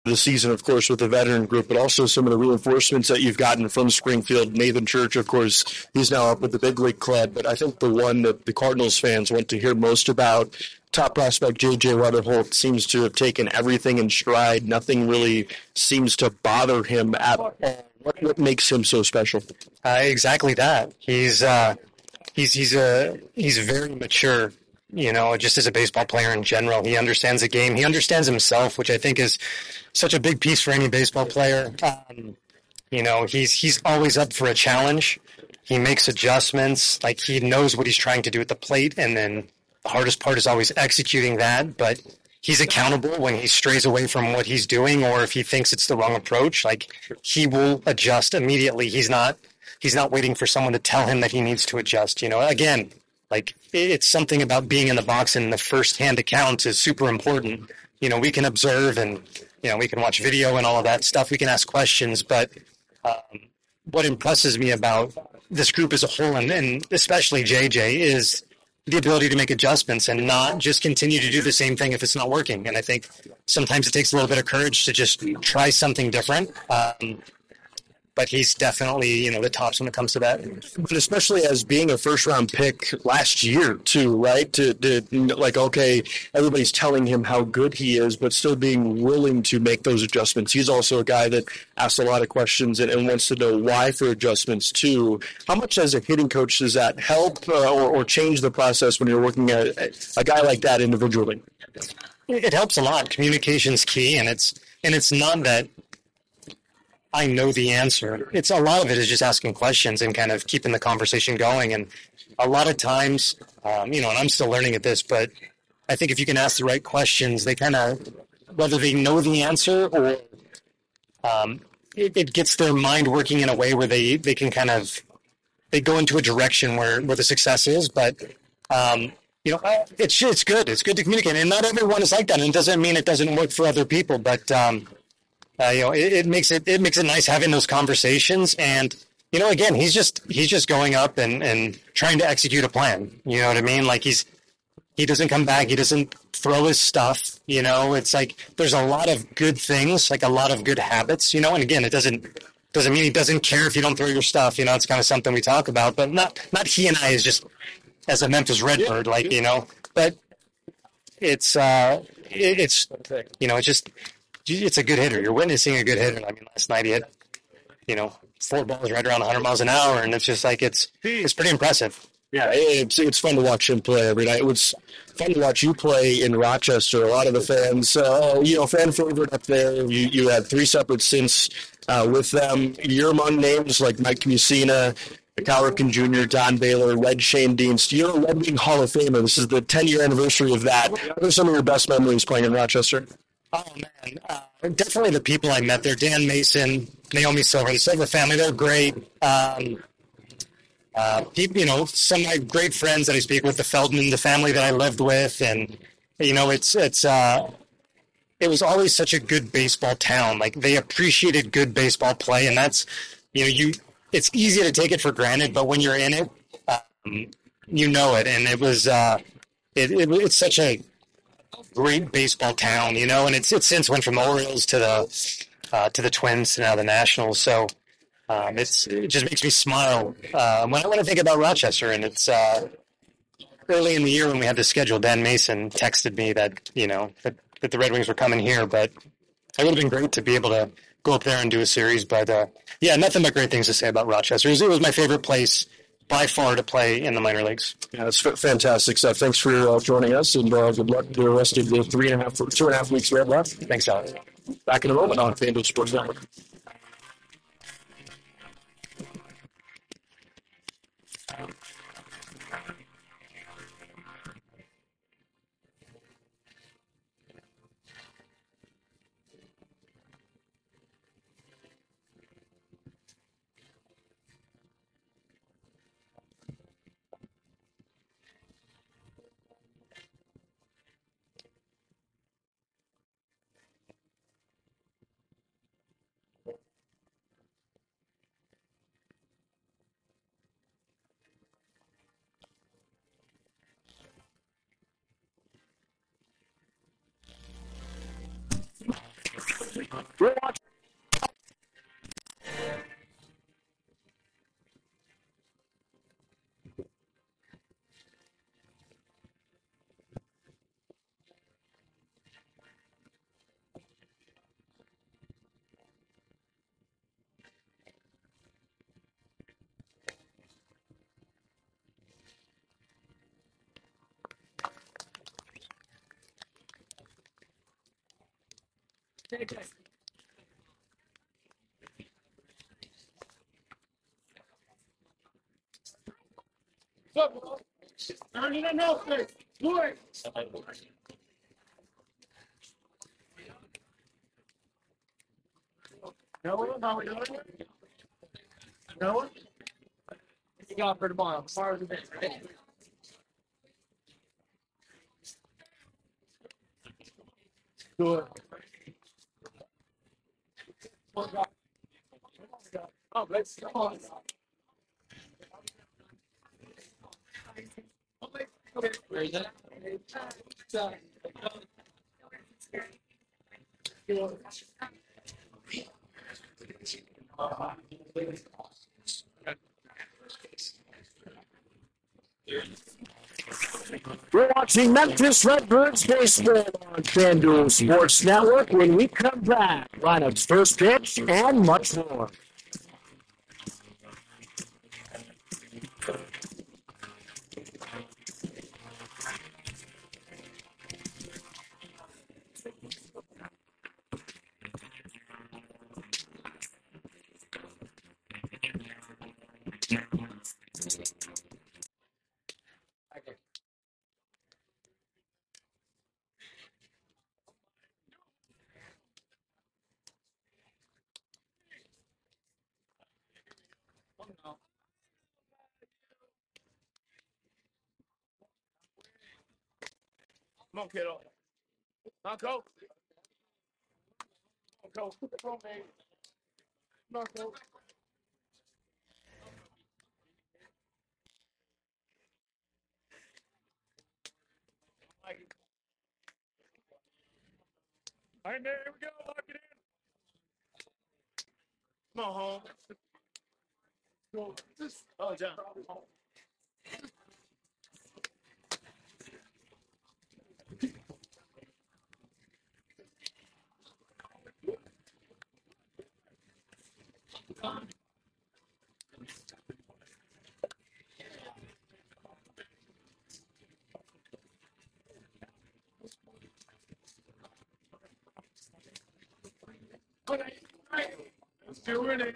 the season, of course, with the veteran group, but also some of the reinforcements that you've gotten from Springfield. Nathan Church, of course, he's now up with the big league club, but I think the one that the Cardinals fans want to hear most about, top prospect J.J. Wetherholt, seems to have taken everything in stride. Nothing really seems to bother him at all. What makes him so special? Exactly that. He's very mature, just as a baseball player in general. He understands the game. He understands himself, which I think is such a big piece for any baseball player. He's always up for a challenge. He makes adjustments. Like, he knows what he's trying to do at the plate, and then the hardest part is always executing that. But he's accountable when he strays away from what he's doing, or if he thinks it's the wrong approach. Like, he will adjust immediately. He's not waiting for someone to tell him that he needs to adjust. Again, like, it's something about being in the box and the first-hand accounts is super important. We can observe and, we can watch video and all of that stuff. We can ask questions, but what impresses me about this group as a whole, and especially JJ, is the ability to make adjustments and not just continue to do the same thing if it's not working. And I think sometimes it takes a little bit of courage to just try something different. But he's definitely, the tops when it comes to that. But especially as being a first-round pick last year, too, right? Okay, everybody's telling him how good he is, but still being willing to make those adjustments. He's also a guy that asks a lot of questions and wants to know why for adjustments, too. How much as a hitting coach does that help or change the process when you're working at a guy like that individually? It helps a lot. Communication's key, and it's not that I know the answer. It's a lot of it is just asking questions and kind of keeping the conversation going. And a lot of times, and I'm still learning at this, but I think if you can ask the right questions, they kind of, whether they know the answer or it gets their mind working in a way where they can kind of, they go into a direction where the success is. But, it's good. It's good to communicate. And not everyone is like that. And it doesn't mean it doesn't work for other people, but, it makes it nice having those conversations. And, again, he's just going up and trying to execute a plan. You know what I mean? Like, he doesn't come back. He doesn't throw his stuff. It's like there's a lot of good things, like a lot of good habits, and again, it doesn't mean he doesn't care if you don't throw your stuff. It's kind of something we talk about, but not he and I is just as a Memphis Redbird, but it's it's a good hitter. You're witnessing a good hitter. I mean, last night he hit, 4 balls right around 100 miles an hour, and it's just like it's pretty impressive. Yeah, it's fun to watch him play every night. It was fun to watch you play in Rochester. A lot of the fans, fan favorite up there. You had 3 separate stints with them. You're among names like Mike Musina, Cal Ripken Jr., Don Baylor, Red Shane Deans. You're a Red Wing Hall of Famer. This is the 10-year anniversary of that. What are some of your best memories playing in Rochester? Oh, man. Definitely the people I met there. Dan Mason, Naomi Silver, the Silver family, they're great. People, some of my great friends that I speak with, the Feldman, the family that I lived with. And, it was always such a good baseball town. Like, they appreciated good baseball play. And that's, it's easy to take it for granted, but when you're in it, it. And it was, it's such a great baseball town, and it's since went from the Orioles to the Twins to now the Nationals. So it just makes me smile when I think about Rochester. And it's early in the year when we had the schedule, Dan Mason texted me that that the Red Wings were coming here, but it would have been great to be able to go up there and do a series. But nothing but great things to say about Rochester. It was my favorite place by far to play in the minor leagues. Yeah, it's fantastic stuff. Thanks for joining us, and good luck to the rest of the 2.5 weeks we have left. Thanks, Alex. Back in a moment on FanDuel Sports Network. We're watching. Noah, how we doing? Noah? What you got for tomorrow? Tomorrow's the day, right? Good. Oh, let's go. Where is it? We're watching Memphis Redbirds baseball on FanDuel Sports Network. When we come back, lineups, first pitch, and much more. Come on, kiddo. Come on, Coach. Come on, baby. Come on, Coach. All right, man, here we go. Lock it in. Come on, home. Go. Oh, John. Let's do it.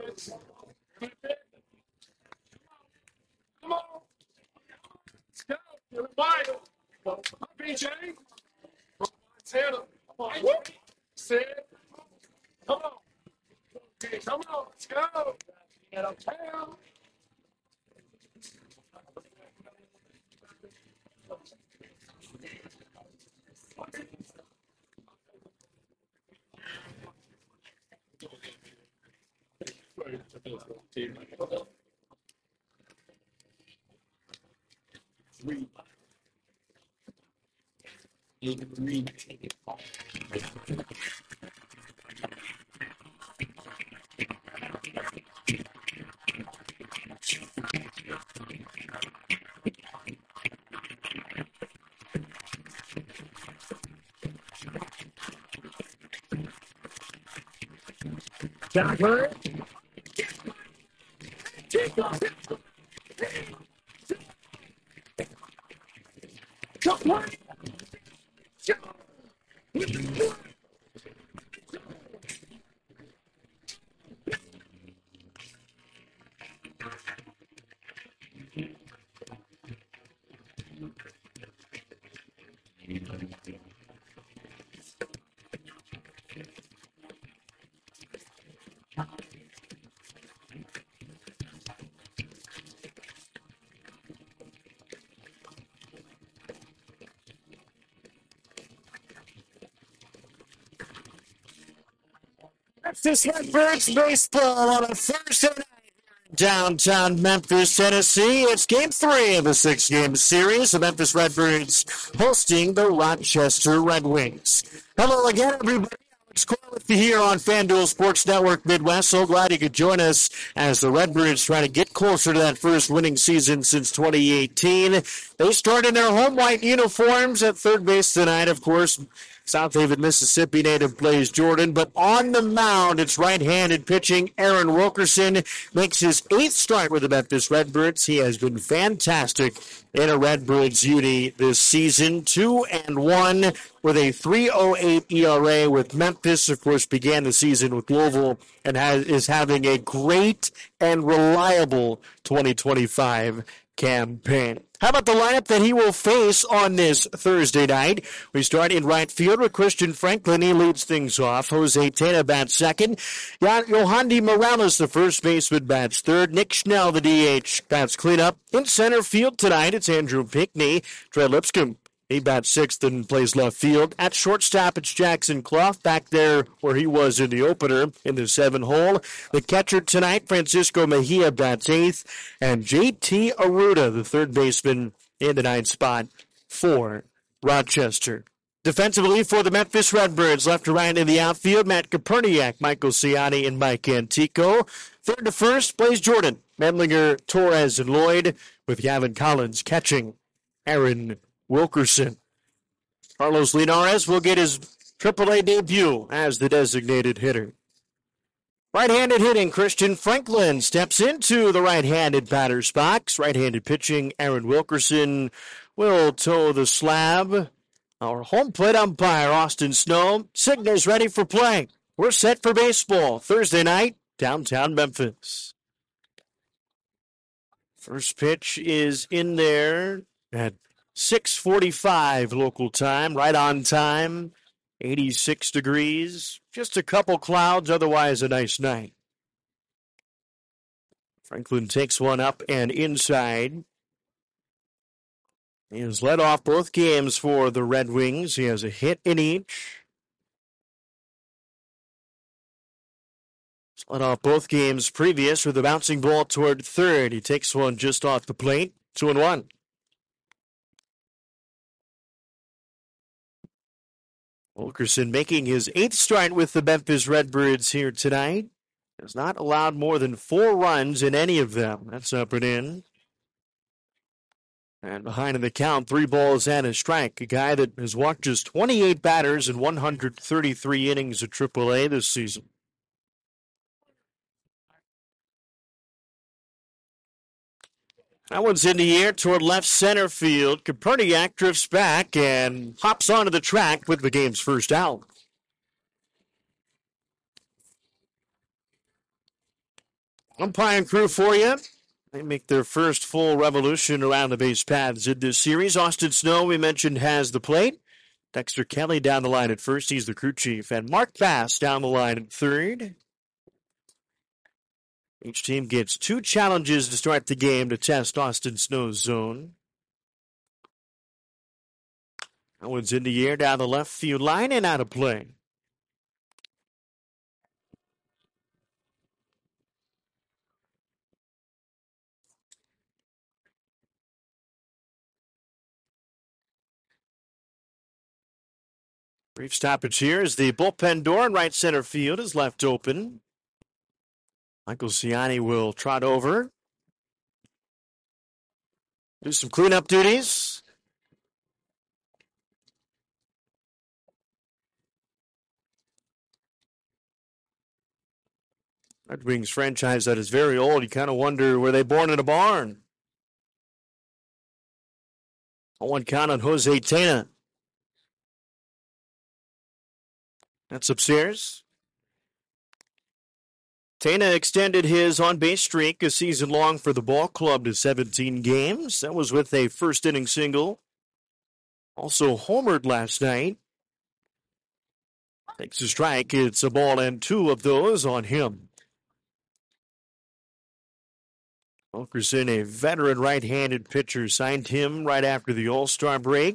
Come on. Let's go. You're wild. BJ. Montana. Sit. Come on. Okay, come on. Let's go. Get uptown. Jacqueline. Come on. Memphis Redbirds baseball on a Thursday night in downtown Memphis, Tennessee. It's game 3 of a 6-game series. The Memphis Redbirds hosting the Rochester Red Wings. Hello again, everybody. Score with you here on FanDuel Sports Network Midwest. So glad you could join us as the Redbirds try to get closer to that first winning season since 2018. They start in their home white uniforms at third base tonight, of course. South Haven, Mississippi native plays Jordan, but on the mound, it's right-handed pitching. Aaron Wilkerson makes his 8th start with the Memphis Redbirds. He has been fantastic in a Redbirds uni this season. 2-1 with a 3.08 ERA with Memphis. Of course, began the season with Louisville and is having a great and reliable 2025 campaign. How about the lineup that he will face on this Thursday night? We start in right field with Christian Franklin. He leads things off. Jose Tena bats second. Yohandy Morales, the first baseman, bats third. Nick Schnell, the DH, bats cleanup. In center field tonight, it's Andrew Pinckney. Trey Lipscomb, he bats sixth and plays left field. At shortstop, it's Jackson Clough back there where he was in the opener in the 7-hole. The catcher tonight, Francisco Mejia, bats eighth. And J.T. Aruda, the third baseman, in the ninth spot for Rochester. Defensively for the Memphis Redbirds, left to right in the outfield, Matt Koperniak, Michael Ciani, and Mike Antico. Third to first, plays Jordan, Memlinger, Torres, and Lloyd, with Gavin Collins catching Aaron Wilkerson. Carlos Linares will get his AAA debut as the designated hitter. Right-handed hitting, Christian Franklin steps into the right-handed batter's box. Right-handed pitching, Aaron Wilkerson will toe the slab. Our home plate umpire, Austin Snow, signals ready for play. We're set for baseball Thursday night, downtown Memphis. First pitch is in there at 6:45 local time, right on time, 86 degrees, just a couple clouds, otherwise a nice night. Franklin takes one up and inside. He has led off both games for the Red Wings. He has a hit in each. He's led off both games previous with a bouncing ball toward third. He takes one just off the plate, 2-1. Wilkerson making his 8th start with the Memphis Redbirds here tonight. Has not allowed more than 4 runs in any of them. That's up and in. And behind in the count, 3 balls and a strike. A guy that has walked just 28 batters in 133 innings at AAA this season. That one's in the air toward left center field. Koperniak drifts back and hops onto the track with the game's first out. Umpiring crew for you. They make their first full revolution around the base paths in this series. Austin Snow, we mentioned, has the plate. Dexter Kelly down the line at first. He's the crew chief. And Mark Bass down the line at third. Each team gets 2 challenges to start the game to test Austin Snow's zone. That one's in the air down the left field line and out of play. Brief stoppage here as the bullpen door in right center field is left open. Michael Ciani will trot over. Do some cleanup duties. Red Wings franchise that is very old. You kind of wonder, were they born in a barn? 1 count on Jose Tena. That's upstairs. Tena extended his on-base streak a season long for the ball club to 17 games. That was with a first-inning single. Also homered last night. Takes a strike. It's a ball and 2 of those on him. Wilkerson, a veteran right-handed pitcher, signed him right after the All-Star break.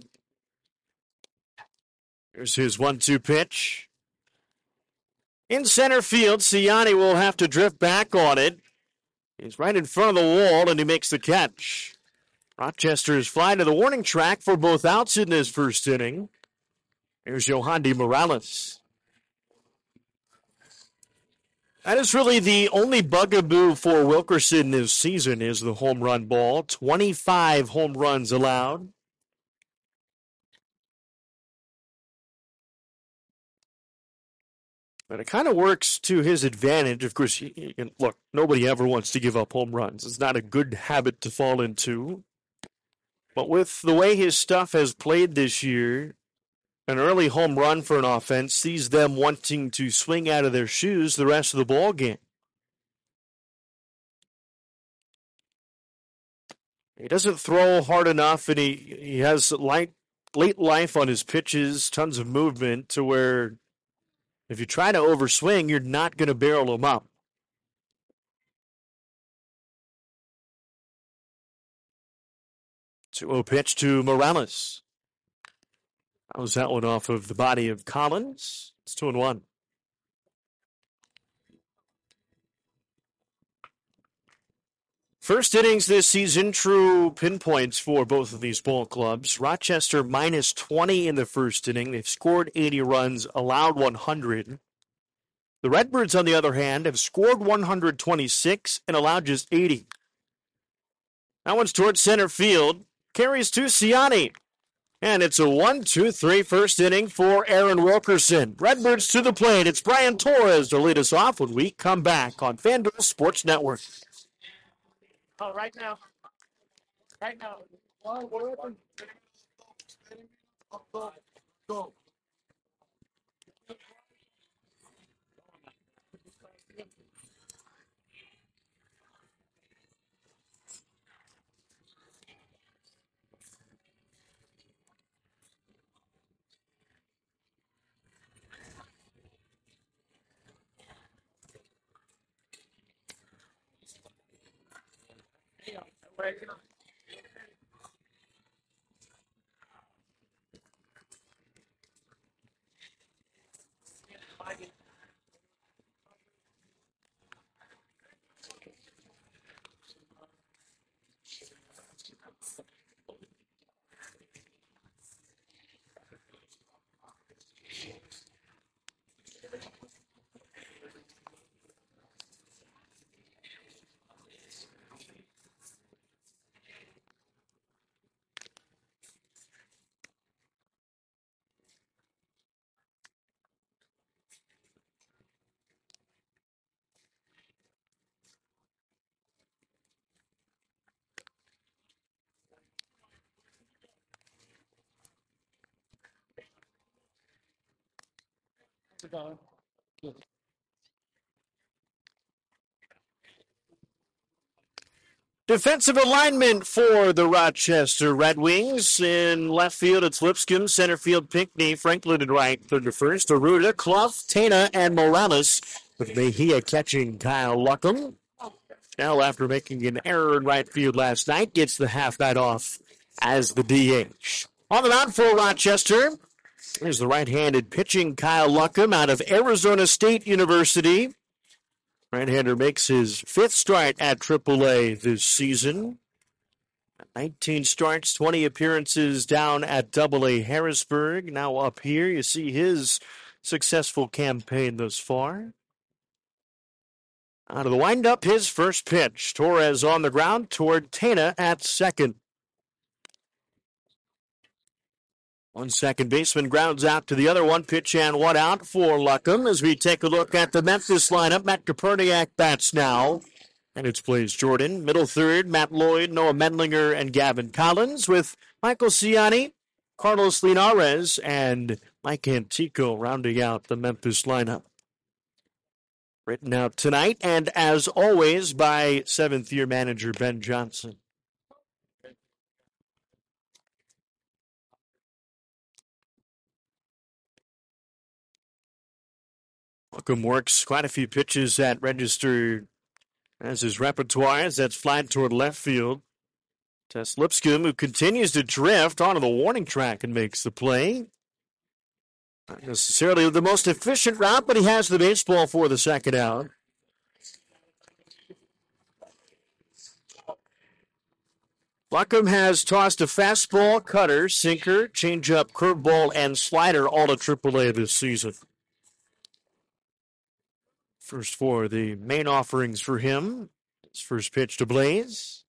Here's his 1-2 pitch. In center field, Ciani will have to drift back on it. He's right in front of the wall, and he makes the catch. Rochester is flying to the warning track for both outs in this first inning. Here's Yohandy Morales. That is really the only bugaboo for Wilkerson this season is the home run ball. 25 home runs allowed. But it kind of works to his advantage. Of course, look, nobody ever wants to give up home runs. It's not a good habit to fall into. But with the way his stuff has played this year, an early home run for an offense sees them wanting to swing out of their shoes the rest of the ball game. He doesn't throw hard enough, and he has late life on his pitches, tons of movement to where if you try to overswing, you're not going to barrel him up. 2-0 pitch to Morales. How's that one off of the body of Collins? It's 2-1. First innings this season, true pinpoints for both of these ball clubs. Rochester minus 20 in the first inning. They've scored 80 runs, allowed 100. The Redbirds, on the other hand, have scored 126 and allowed just 80. That one's towards center field. Carries to Ciani. And it's a 1-2-3 first inning for Aaron Wilkerson. Redbirds to the plate. It's Brian Torres to lead us off when we come back on FanDuel Sports Network. Oh, right now. Right now. Go. Defensive alignment for the Rochester Red Wings. In left field, it's Lipscomb. Center field, Pinckney. Franklin in right. Third to first, Aruda, Clough, Tana, and Morales. With Mejia catching Kyle Luckham. Now, after making an error in right field last night, gets the half night off as the DH. On the mound for Rochester, there's the right-handed pitching Kyle Luckham out of Arizona State University. Right-hander makes his fifth start at AAA this season. 19 starts, 20 appearances down at AA Harrisburg. Now up here, you see his successful campaign thus far. Out of the windup, his first pitch. Torres on the ground toward Tana at second. One second baseman grounds out to the other. One pitch and one out for Luckham as we take a look at the Memphis lineup. Matt Koperniak bats now. And it's Blaze Jordan. Middle third, Matt Lloyd, Noah Mendlinger, and Gavin Collins with Michael Ciani, Carlos Linares, and Mike Antico rounding out the Memphis lineup. Written out tonight and as always by seventh-year manager Ben Johnson. Luckham works quite a few pitches that register as his repertoire as that's flied toward left field. Tess Lipscomb, who continues to drift onto the warning track and makes the play. Not necessarily the most efficient route, but he has the baseball for the second out. Luckham has tossed a fastball, cutter, sinker, changeup, curveball, and slider all to AAA this season. First for the main offerings for him. His first pitch to Blaze.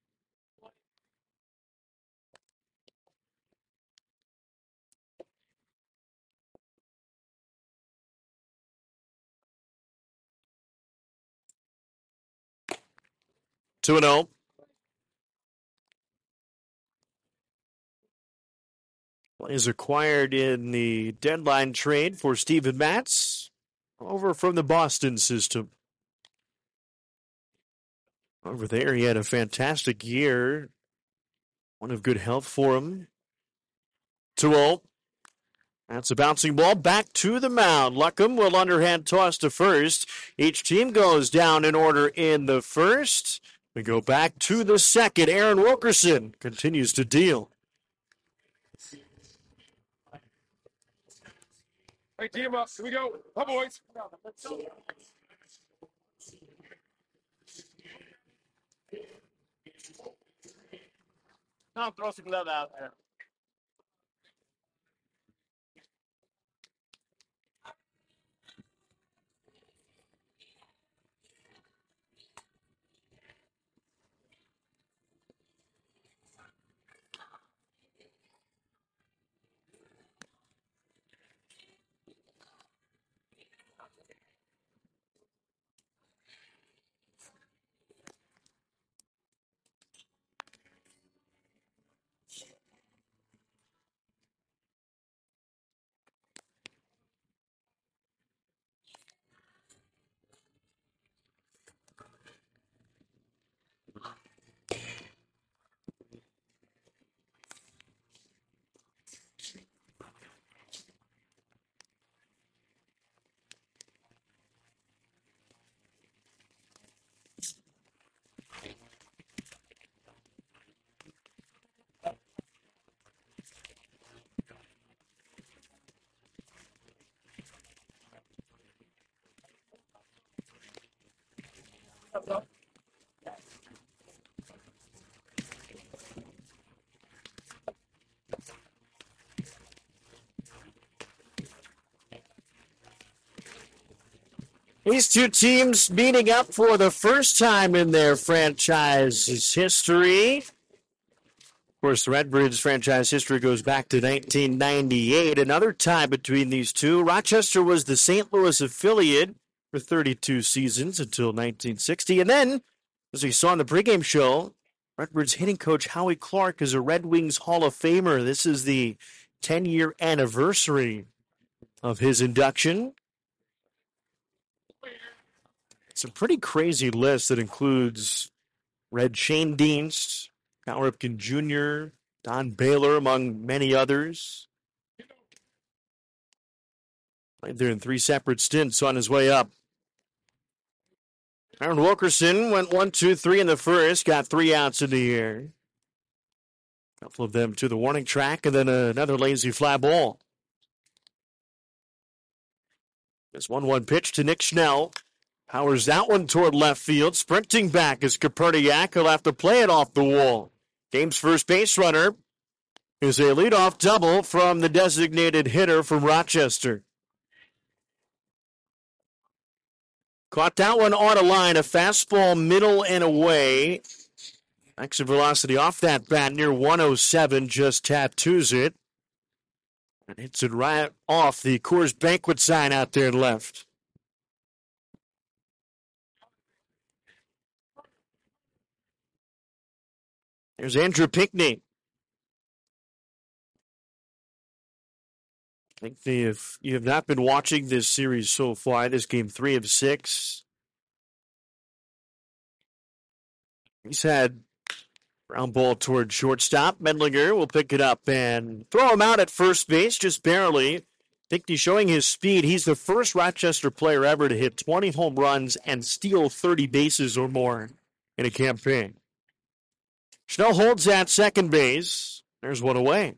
Two and 0. Blaze acquired in the deadline trade for Steven Matz over from the Boston system. Over there, he had a fantastic year. One of good health for him. 2-0. That's a bouncing ball back to the mound. Luckham will underhand toss to first. Each team goes down in order in the first. We go back to the second. Aaron Wilkerson continues to deal. Hey, team up. Here we go. Come, boys. Tom, throw some glove out there. These two teams meeting up for the first time in their franchise's history. Of course, the Redbirds franchise history goes back to 1998. Another tie between these two. Rochester was the St. Louis affiliate for 32 seasons until 1960. And then, as we saw in the pregame show, Redbirds hitting coach Howie Clark is a Red Wings Hall of Famer. This is the 10-year anniversary of his induction. It's a pretty crazy list that includes Red Shane Dienst, Cal Ripken Jr., Don Baylor, among many others. Played there in 3 separate stints on his way up. Aaron Wilkerson went 1-2-3 in the first, got 3 outs in the air. A couple of them to the warning track, and then another lazy fly ball. This 1-1 pitch to Nick Schnell. Powers that one toward left field. Sprinting back is Koperniak. He'll have to play it off the wall. Game's first base runner is a leadoff double from the designated hitter from Rochester. Caught that one on a line. A fastball middle and away. Exit velocity off that bat near 107. Just tattoos it. And hits it right off the Coors Banquet sign out there left. There's Andrew Pinckney. I think if you have not been watching this series so far, this game 3 of 6. He's had ground ball toward shortstop. Medlinger will pick it up and throw him out at first base, just barely. Pinckney showing his speed. He's the first Rochester player ever to hit 20 home runs and steal 30 bases or more in a campaign. Schnell holds at second base. There's one away.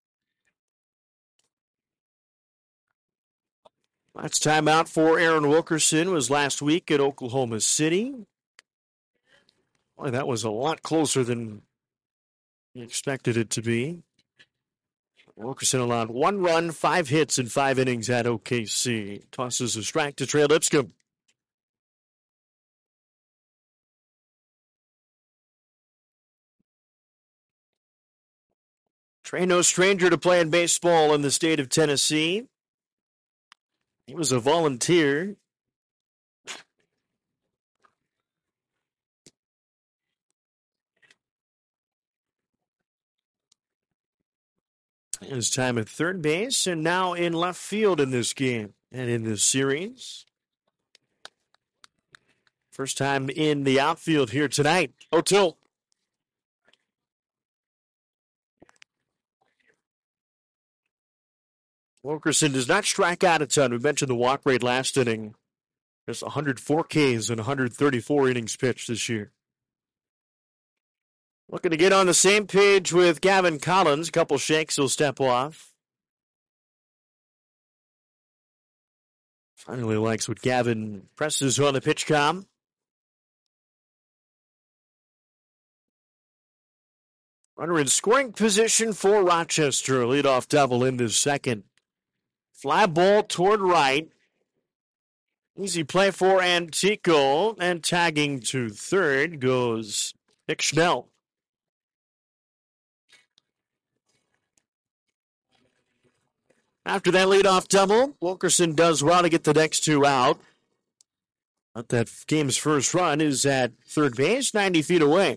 Last time out for Aaron Wilkerson was last week at Oklahoma City. Boy, that was a lot closer than you expected it to be. Wilkerson allowed 1 run, 5 hits in 5 innings at OKC. Tosses a strike to Trey Lipscomb. Trey, no stranger to playing baseball in the state of Tennessee. He was a volunteer. His time at third base and now in left field in this game and in this series. First time in the outfield here tonight. O'Toole. Wilkerson does not strike out a ton. We mentioned the walk rate last inning. There's 104 Ks and 134 innings pitched this year. Looking to get on the same page with Gavin Collins. A couple shakes, he'll step off. Finally likes what Gavin presses on the pitch com. Runner in scoring position for Rochester. Leadoff double in the second. Fly ball toward right. Easy play for Antico. And tagging to third goes Nick Schnell. After that leadoff double, Wilkerson does well to get the next two out. But that game's first run is at third base, 90 feet away.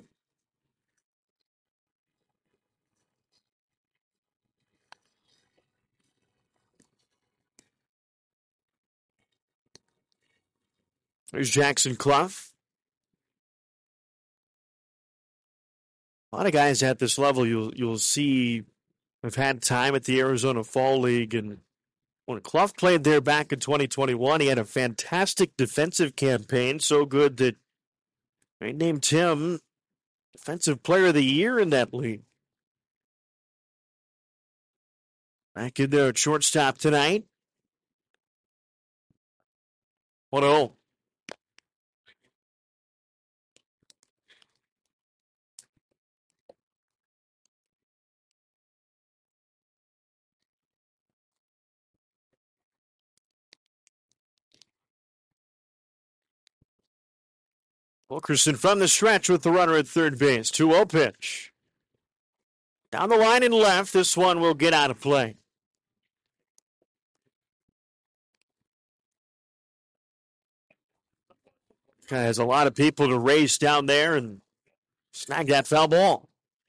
There's Jackson Clough. A lot of guys at this level you'll see have had time at the Arizona Fall League, and when Clough played there back in 2021, he had a fantastic defensive campaign, so good that they named him Defensive Player of the Year in that league. Back in there at shortstop tonight. 1-0. Wilkerson from the stretch with the runner at third base. 2-0 pitch. Down the line and left. This one will get out of play. Has a lot of people to race down there and snag that foul ball.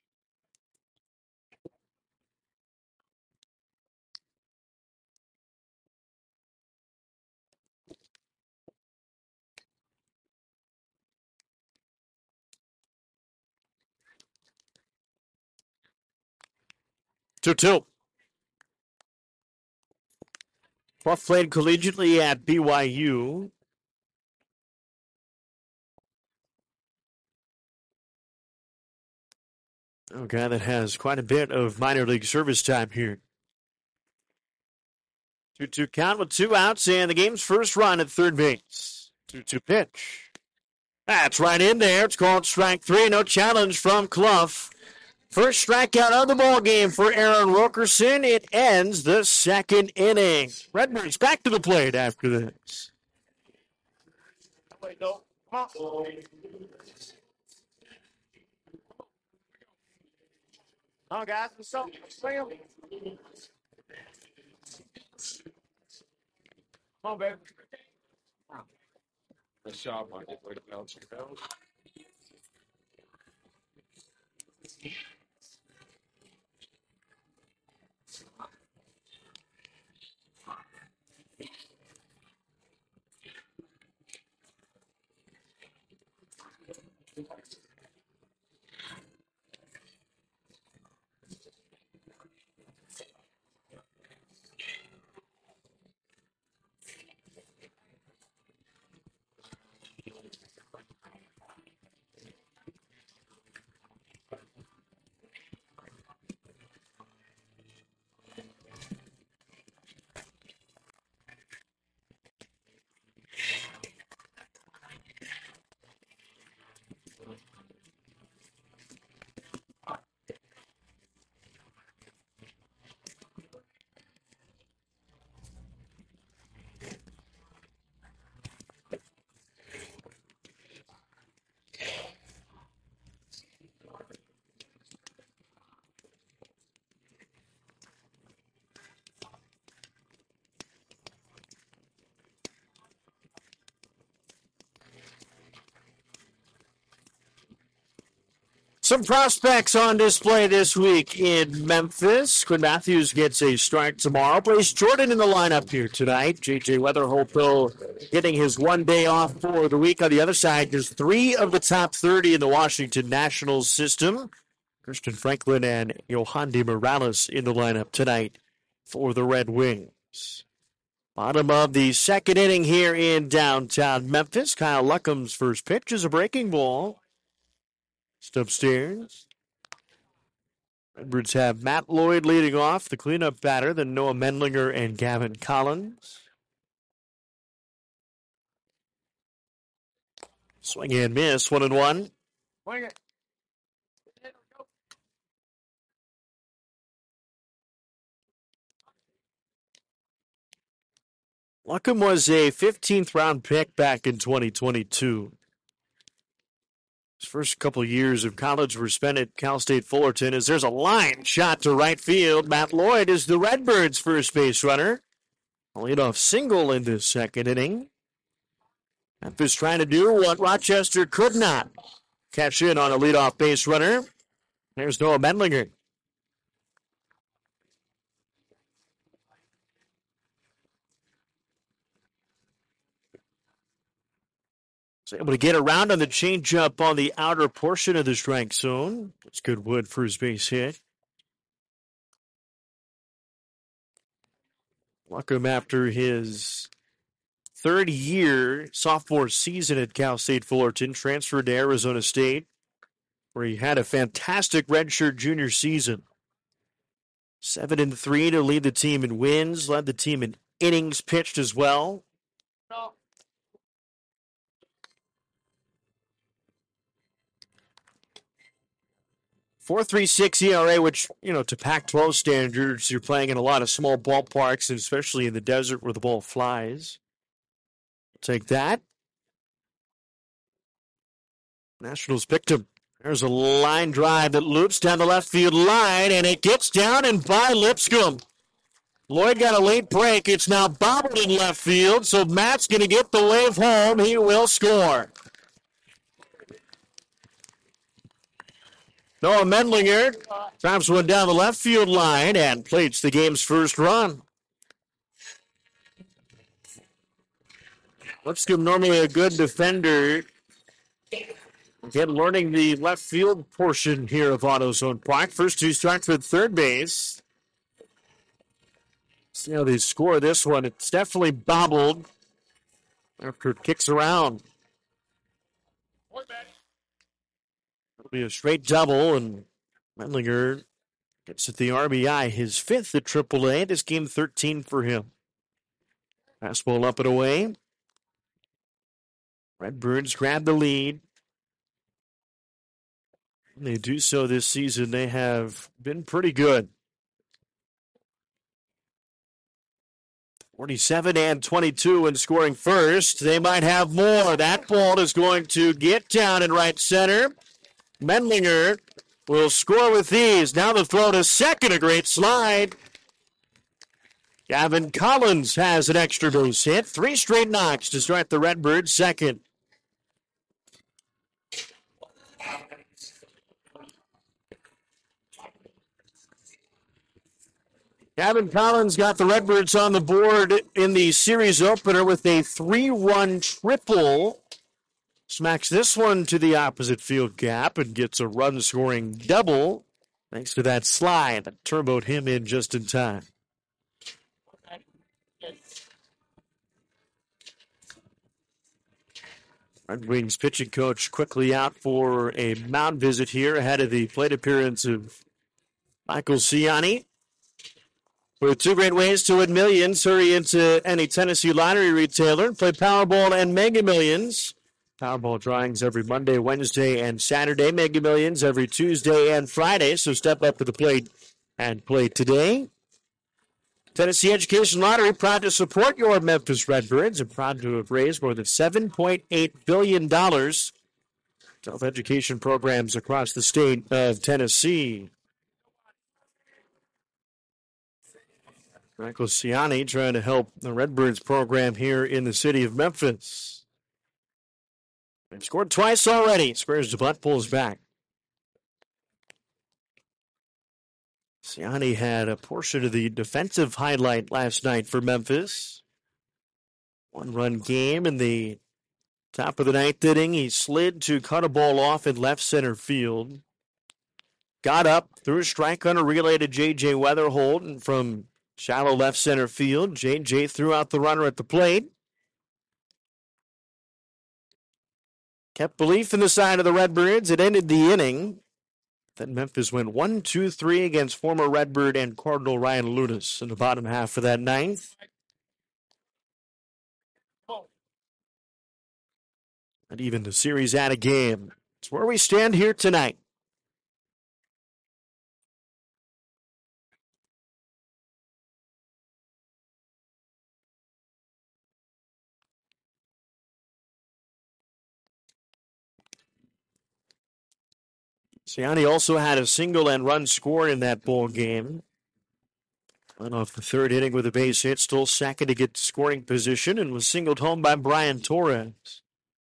Two. Clough played collegiately at BYU. A guy that has quite a bit of minor league service time here. 2-2 count with two outs and the game's first run at third base. 2-2 pitch. That's right in there. It's called strike three. No challenge from Clough. First strikeout of the ball game for Aaron Wilkerson. It ends the second inning. Redbirds back to the plate after this. Wait, no. Come on. Come on, guys. What's up? Swing 'em. Come on, baby. Nice job, Mike. Way to bounce your bounce. Some prospects on display this week in Memphis. Quinn Matthews gets a start tomorrow. Plays Jordan in the lineup here tonight. J.J. Weatherholt, though, getting his 1 day off for the week. On the other side, there's 3 of the top 30 in the Washington Nationals system. Christian Franklin and Yohandy Morales in the lineup tonight for the Red Wings. Bottom of the second inning here in downtown Memphis. Kyle Luckham's first pitch is a breaking ball. Just upstairs. Redbirds have Matt Lloyd leading off, the cleanup batter, then Noah Mendlinger and Gavin Collins. Swing and miss, 1-1. Swing it. Luckham was a 15th round pick back in 2022. His first couple years of college were spent at Cal State Fullerton as there's a line shot to right field. Matt Lloyd is the Redbirds' first base runner. A leadoff single in the second inning. Memphis trying to do what Rochester could not. Cash in on a leadoff base runner. There's Noah Mendlinger. So able to get around on the changeup on the outer portion of the strike zone. That's good wood for his base hit. Luckham, after his third year sophomore season at Cal State Fullerton, transferred to Arizona State, where he had a fantastic redshirt junior season. 7-3 to lead the team in wins, led the team in innings pitched as well. 4.36 ERA, which, to Pac-12 standards, you're playing in a lot of small ballparks, and especially in the desert where the ball flies. Take that. Nationals picked him. There's a line drive that loops down the left field line, and it gets down and by Lipscomb. Lloyd got a late break. It's now bobbled in left field, so Matt's going to get the wave home. He will score. Noah Mendlinger drives one down the left field line and plates the game's first run. Lipscomb, normally a good defender. Again, learning the left field portion here of AutoZone Park. First 2 starts with third base. See how they score this one. It's definitely bobbled after it kicks around. It'll be a straight double, and Mendlinger gets at the RBI, his 5th at AAA. This game 13 for him. Fastball up and away. Redbirds grab the lead. They do so this season. They have been pretty good. 47-22 and scoring first. They might have more. That ball is going to get down in right center. Mendlinger will score with these. Now the throw to second, a great slide. Gavin Collins has an extra base hit. 3 straight knocks to start the Redbirds second. Gavin Collins got the Redbirds on the board in the series opener with a 3-run triple. Smacks this one to the opposite field gap and gets a run-scoring double thanks to that slide that turboed him in just in time. Red Wings pitching coach quickly out for a mound visit here ahead of the plate appearance of Michael Ciani. With 2 great ways to win millions, hurry into any Tennessee lottery retailer and play Powerball and Mega Millions. Powerball drawings every Monday, Wednesday, and Saturday. Mega Millions every Tuesday and Friday. So step up to the plate and play today. Tennessee Education Lottery proud to support your Memphis Redbirds and proud to have raised more than $7.8 billion to help education programs across the state of Tennessee. Michael Ciani trying to help the Redbirds program here in the city of Memphis. They've scored twice already. Squares the butt, pulls back. Siani had a portion of the defensive highlight last night for Memphis. 1-run game in the top of the ninth inning. He slid to cut a ball off in left center field. Got up, threw a strike on a relay to J.J. Weatherholt, and from shallow left center field, J.J. threw out the runner at the plate. Kept belief in the side of the Redbirds. It ended the inning. Then Memphis went 1-2-3 against former Redbird and Cardinal Ryan Lunas in the bottom half of that ninth. And even the series at a game. It's where we stand here tonight. Siani also had a single and run score in that ball game. Went off the third inning with a base hit, still second to get scoring position, and was singled home by Brian Torres.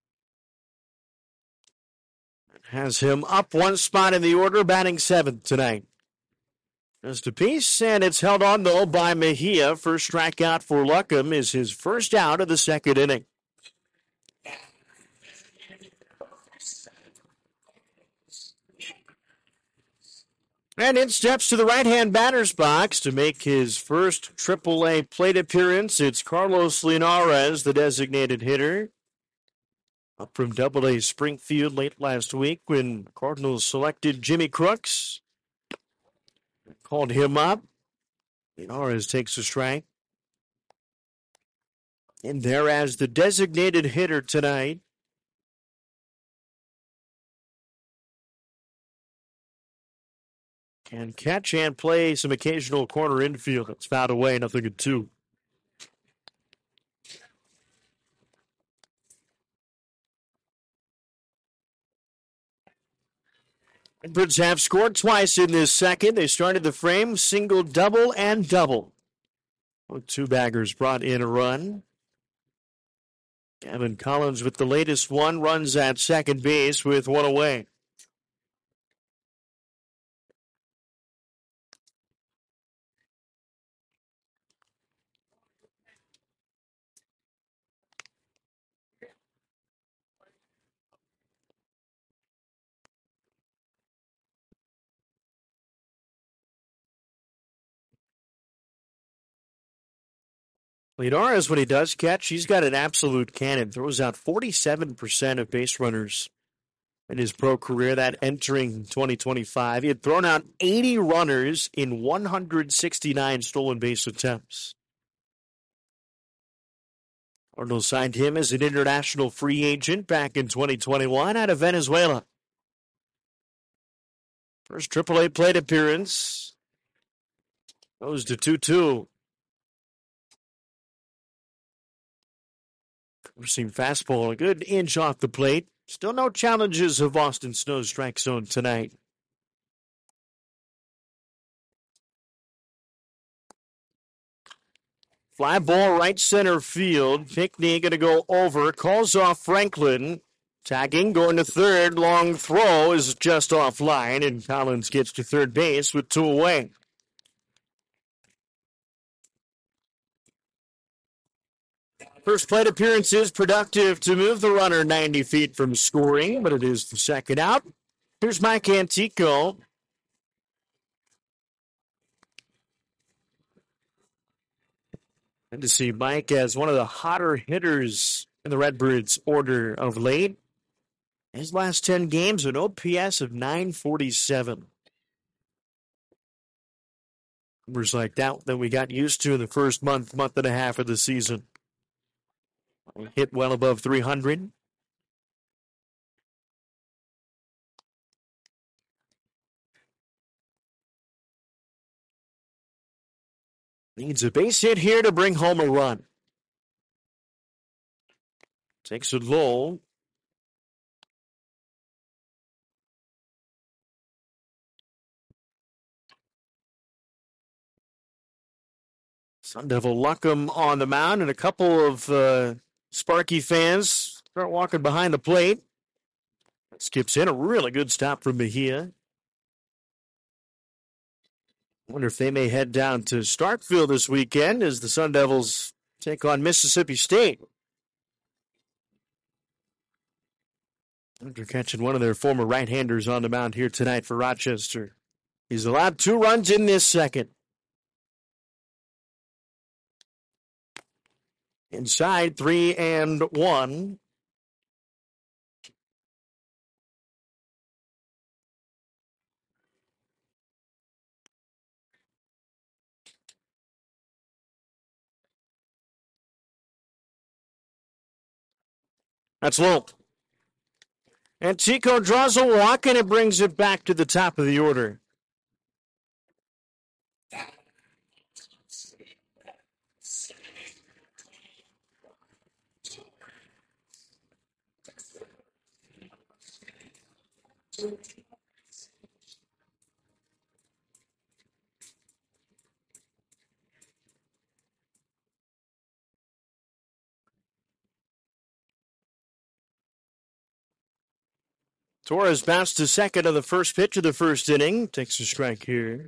Has him up one spot in the order, batting seventh tonight. Just a piece, and it's held on, though, by Mejia. First strikeout for Luckham is his first out of the second inning. And in steps to the right-hand batter's box to make his first Triple-A plate appearance. It's Carlos Linares, the designated hitter. Up from Double-A Springfield late last week when Cardinals selected Jimmy Crooks. Called him up. Linares takes a strike. In there as the designated hitter tonight. Can catch and play some occasional corner infield. It's fouled away, 0-2. Redbirds have scored twice in this second. They started the frame, single, double, and double. Two baggers brought in a run. Gavin Collins with the latest one, runs at second base with one away. Linares, when he does catch, he's got an absolute cannon. Throws out 47% of base runners in his pro career, that entering 2025. He had thrown out 80 runners in 169 stolen base attempts. Cardinals signed him as an international free agent back in 2021 out of Venezuela. First Triple-A plate appearance. Goes to 2-2. Seam fastball, a good inch off the plate. Still no challenges of Austin Snow's strike zone tonight. Fly ball right center field. Pickney going to go over. Calls off Franklin. Tagging, going to third. Long throw is just offline, and Collins gets to third base with two away. First plate appearance is productive to move the runner 90 feet from scoring, but it is the second out. Here's Mike Antico. And to see Mike as one of the hotter hitters in the Redbirds order of late. His last 10 games, an OPS of 947. Numbers like that we got used to in the first month and a half of the season. Hit well above 300. Needs a base hit here to bring home a run. Takes it low. Sun Devil Luckham on the mound, and a couple of Sparky fans start walking behind the plate. Skips in, a really good stop from Mejia. Wonder if they may head down to Starkville this weekend as the Sun Devils take on Mississippi State. After catching one of their former right-handers on the mound here tonight for Rochester. He's allowed 2 runs in this second. Inside 3-1. That's low. And Tico draws a walk, and it brings it back to the top of the order. Torres bounced to second on the first pitch of the first inning. Takes a strike here.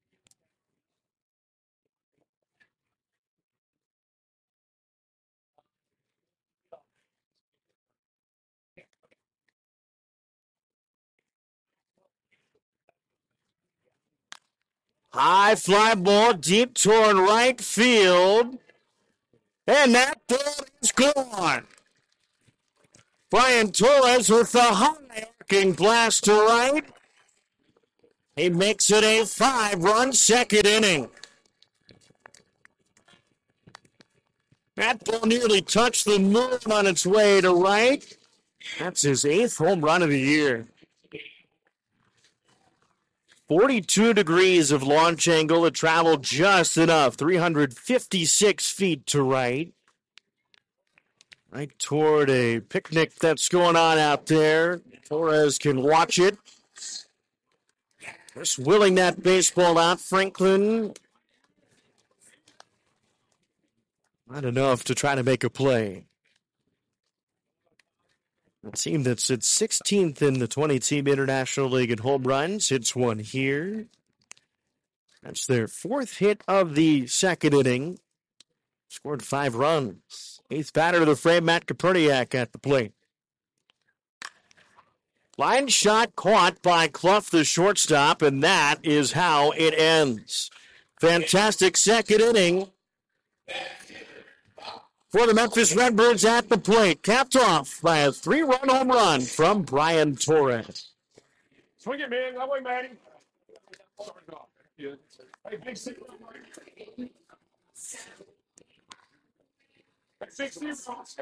High fly ball, deep toward right field. And that ball is gone. Brian Torres with the high arcing blast to right. He makes it a 5-run second inning. That ball nearly touched the moon on its way to right. That's his 8th home run of the year. 42 degrees of launch angle. It traveled just enough. 356 feet to right. Right toward a picnic that's going on out there. Torres can watch it. Just willing that baseball out. Franklin. Not enough to try to make a play. A team that sits 16th in the 20-team International League in home runs. Hits one here. That's their 4th hit of the second inning. Scored 5 runs. 8th batter to the frame, Matt Koperniak at the plate. Line shot caught by Clough, the shortstop, and that is how it ends. Fantastic second inning for the Memphis Redbirds at the plate. Capped off by a 3-run home run from Brian Torres. Swing it, man. That way, Manny. Hey, big six. Hey, 60. Let's go.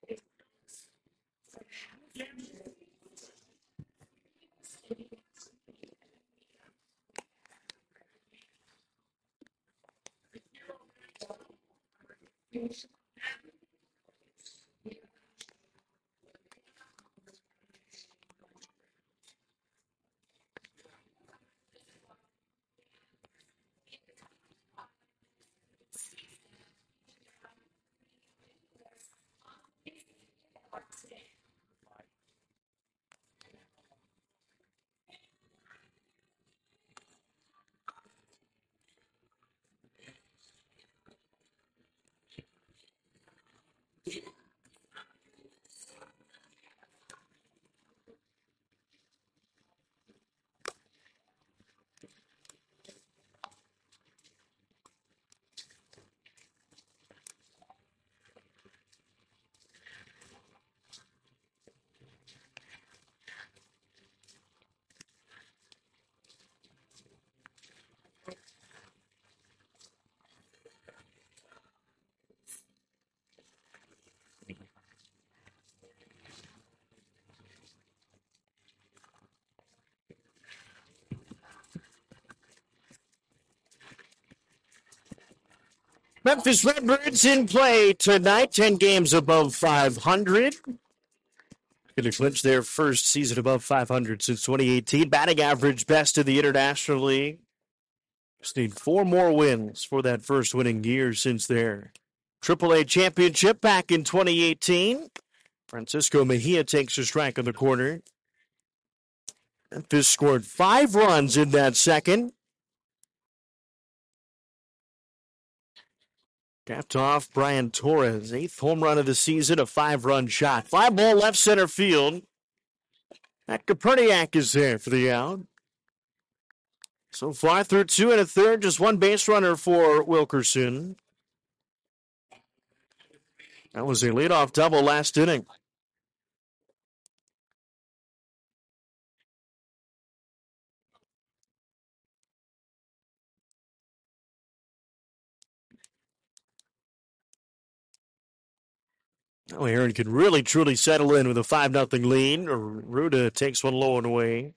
Memphis Redbirds in play tonight. 10 games above 500. Going to clinch their first season above 500 since 2018. Batting average best in the International League. Just need 4 more wins for that first winning year since their AAA championship back in 2018. Francisco Mejia takes a strike on the corner. Memphis scored 5 runs in that second. Capped off Brian Torres, 8th home run of the season, a 5-run shot. Fly ball left center field. That Koperniak is there for the out. So far through 2 1/3, just one base runner for Wilkerson. That was a leadoff double last inning. Now Aaron can really truly settle in with a 5-0 lead. Arruda takes one low and away.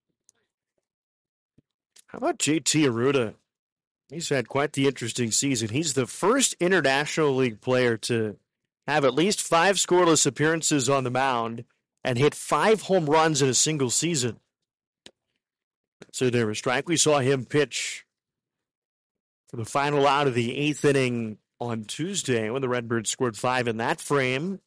How about JT Arruda? He's had quite the interesting season. He's the first International League player to have at least 5 scoreless appearances on the mound and hit 5 home runs in a single season. So there was strike. We saw him pitch for the final out of the 8th inning on Tuesday when the Redbirds scored 5 in that frame.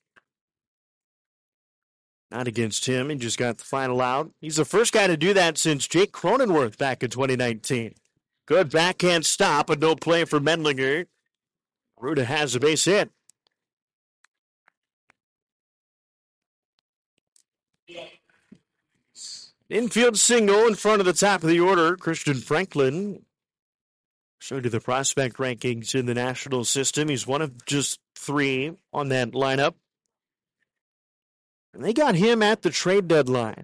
Not against him. He just got the final out. He's the first guy to do that since Jake Cronenworth back in 2019. Good backhand stop, but no play for Mendlinger. Ruda has a base hit. Infield single in front of the top of the order. Christian Franklin. Showed you the prospect rankings in the national system. He's one of just 3 on that lineup. And they got him at the trade deadline.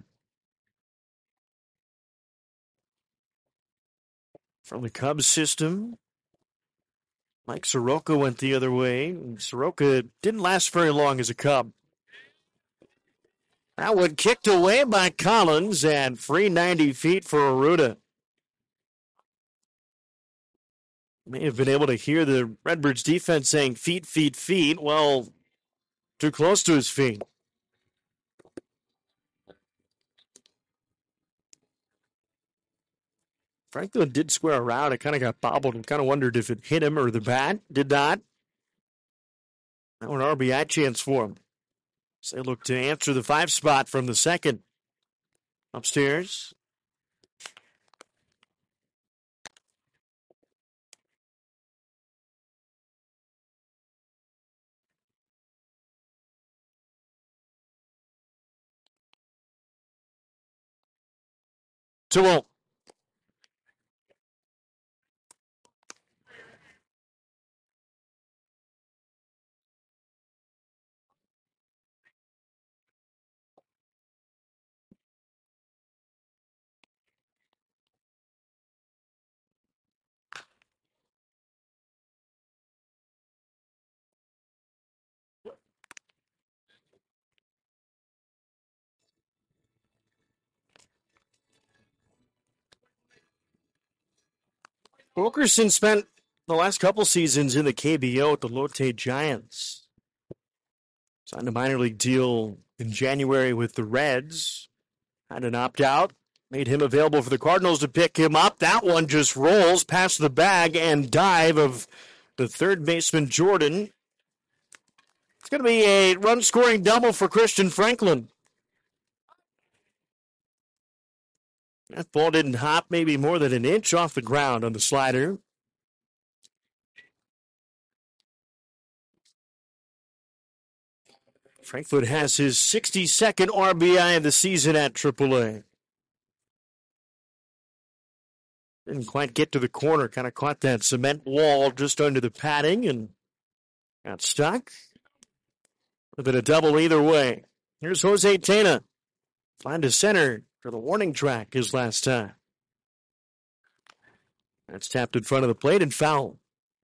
From the Cubs system, Mike Soroka went the other way. And Soroka didn't last very long as a Cub. That one kicked away by Collins and free 90 feet for Arruda. May have been able to hear the Redbirds defense saying feet, feet, feet. Well, too close to his feet. Franklin did square around. It kind of got bobbled and kind of wondered if it hit him or the bat. Did not. Now an RBI chance for him. So they look to answer the 5 spot from the second. Upstairs. Two 0. Wilkerson spent the last couple seasons in the KBO at the Lotte Giants. Signed a minor league deal in January with the Reds. Had an opt-out. Made him available for the Cardinals to pick him up. That one just rolls past the bag and dive of the third baseman, Jordan. It's going to be a run-scoring double for Christian Franklin. That ball didn't hop maybe more than an inch off the ground on the slider. Franklin has his 62nd RBI of the season at AAA. Didn't quite get to the corner. Kind of caught that cement wall just under the padding and got stuck. A bit of double either way. Here's Jose Tena. Flying to center for the warning track his last time. That's tapped in front of the plate and foul.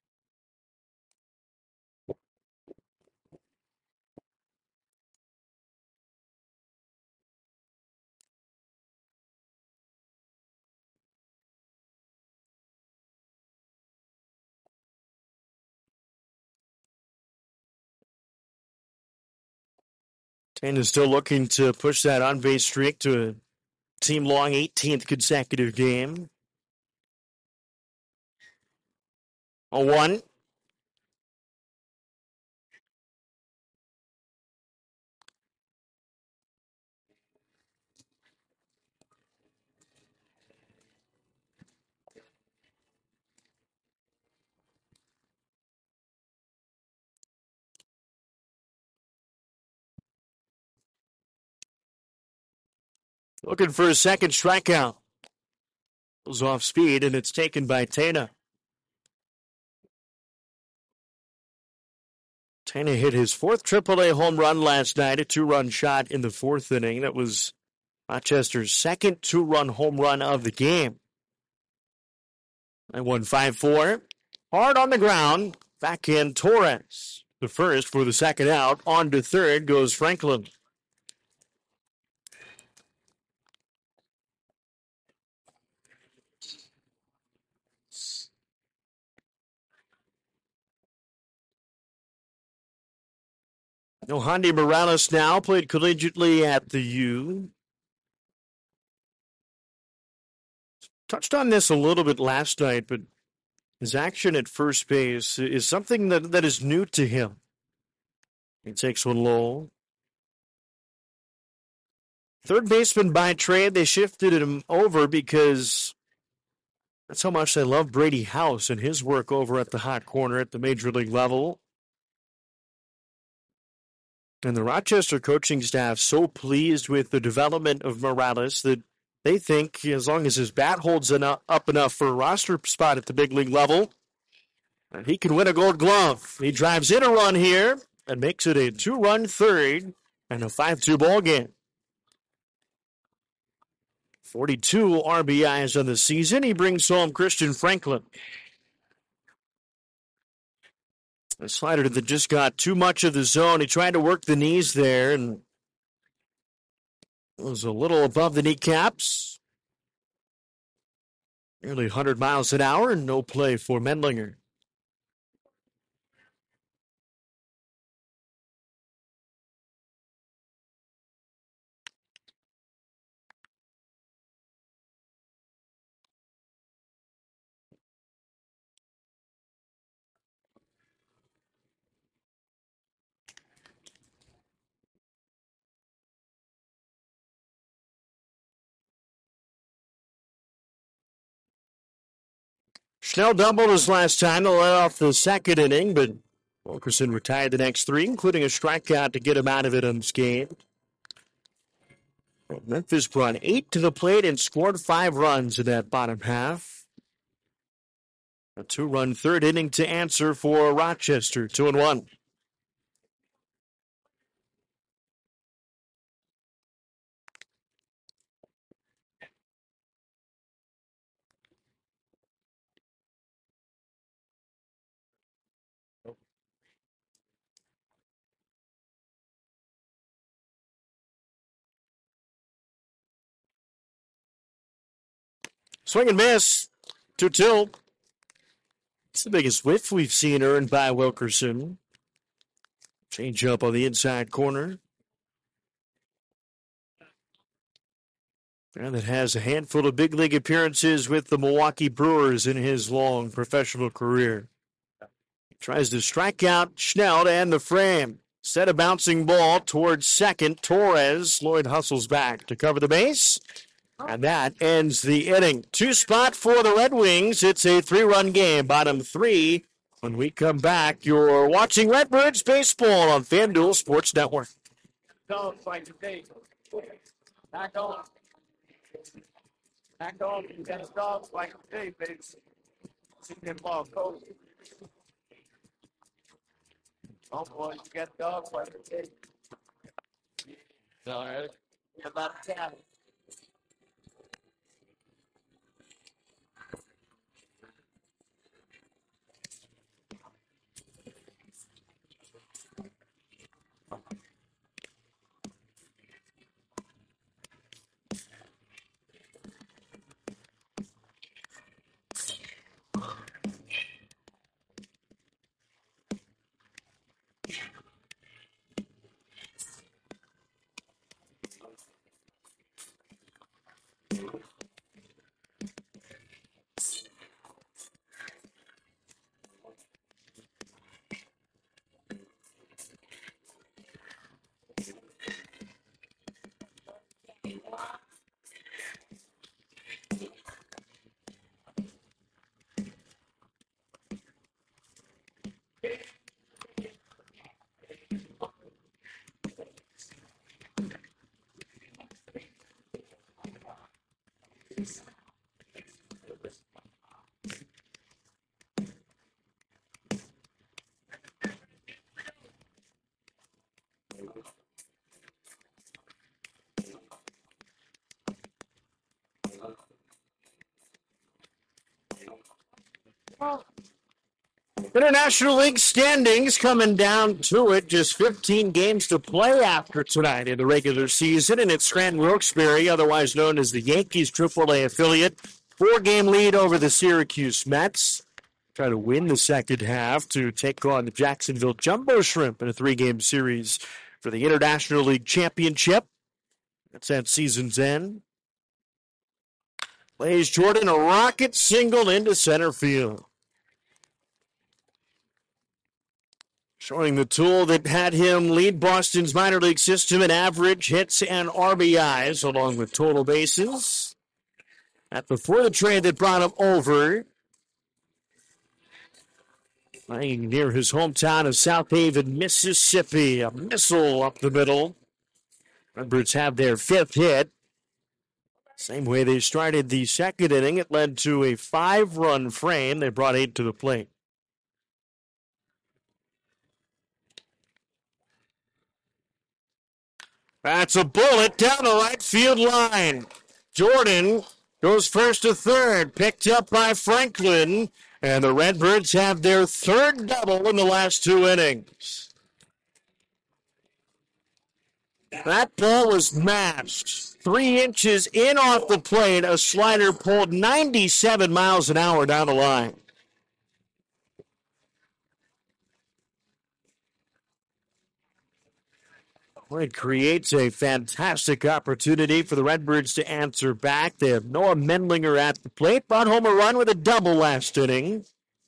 Tena's still looking to push that on-base streak to a team-long 18th consecutive game. 0-1. Looking for a second strikeout. Goes off speed, and it's taken by Tana. Tana hit his fourth AAA home run last night, a two-run shot in the fourth inning. That was Rochester's second two-run home run of the game. I won 5-4. Hard on the ground. Backhand Torres. The first for the second out. On to third goes Franklin. Yohandy Morales now played collegiately at the U. Touched on this a little bit last night, but his action at first base is something that is new to him. He takes one low. Third baseman by trade, they shifted him over because that's how much they love Brady House and his work over at the hot corner at the major league level. And the Rochester coaching staff so pleased with the development of Morales that they think as long as his bat holds up enough for a roster spot at the big league level, that he can win a Gold Glove. He drives in a run here and makes it a two-run third and a 5-2 ball game. 42 RBIs on the season. He brings home Christian Franklin. A slider that just got too much of the zone. He tried to work the knees there and was a little above the kneecaps. Nearly 100 miles an hour and no play for Mendlinger. Schnell doubled his last time to let off the second inning, but Wilkerson retired the next three, including a strikeout to get him out of it unscathed. Memphis brought 8 to the plate and scored 5 runs in that bottom half. A 2-run third inning to answer for Rochester, 2-1. Swing and miss. 2-2. It's the biggest whiff we've seen earned by Wilkerson. Change up on the inside corner. And that has a handful of big league appearances with the Milwaukee Brewers in his long professional career. Tries to strike out Schnell to end the frame. Set a bouncing ball towards second. Torres. Lloyd hustles back to cover the base. And that ends the inning. 2 spot for the Red Wings. It's a 3-run game. Bottom 3. When we come back, you're watching Redbirds Baseball on FanDuel Sports Network. Dogs like today. Back on. Back on. You got dogs like today, baby. See them ball cold. Oh boy, you got dogs like today. All right. About a cat. International League standings coming down to it. Just 15 games to play after tonight in the regular season, and it's Scranton Wilkes-Barre, otherwise known as the Yankees AAA affiliate. 4-game lead over the Syracuse Mets. Try to win the second half to take on the Jacksonville Jumbo Shrimp in a 3-game series for the International League Championship. That's at season's end. Plays Jordan a rocket single into center field. Showing the tool that had him lead Boston's minor league system in average hits and RBIs, along with total bases. That before the trade that brought him over. Playing near his hometown of South Haven, Mississippi. A missile up the middle. Redbirds have their 5th hit. Same way they started the second inning. It led to a 5-run frame. They brought 8 to the plate. That's a bullet down the right field line. Jordan goes first to third, picked up by Franklin, and the Redbirds have their 3rd double in the last 2 innings. That ball was mashed. 3 inches in off the plate, a slider pulled 97 miles an hour down the line. It creates a fantastic opportunity for the Redbirds to answer back. They have Noah Mendlinger at the plate. Brought home a run with a double last inning.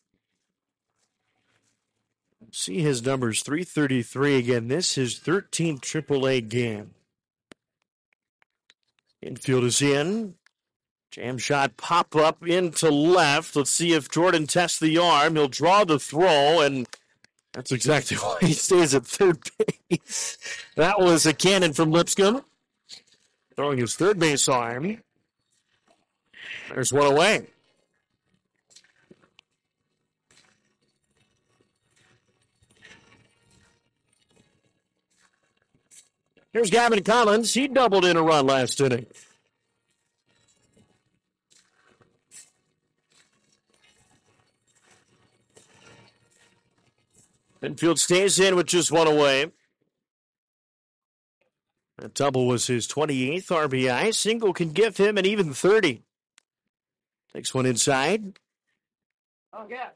See his numbers, 333 again. This is 13th AAA game. Infield is in. Jam shot pop up into left. Let's see if Jordan tests the arm. He'll draw the throw, and that's exactly why he stays at third base. That was a cannon from Lipscomb. Throwing his third base arm. There's one away. Here's Gavin Collins. He doubled in a run last inning. Infield stays in with just one away. That double was his 28th RBI. Single can give him an even 30. Takes one inside. Oh, yeah.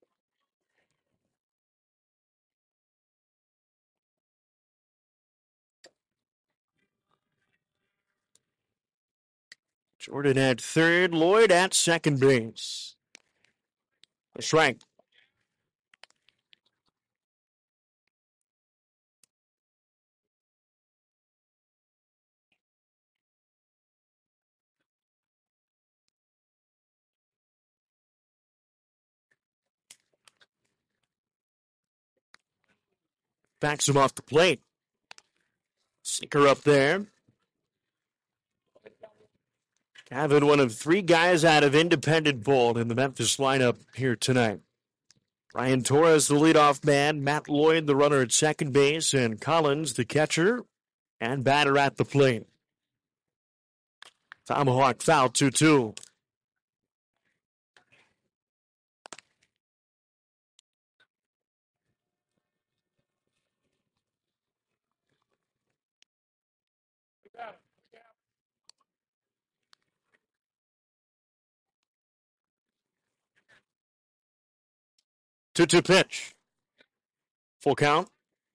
Jordan at third. Lloyd at second base. A strike. Backs him off the plate. Sinker up there. Gavin, one of 3 guys out of independent ball in the Memphis lineup here tonight. Ryan Torres, the leadoff man. Matt Lloyd, the runner at second base. And Collins, the catcher and batter at the plate. Tomahawk foul, 2-2. Two pitch. Full count.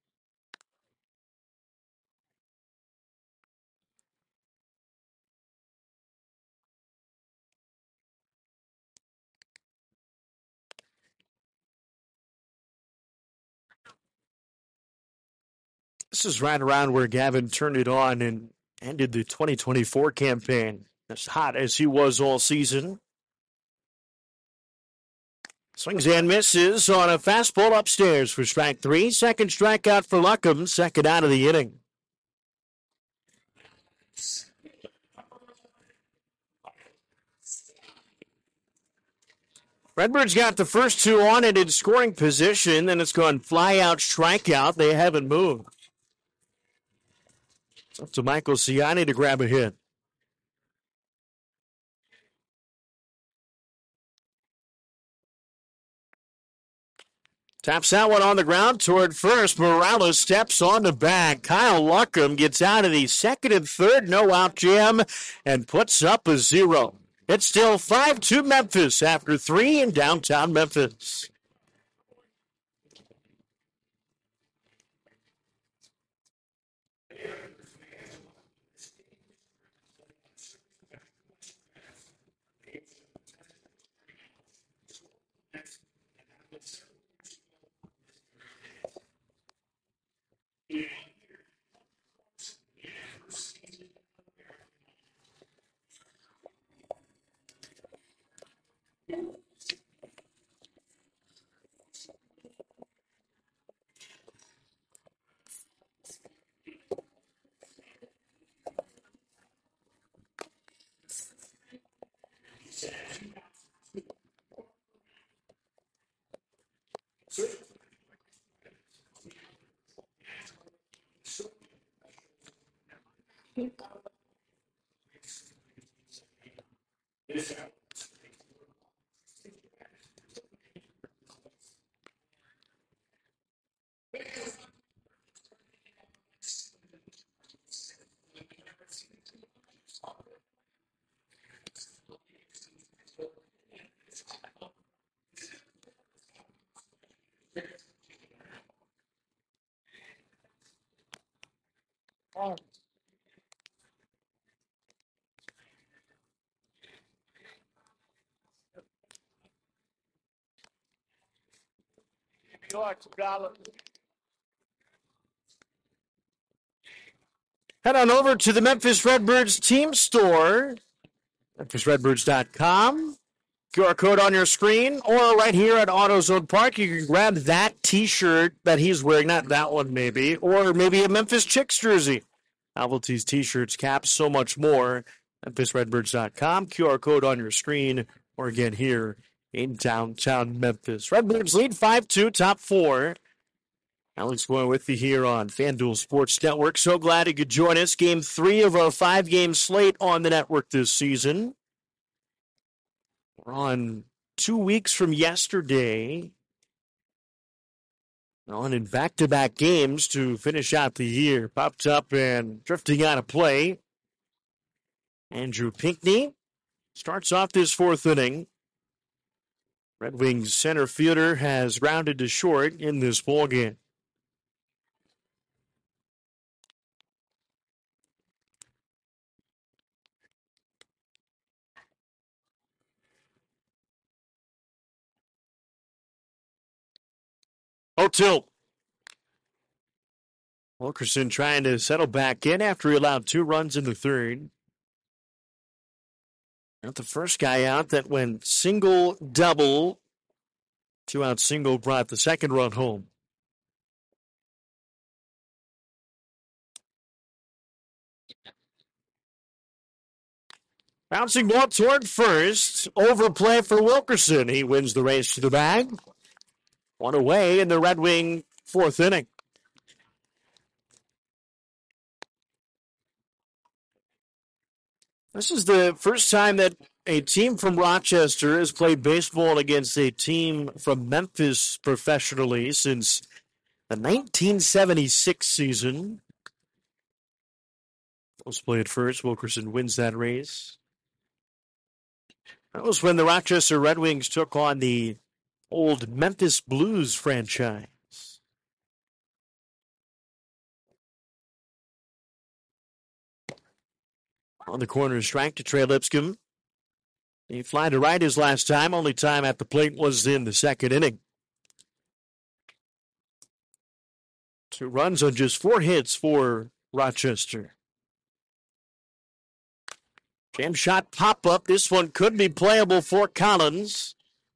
This is right around where Gavin turned it on and ended the 2024 campaign. As hot as he was all season. Swings and misses on a fastball upstairs for strike 3. Second strikeout for Luckham. Second out of the inning. Redbirds got the first two on it in scoring position, then it's gone fly out, strikeout. They haven't moved. It's up to Michael Ciani to grab a hit. Taps that one on the ground toward first. Morales steps on the bag. Kyle Luckham gets out of the second and third no-out jam and puts up a 0. It's still 5-2 Memphis after 3 in downtown Memphis. Head on over to the Memphis Redbirds team store, memphisredbirds.com. QR code on your screen, or right here at AutoZone Park, you can grab that T-shirt that he's wearing, not that one maybe, or maybe a Memphis Chicks jersey. Novelties, T-shirts, caps, so much more. memphisredbirds.com, QR code on your screen, or again here in downtown Memphis. Redbirds lead 5-2, top 4. Alex going with you here on FanDuel Sports Network. So glad you could join us. Game 3 of our 5-game slate on the network this season. We're on 2 weeks from yesterday. On in back-to-back games to finish out the year. Popped up and drifting out of play. Andrew Pinckney starts off this 4th inning. Red Wings center fielder has grounded to short in this ballgame. O'Toole. Wilkerson trying to settle back in after he allowed 2 runs in the 3rd. Not the first guy out that went single, double. 2-out single brought the 2nd run home. Bouncing ball toward first. Overplay for Wilkerson. He wins the race to the bag. 1 away in the Red Wing 4th inning. This is the first time that a team from Rochester has played baseball against a team from Memphis professionally since the 1976 season. Let's play it first. Wilkerson wins that race. That was when the Rochester Red Wings took on the old Memphis Blues franchise. On the corner strike to Trey Lipscomb. He fly to right his last time. Only time at the plate was in the 2nd inning. 2 runs on just 4 hits for Rochester. Jam shot pop-up. This one could be playable for Collins.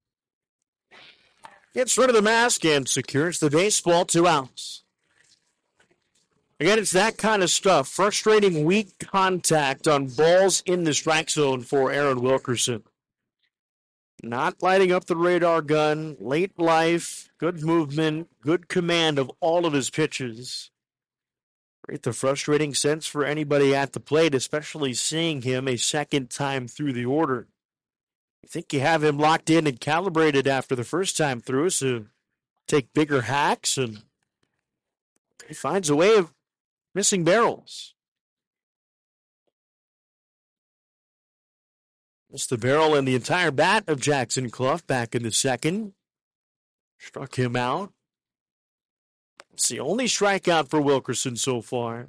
Gets rid of the mask and secures the baseball. 2 outs. Again, it's that kind of stuff. Frustrating weak contact on balls in the strike zone for Aaron Wilkerson. Not lighting up the radar gun, late life, good movement, good command of all of his pitches. Great the frustrating sense for anybody at the plate, especially seeing him a second time through the order. I think you have him locked in and calibrated after the first time through, so take bigger hacks, and he finds a way of missing barrels. Missed the barrel and the entire bat of Jackson Clough back in the second. Struck him out. It's the only strikeout for Wilkerson so far.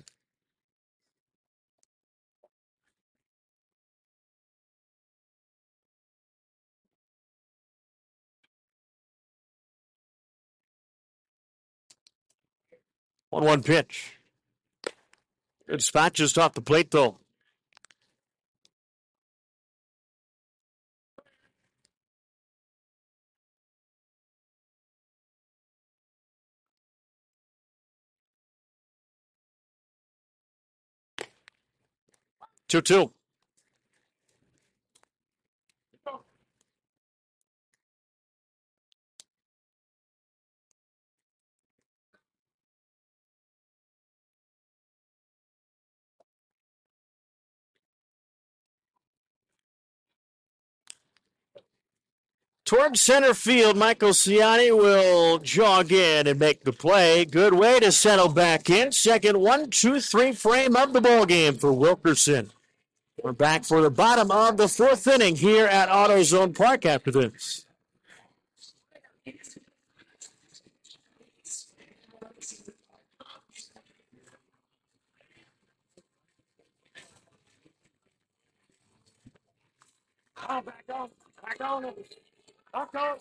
One pitch. Good spot just off the plate, though. Two. Towards center field, Michael Ciani will jog in and make the play. Good way to settle back in. Second 1-2-3 frame of the ball game for Wilkerson. We're back for the bottom of the fourth inning here at AutoZone Park after this. Oh, back on. Back on it. Back on.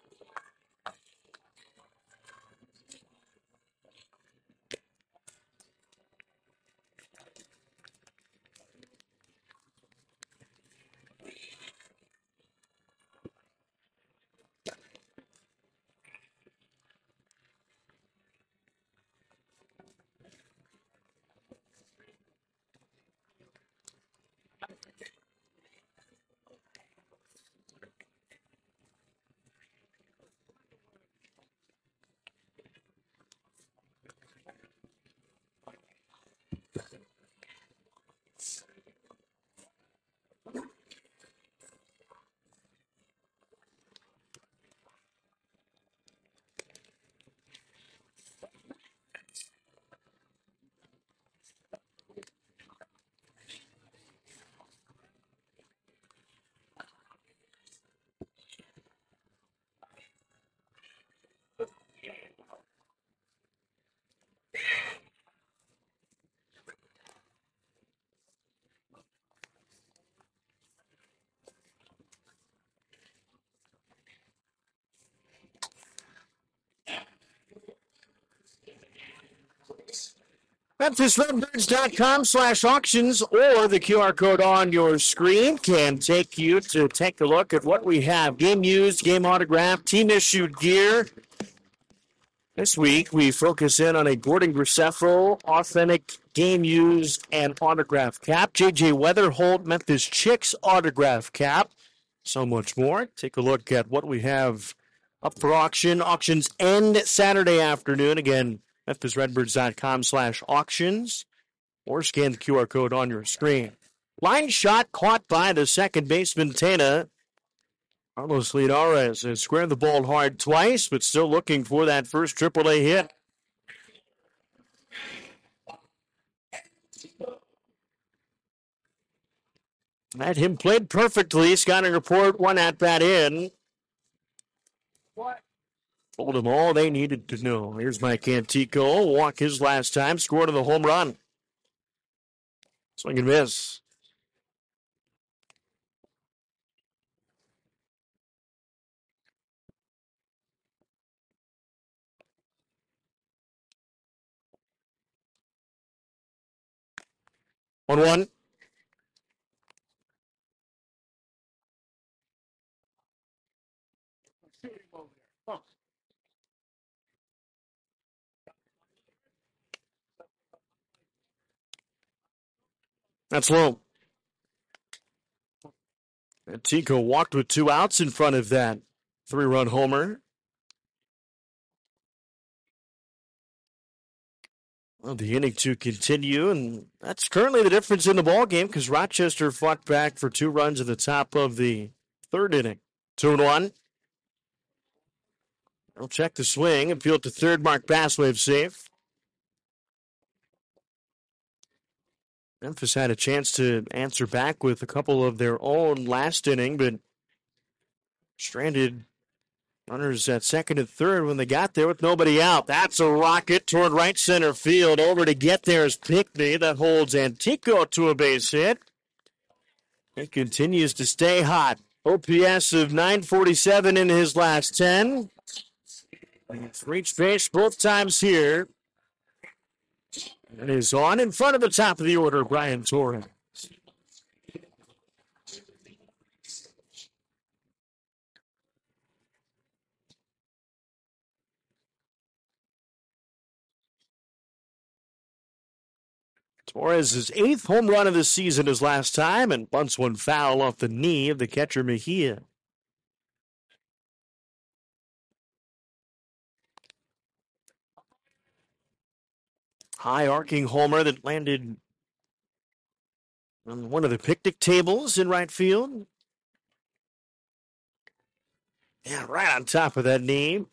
MemphisRedbirds.com/auctions or the QR code on your screen can take you to take a look at what we have. Game used, game autographed, team issued gear. This week we focus in on a Gordon Graceffo authentic game used and autograph cap. JJ Weatherholt Memphis Chicks autograph cap. So much more. Take a look at what we have up for auction. Auctions end Saturday afternoon. Again, MemphisRedbirds.com/auctions or scan the QR code on your screen. Line shot caught by the second baseman, Tena. Carlos Linares has squared the ball hard twice, but still looking for that first AAA hit. Had him played perfectly. Scouting report, one at bat in. Told him all they needed to know. Here's Mike Antico. Walk his last time. Scored of the home run. Swing and miss. One. That's low. And Tico walked with 2 outs in front of that 3-run homer. Well, the inning to continue, and that's currently the difference in the ball game because Rochester fought back for 2 runs at the top of the 3rd inning. 2-1. They'll check the swing. Appeal to third. Mark Basswave safe. Memphis had a chance to answer back with a couple of their own last inning, but stranded runners at second and third when they got there with nobody out. That's a rocket toward right center field. Over to get there is Pickney. That holds Antico to a base hit. He continues to stay hot. OPS of 947 in his last 10. He's reached base both times here. And is on in front of the top of the order, Brian Torres. Torres' 8th home run of the season his last time, and bunts one foul off the knee of the catcher Mejia. High arcing homer that landed on one of the picnic tables in right field. Yeah, right on top of that knee.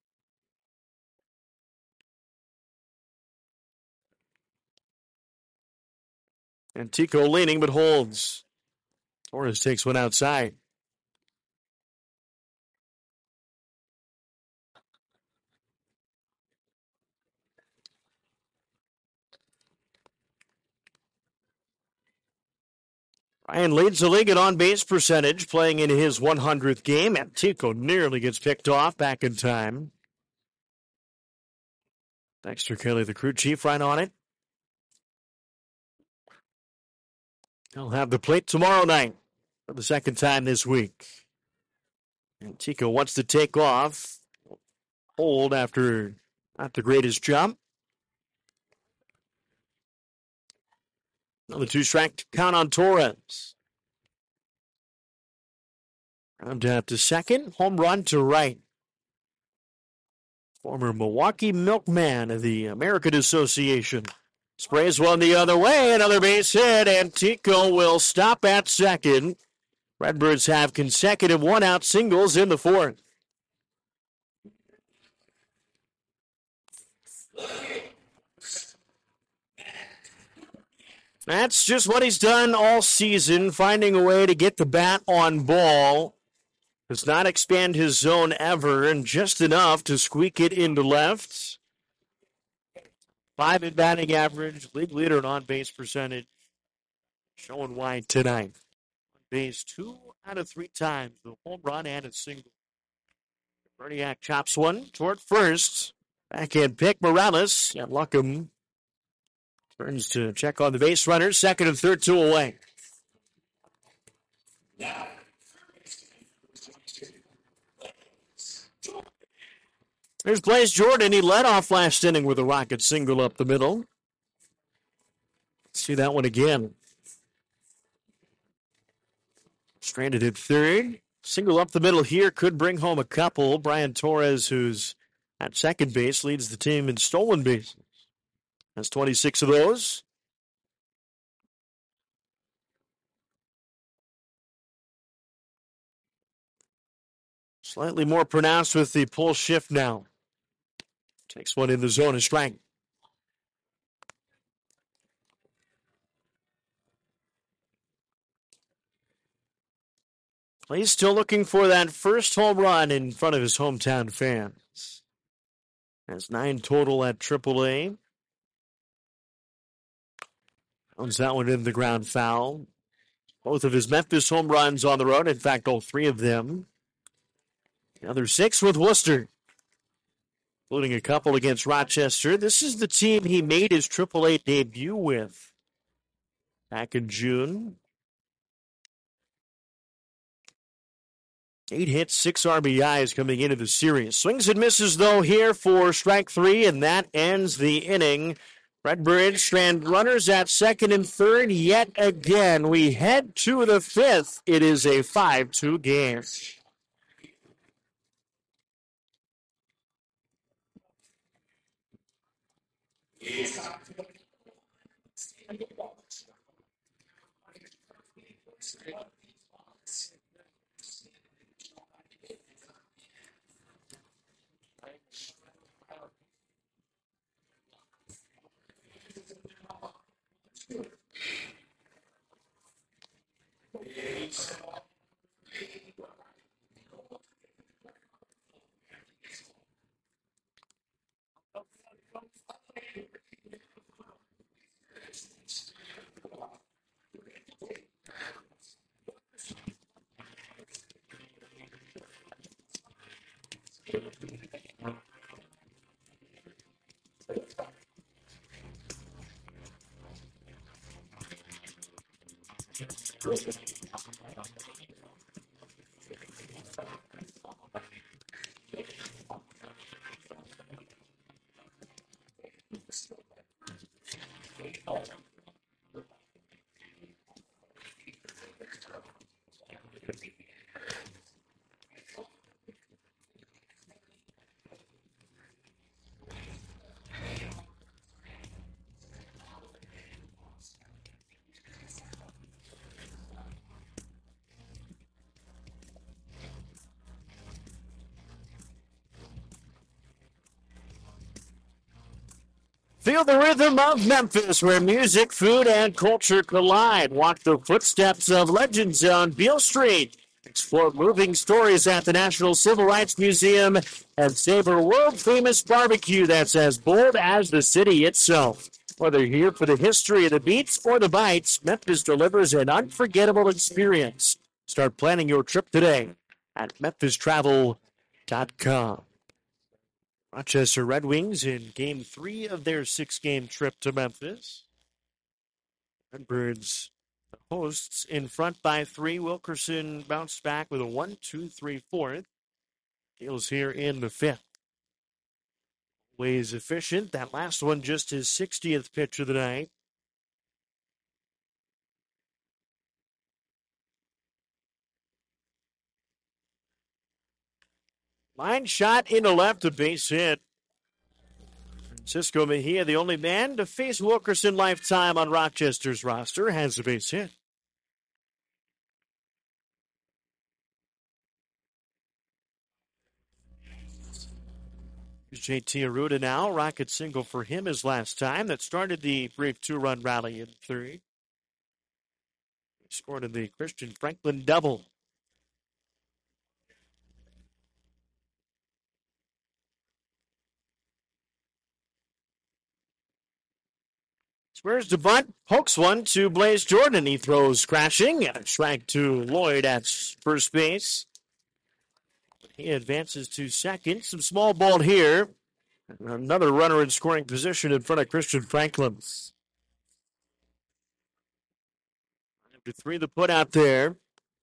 Antico leaning but holds. Torres takes one outside. Ryan leads the league in on-base percentage, playing in his 100th game. Antico nearly gets picked off back in time. Dexter Kelly, the crew chief, right on it. He'll have the plate tomorrow night for the second time this week. Antico wants to take off. Hold after not the greatest jump. Another 2-strike count on Torres. Round out to second. Home run to right. Former Milwaukee Milkman of the American Association. Sprays one the other way. Another base hit. Antico will stop at second. Redbirds have consecutive 1-out singles in the 4th. That's just what he's done all season, finding a way to get the bat on ball. Does not expand his zone ever, and just enough to squeak it into left. 5 in batting average, league leader in on-base percentage. Showing why tonight. Base 2 out of 3 times, the home run and a single. Berniak chops one toward first. Backhand pick, Morales, and Luckham turns to check on the base runners. Second and third, 2 away. Here's Blaze Jordan. He led off last inning with a rocket single up the middle. Let's see that one again. Stranded at third. Single up the middle here could bring home a couple. Brian Torres, who's at second base, leads the team in stolen bases. Has 26 of those. Slightly more pronounced with the pull shift now. Takes one in the zone and strike. He's still looking for that first home run in front of his hometown fans. Has 9 total at AAA. Owns that one in the ground foul. Both of his Memphis home runs on the road. In fact, all 3 of them. The other 6 with Worcester, including a couple against Rochester. This is the team he made his AAA debut with back in June. 8 hits, 6 RBIs coming into the series. Swings and misses, though, here for strike 3, and that ends the inning. Redbridge strand runners at second and third. Yet again, we head to the fifth. It is a 5-2 game. Feel the rhythm of Memphis, where music, food, and culture collide. Walk the footsteps of legends on Beale Street. Explore moving stories at the National Civil Rights Museum and savor world-famous barbecue that's as bold as the city itself. Whether you're here for the history of the beats or the bites, Memphis delivers an unforgettable experience. Start planning your trip today at memphistravel.com. Rochester Red Wings in Game 3 of their 6-game trip to Memphis. Redbirds, the hosts, in front by 3. Wilkerson bounced back with a 1-2-3-4. Gales here in the 5th. Always efficient. That last one just his 60th pitch of the night. Line shot into left, a base hit. Francisco Mejia, the only man to face Wilkerson lifetime on Rochester's roster, has a base hit. JT Arruda now. Rocket single for him his last time. That started the brief 2-run rally in 3. He scored in the Christian Franklin double. Squares to bunt, pokes one to Blaze Jordan. He throws crashing and a strike to Lloyd at first base. He advances to second. Some small ball here. Another runner in scoring position in front of Christian Franklin. 5-3 the put out there.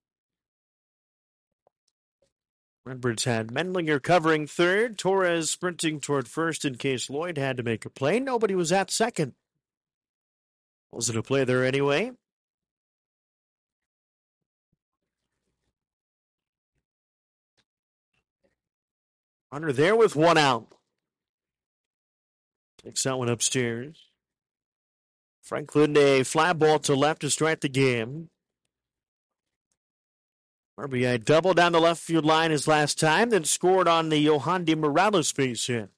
Redbirds had Mendlinger covering third. Torres sprinting toward first in case Lloyd had to make a play. Nobody was at second. Was it a play there anyway? Runner there with 1 out. Takes that one upstairs. Franklin, a fly ball to left to start the game. RBI double down the left field line his last time, then scored on the Yohandy Morales base hit.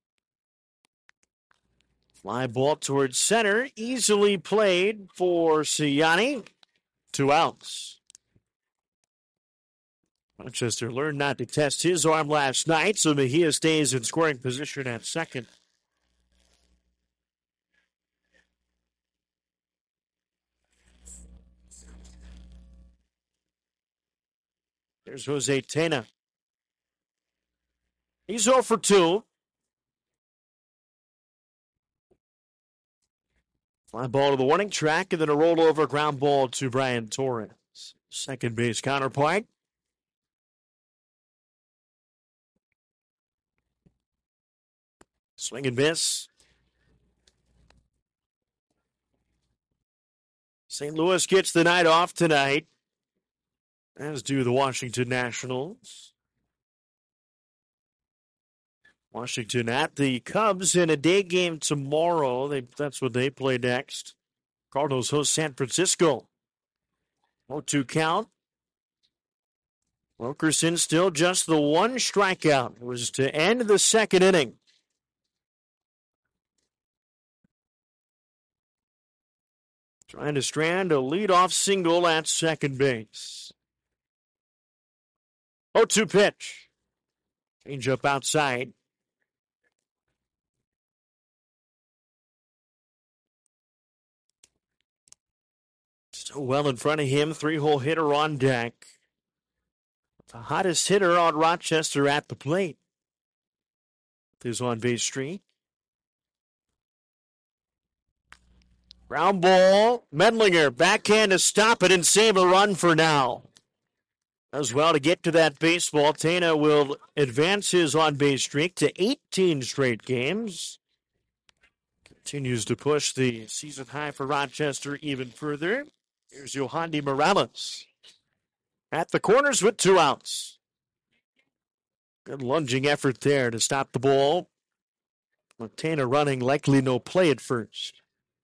Fly ball towards center, easily played for Siani. 2 outs. Rochester learned not to test his arm last night, so Mejia stays in scoring position at second. There's Jose Tena. He's 0 for 2. Fly ball to the warning track, and then a rollover ground ball to Brian Torres. Second base counterpoint. Swing and miss. St. Louis gets the night off tonight, as do the Washington Nationals. Washington at the Cubs in a day game tomorrow. That's what they play next. Cardinals host San Francisco. 0-2 count. Wilkerson still just the one strikeout. It was to end the second inning. Trying to strand a leadoff single at second base. 0-2 pitch. Change up outside. Still well in front of him. 3-hole hitter on deck. The hottest hitter on Rochester at the plate. His on-base streak. Ground ball. Medlinger backhand to stop it and save a run for now. As well to get to that baseball, Tena will advance his on-base streak to 18 straight games. Continues to push the season high for Rochester even further. Here's Yohandy Morales at the corners with 2 outs. Good lunging effort there to stop the ball. Tena running, likely no play at first.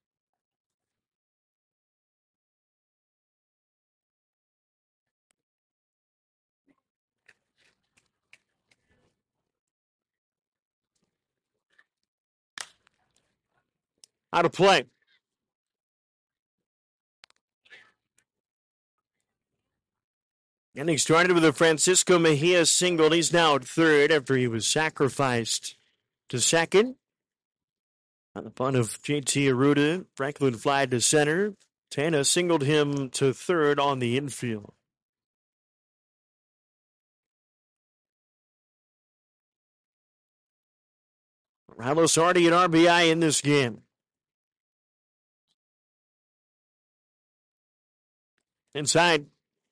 Out of play. Inning started with a Francisco Mejia single. He's now at third after he was sacrificed to second. On the bunt of JT Arruda, Franklin fly to center. Tena singled him to third on the infield. Morales already an RBI in this game. Inside.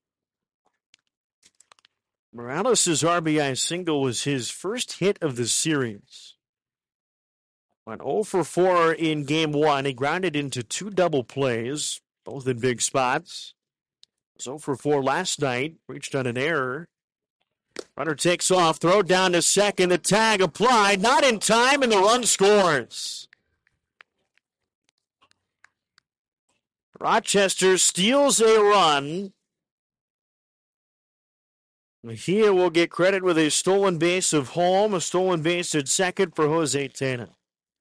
Morales' RBI single was his first hit of the series. Went 0 for 4 in game 1. He grounded into 2 double plays, both in big spots. Was 0 for 4 last night. Reached on an error. Runner takes off. Throw down to second. The tag applied. Not in time, and the run scores. Rochester steals a run. Mejia will get credit with a stolen base of home, a stolen base at second for Jose Tena.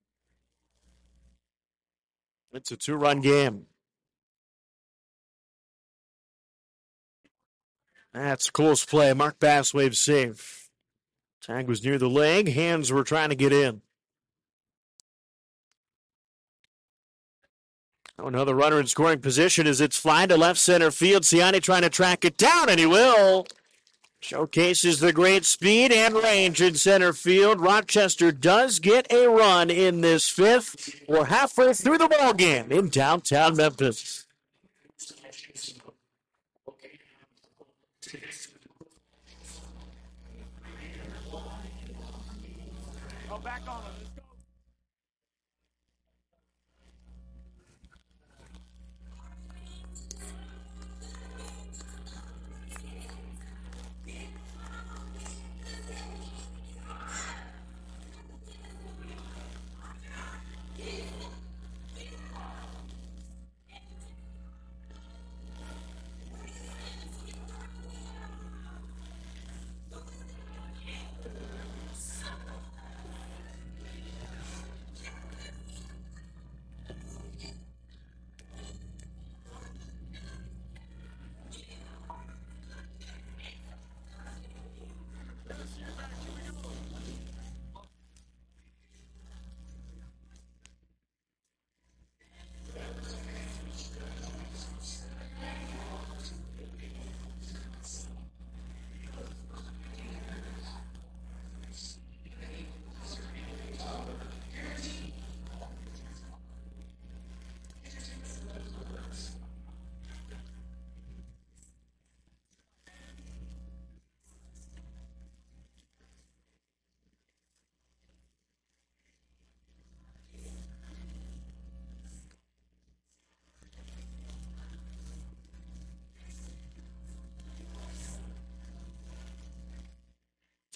It's a 2-run game. That's a close play. Mark Basswave safe. Tag was near the leg. Hands were trying to get in. Another runner in scoring position as it's flying to left center field. Ciani trying to track it down, and he will. Showcases the great speed and range in center field. Rochester does get a run in this fifth. We're halfway through the ball game in downtown Memphis. Go back on him. Let's go.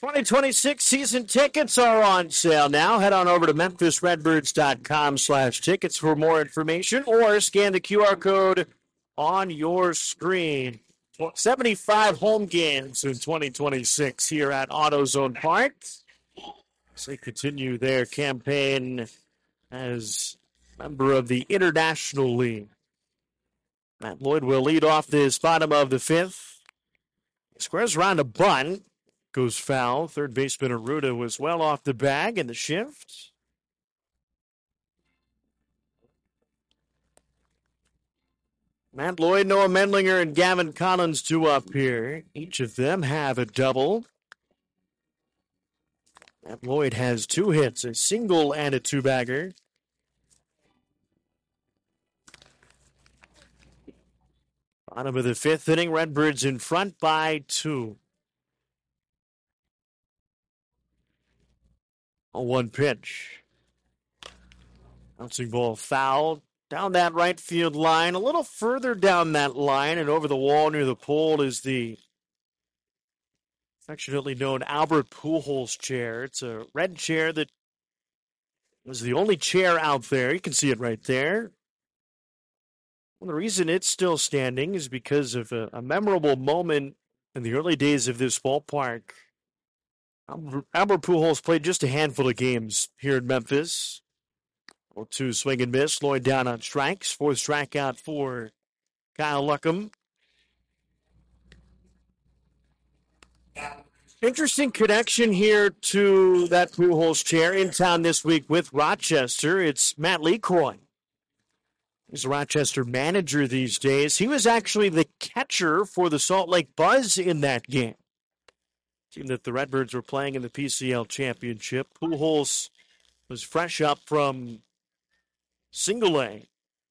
2026 season tickets are on sale now. Head on over to memphisredbirds.com/tickets for more information or scan the QR code on your screen. 75 home games in 2026 here at AutoZone Park. As they continue their campaign as member of the International League. Matt Lloyd will lead off this bottom of the fifth. Squares around a bunt. Goes foul. Third baseman Aruda was well off the bag in the shift. Matt Lloyd, Noah Mendlinger, and Gavin Collins due up here. Each of them have a double. Matt Lloyd has 2 hits, a single and a 2-bagger. Bottom of the fifth inning, Redbirds in front by 2. A 1 pitch. Bouncing ball foul. Down that right field line. A little further down that line and over the wall near the pole is the affectionately known Albert Pujols chair. It's a red chair that was the only chair out there. You can see it right there. Well, the reason it's still standing is because of a memorable moment in the early days of this ballpark. Albert Pujols played just a handful of games here in Memphis. 0-2 swing and miss. Lloyd down on strikes. 4th strikeout for Kyle Luckham. Interesting connection here to that Pujols chair in town this week with Rochester. It's Matt LeCroy. He's a Rochester manager these days. He was actually the catcher for the Salt Lake Buzz in that game. Team that the Redbirds were playing in the PCL championship. Pujols was fresh up from Single A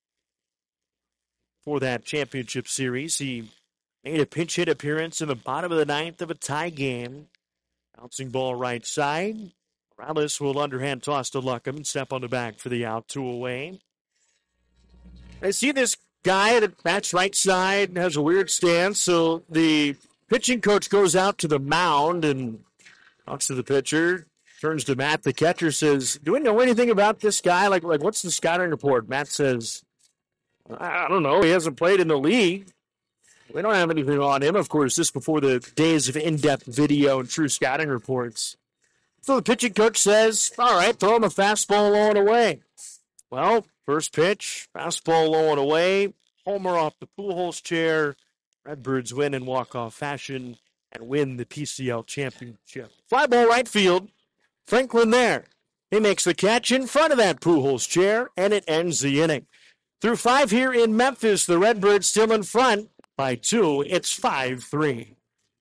for that championship series. He made a pinch hit appearance in the bottom of the 9th of a tie game. Bouncing ball right side. Morales will underhand toss to Luckham and step on the back for the out, 2 away. I see this guy that bats right side, has a weird stance, so the pitching coach goes out to the mound and talks to the pitcher, turns to Matt, the catcher, says, do we know anything about this guy? Like what's the scouting report? Matt says, I don't know. He hasn't played in the league. We don't have anything on him. Of course, this before the days of in-depth video and true scouting reports. So the pitching coach says, all right, throw him a fastball low and away. Well, first pitch, fastball low and away, homer off the Pujols chair. Redbirds win in walk-off fashion and win the PCL championship. Fly ball right field. Franklin there. He makes the catch in front of that Pujols chair, and it ends the inning. Through 5 here in Memphis, the Redbirds still in front by 2. It's 5-3. Here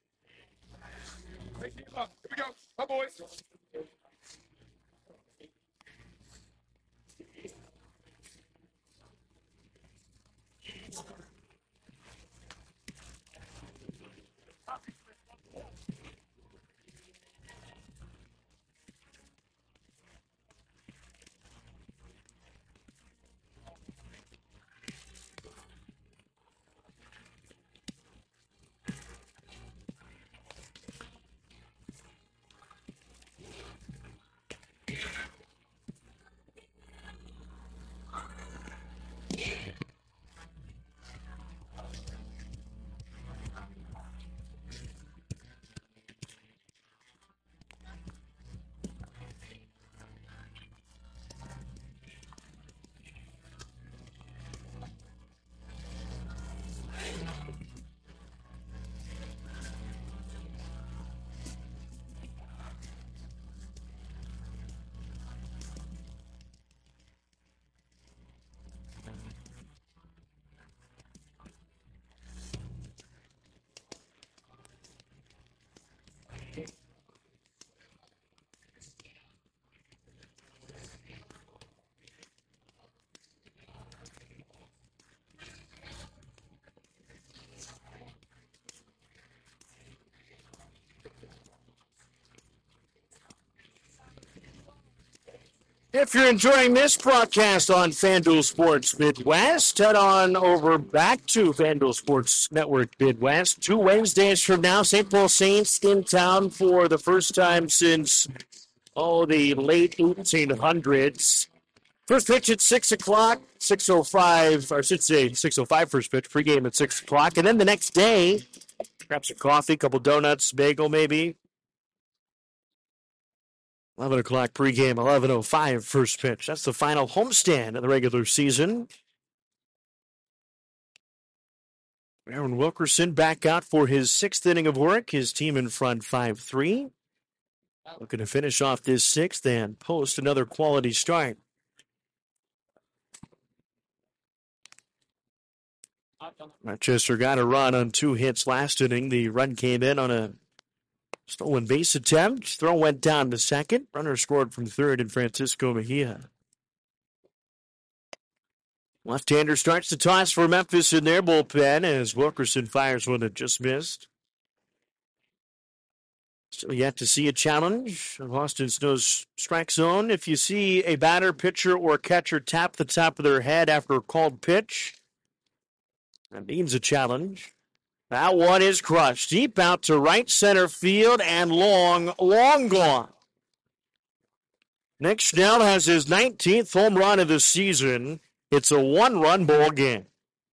we go. Come, boys. If you're enjoying this broadcast on FanDuel Sports Midwest, head on over back to FanDuel Sports Network Midwest. 2 Wednesdays from now, St. Paul Saints in town for the first time since, the late 1800s. First pitch at 6 o'clock, 6:05, or I should say 6:05 first pitch, pregame at 6 o'clock. And then the next day, perhaps a coffee, couple donuts, bagel maybe. 11 o'clock pregame, 11:05 first pitch. That's the final homestand of the regular season. Aaron Wilkerson back out for his 6th inning of work. His team in front 5-3. Looking to finish off this 6th and post another quality start. Rochester got a run on 2 hits last inning. The run came in on a stolen base attempt. Throw went down to second. Runner scored from third in Francisco Mejia. Left-hander starts to toss for Memphis in their bullpen as Wilkerson fires one that just missed. Still yet to see a challenge of Austin Snow's strike zone. If you see a batter, pitcher, or catcher tap the top of their head after a called pitch, that means a challenge. That one is crushed. Deep out to right center field and long gone. Nick Schnell has his 19th home run of the season. It's a 1-run ball game.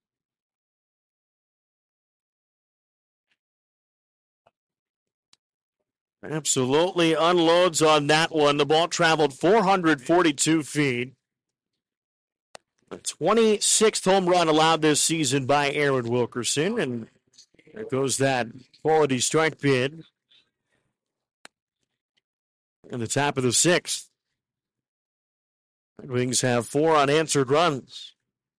Absolutely unloads on that one. The ball traveled 442 feet. The 26th home run allowed this season by Aaron Wilkerson, and there goes that quality strike bid. In the top of the 6th. Red Wings have 4 unanswered runs.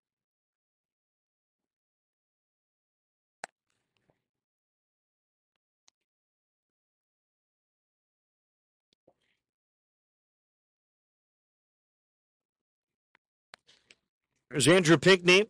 There's Andrew Pinckney.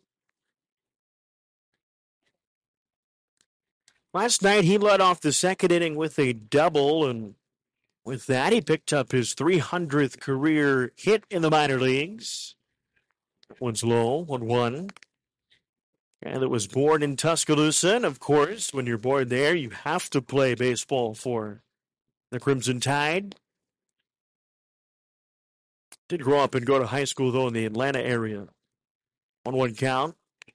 Last night he led off the 2nd inning with a double, and with that he picked up his 300th career hit in the minor leagues. That one's low, 1-1. And it was born in Tuscaloosa, and of course, when you're born there, you have to play baseball for the Crimson Tide. Did grow up and go to high school, though, in the Atlanta area. 1-1 count.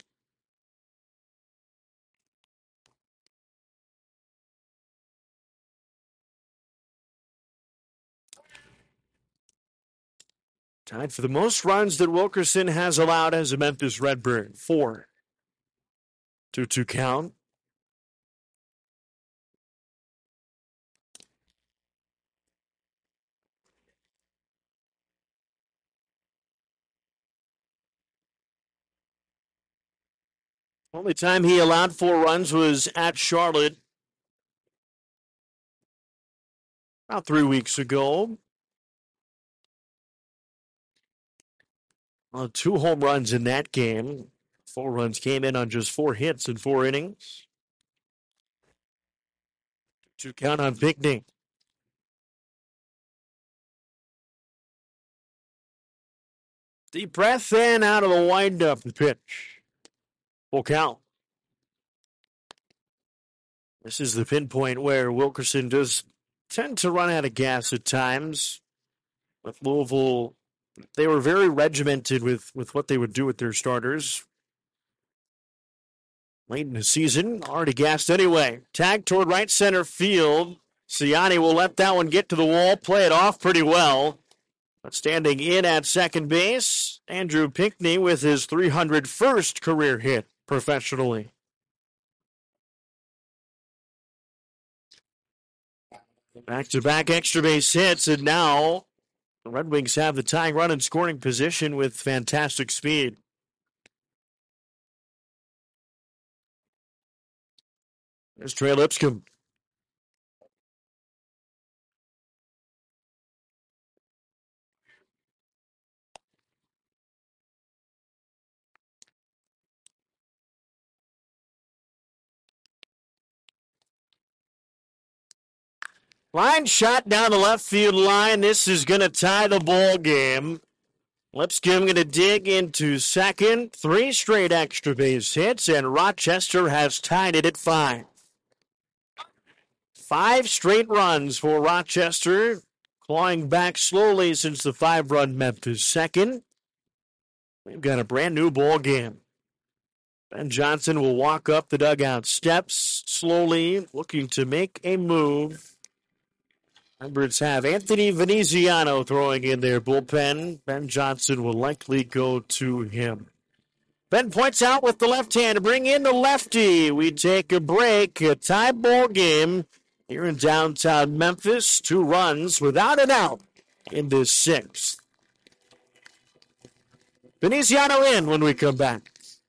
Tied for the most runs that Wilkerson has allowed as a Memphis Redbird. 4. 2-2 count. Only time he allowed 4 runs was at Charlotte about 3 weeks ago. 2 home runs in that game. 4 runs came in on just 4 hits in 4 innings. 2 count on Pinckney. Deep breath in, out of the windup, the pitch. Full count. This is the pinpoint where Wilkerson does tend to run out of gas at times. With Louisville, they were very regimented with what they would do with their starters. Late in the season, already gassed anyway. Tag toward right center field. Ciani will let that one get to the wall, play it off pretty well. But standing in at second base, Andrew Pinckney with his 301st career hit professionally. Back-to-back extra base hits, and now the Red Wings have the tying run in scoring position with fantastic speed. There's Trey Lipscomb. Line shot down the left field line. This is going to tie the ball game. Lipscomb going to dig into second. 3 straight extra base hits, and Rochester has tied it at 5. 5 straight runs for Rochester, clawing back slowly since the 5-run Memphis second. We've got a brand new ball game. Ben Johnson will walk up the dugout steps slowly, looking to make a move. Redbirds have Anthony Veneziano throwing in their bullpen. Ben Johnson will likely go to him. Ben points out with the left hand to bring in the lefty. We take a break, a tie ball game here in downtown Memphis. 2 runs without an out in this 6th. Veneziano in when we come back.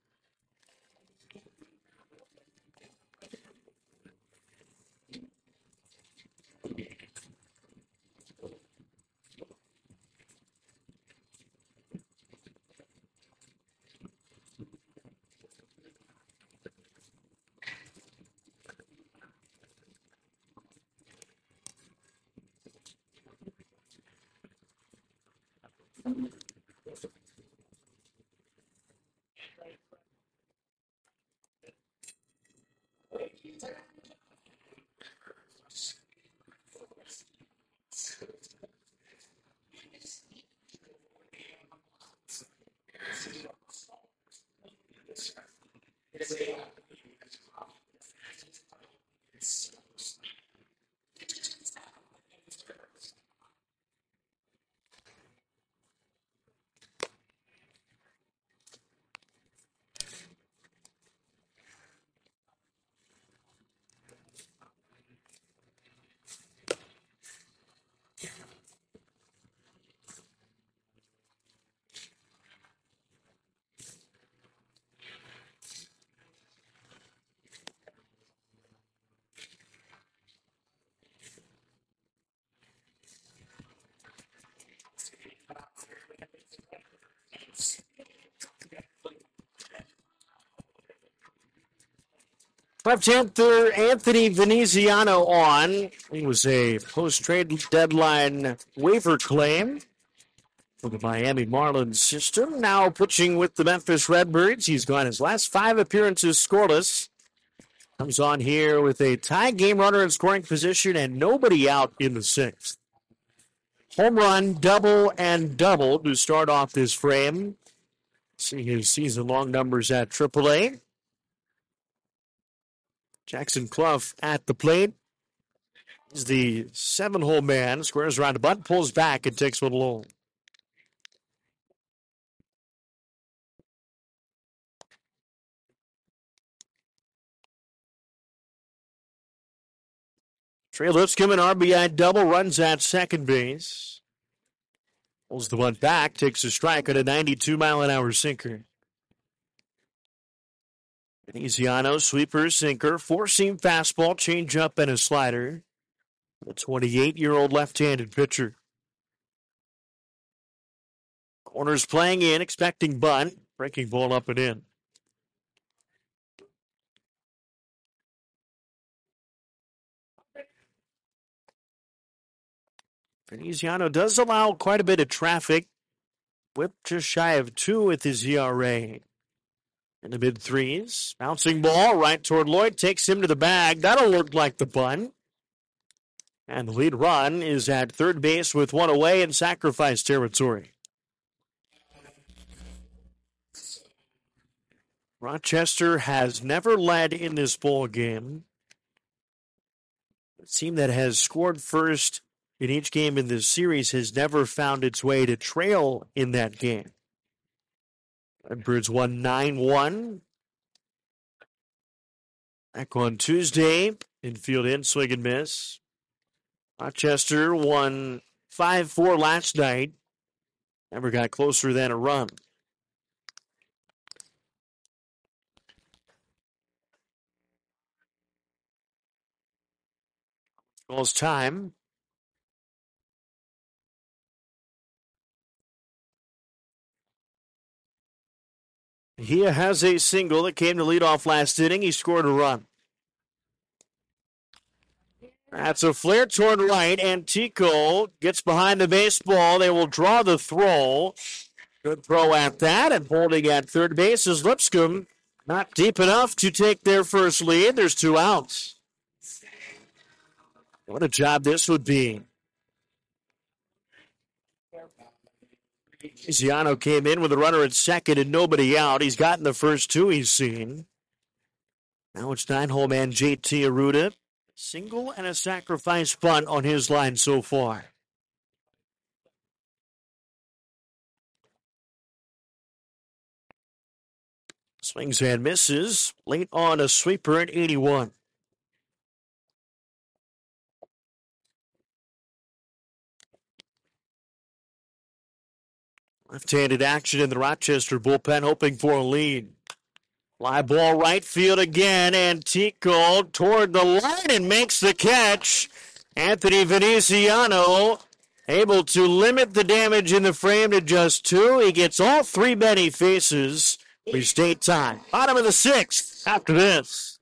Left-hander Anthony Veneziano on. He was a post-trade deadline waiver claim for the Miami Marlins system. Now pitching with the Memphis Redbirds. He's gone his last 5 appearances scoreless. Comes on here with a tie game runner in scoring position and nobody out in the 6th. Home run, double, and double to start off this frame. See his season-long numbers at AAA. Jackson Clough at the plate. He's the 7-hole man. Squares around the bunt, pulls back, and takes one low. Trey Lipscomb, an RBI double, runs at second base. Pulls the bunt back, takes a strike on a 92-mile-an-hour sinker. Veneziano, sweeper, sinker, 4-seam fastball, changeup, and a slider. The 28-year-old left-handed pitcher. Corners playing in, expecting bunt. Breaking ball up and in. Veneziano does allow quite a bit of traffic. Whip just shy of 2 with his ERA. In the mid-3s. Bouncing ball right toward Lloyd. Takes him to the bag. That'll look like the bunt. And the lead run is at third base with 1 away in sacrifice territory. Rochester has never led in this ball game. The team that has scored first in each game in this series has never found its way to trail in that game. Redbirds won 9-1. Back on Tuesday, infield in, swing and miss. Rochester won 5-4 last night. Never got closer than a run. Ball's time. He has a single that came to lead off last inning. He scored a run. That's a flare toward right, and Tico gets behind the baseball. They will draw the throw. Good throw at that, and holding at third base is Lipscomb. Not deep enough to take their first lead. There's 2 outs. What a job this would be. Ziano came in with a runner at second and nobody out. He's gotten the first 2 he's seen. Now it's 9-hole man JT Arruda. Single and a sacrifice bunt on his line so far. Swings and misses. Late on a sweeper at 81. Left-handed action in the Rochester bullpen, hoping for a lead. Fly ball right field again, and Tico toward the line and makes the catch. Anthony Veneziano able to limit the damage in the frame to just 2. He gets all 3 men he faces. We stay tied. Bottom of the 6th after this.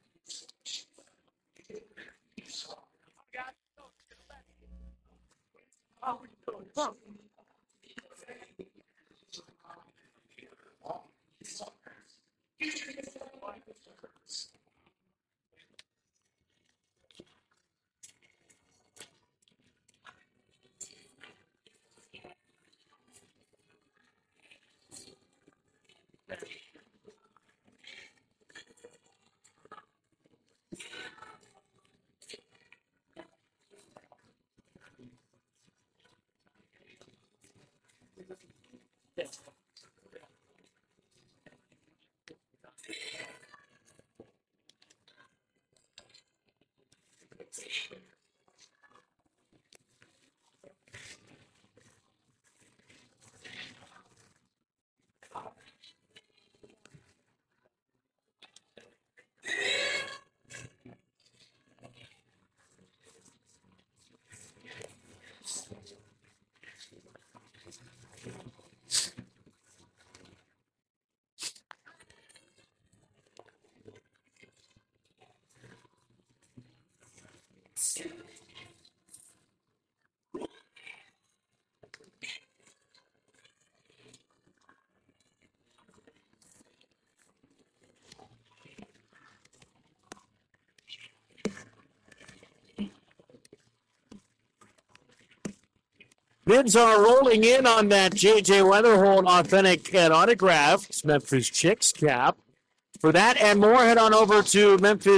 Bids are rolling in on that J.J. Weatherhold authentic and autographed Memphis Chicks cap. For that and more, head on over to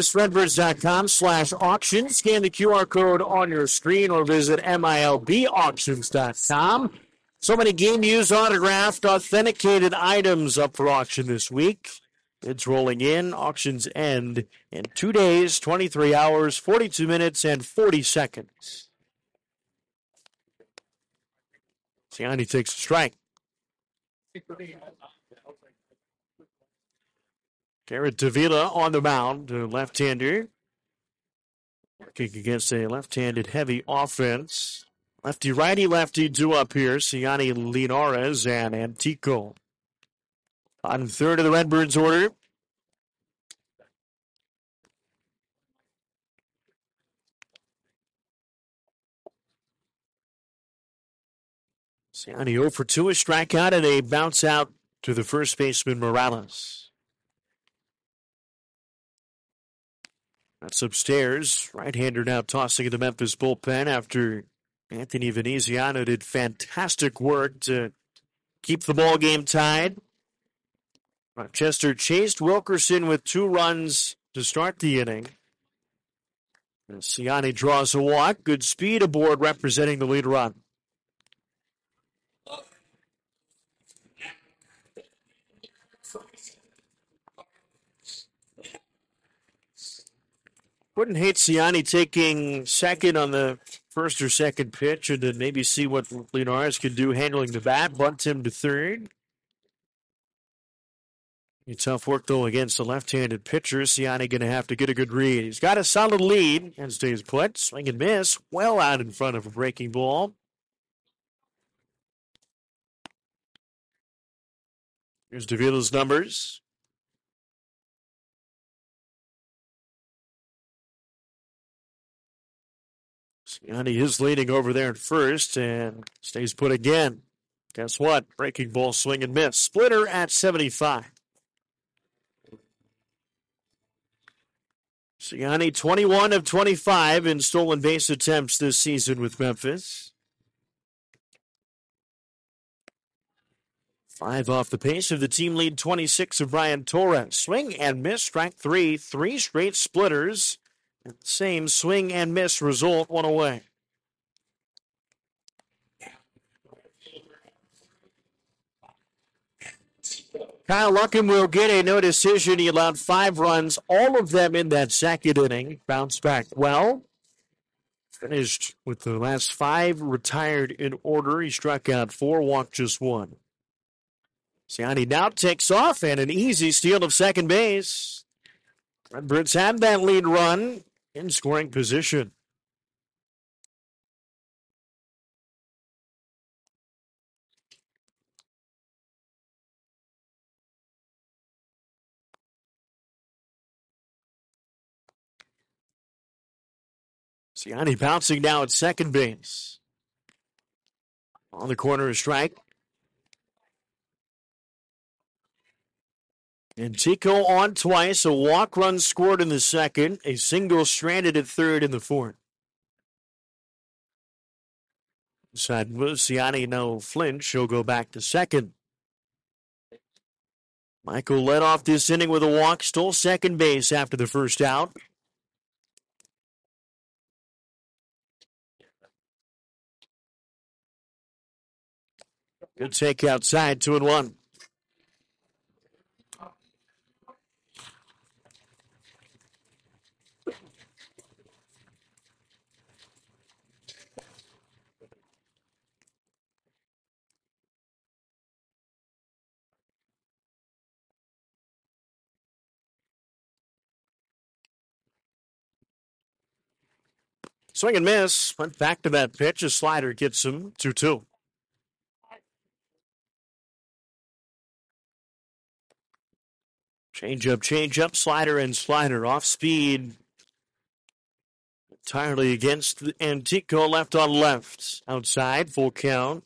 MemphisRedbirds.com/auction. Scan the QR code on your screen or visit MILBauctions.com. So many game used, autographed, authenticated items up for auction this week. Bids rolling in. Auctions end in 2 days, 23 hours, 42 minutes, and 40 seconds. Siani takes a strike. Garrett Davila on the mound, a left-hander. Working against a left-handed heavy offense. Lefty-righty, lefty, 2 up here. Siani, Linares, and Antico. On third of the Redbirds order. Siani 0 for 2, a strikeout, and a bounce out to the first baseman, Morales. That's upstairs. Right-hander now tossing in the Memphis bullpen after Anthony Veneziano did fantastic work to keep the ball game tied. Rochester chased Wilkerson with 2 runs to start the inning. And Siani draws a walk. Good speed aboard representing the lead run. Wouldn't hate Siani taking second on the first or second pitch and then maybe see what Linares can do handling the bat. Bunt him to third. Tough work, though, against the left-handed pitcher. Siani going to have to get a good read. He's got a solid lead and stays put. Swing and miss. Well out in front of a breaking ball. Here's Davila's numbers. Siani is leading over there at first and stays put again. Guess what? Breaking ball swing and miss. Splitter at 75. Siani 21 of 25 in stolen base attempts this season with Memphis. 5 off the pace of the team lead 26 of Brian Torres. Swing and miss, strike 3. 3 straight splitters. Same swing and miss result, 1 away. Kyle Luckham will get a no decision. He allowed 5 runs, all of them in that second inning. Bounced back well. Finished with the last 5 retired in order. He struck out 4, walked just 1. Siani now takes off and an easy steal of second base. Redbirds had that lead run in scoring position. Siani bouncing now at second base. On the corner, a strike. And Tico on twice. A walk run scored in the second. A single stranded at third in the fourth. Inside move, Siani no flinch. He'll go back to second. Michael led off this inning with a walk. Stole second base after the first out. Good take outside, 2-1. Swing and miss. Went back to that pitch. A slider gets him 2-2. Change up, slider, and slider. Off speed. Entirely against Antico, left on left. Outside, full count.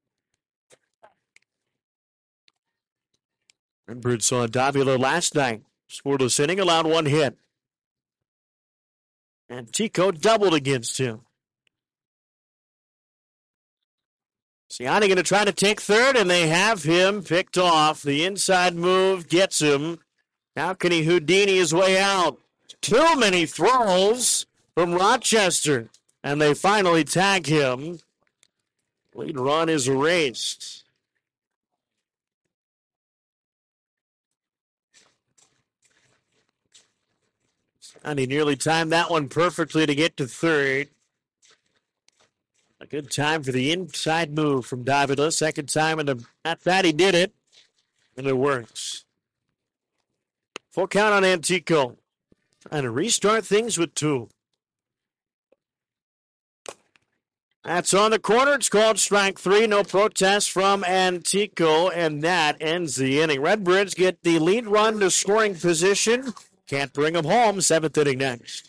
Redbird saw Davila last night. Scoreless inning, allowed 1 hit. Antico doubled against him. Siani going to try to take third, and they have him picked off. The inside move gets him. How can he Houdini his way out? Too many throws from Rochester, and they finally tag him. Lead run is erased. And he nearly timed that one perfectly to get to third. A good time for the inside move from Davila. Second time in the at bat, he did it, and it works. Full count on Antico. Trying to restart things with 2. That's on the corner. It's called strike 3. No protest from Antico, and that ends the inning. Redbirds get the lead run to scoring position. Can't bring them home. 7th inning next.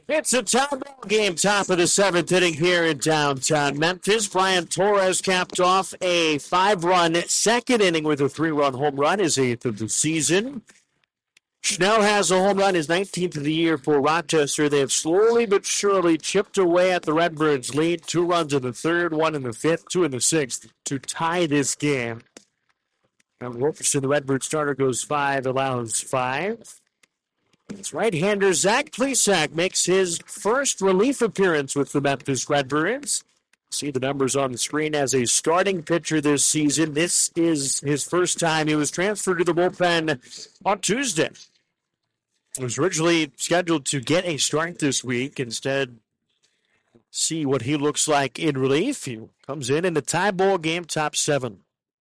It's a tie ball game, top of the seventh inning here in downtown Memphis. Brian Torres capped off a 5-run second inning with a 3-run home run, his 8th of the season. Schnell has a home run, his 19th of the year for Rochester. They have slowly but surely chipped away at the Redbirds' lead. 2 runs in the third, 1 in the fifth, 2 in the sixth to tie this game. And Wolferson, the Redbird starter, goes 5, allows 5. His right-hander, Zach Plesac, makes his first relief appearance with the Memphis Redbirds. See the numbers on the screen as a starting pitcher this season. This is his first time. He was transferred to the bullpen on Tuesday. He was originally scheduled to get a start this week. Instead, see what he looks like in relief. He comes in the tie ball game, top 7.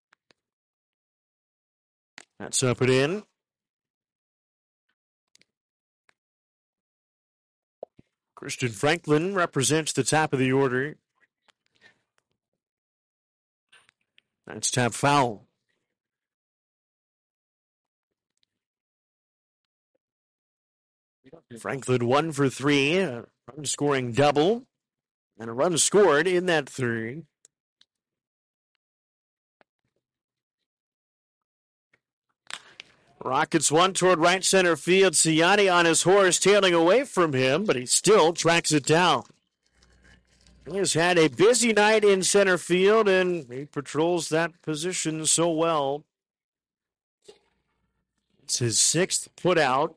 That's up and in. Christian Franklin represents the top of the order. That's tap foul. Franklin 1 for 3, a run scoring double, and a run scored in that 3. Rockets 1 toward right center field. Ciani on his horse, tailing away from him, but he still tracks it down. He has had a busy night in center field, and he patrols that position so well. It's his 6th put out.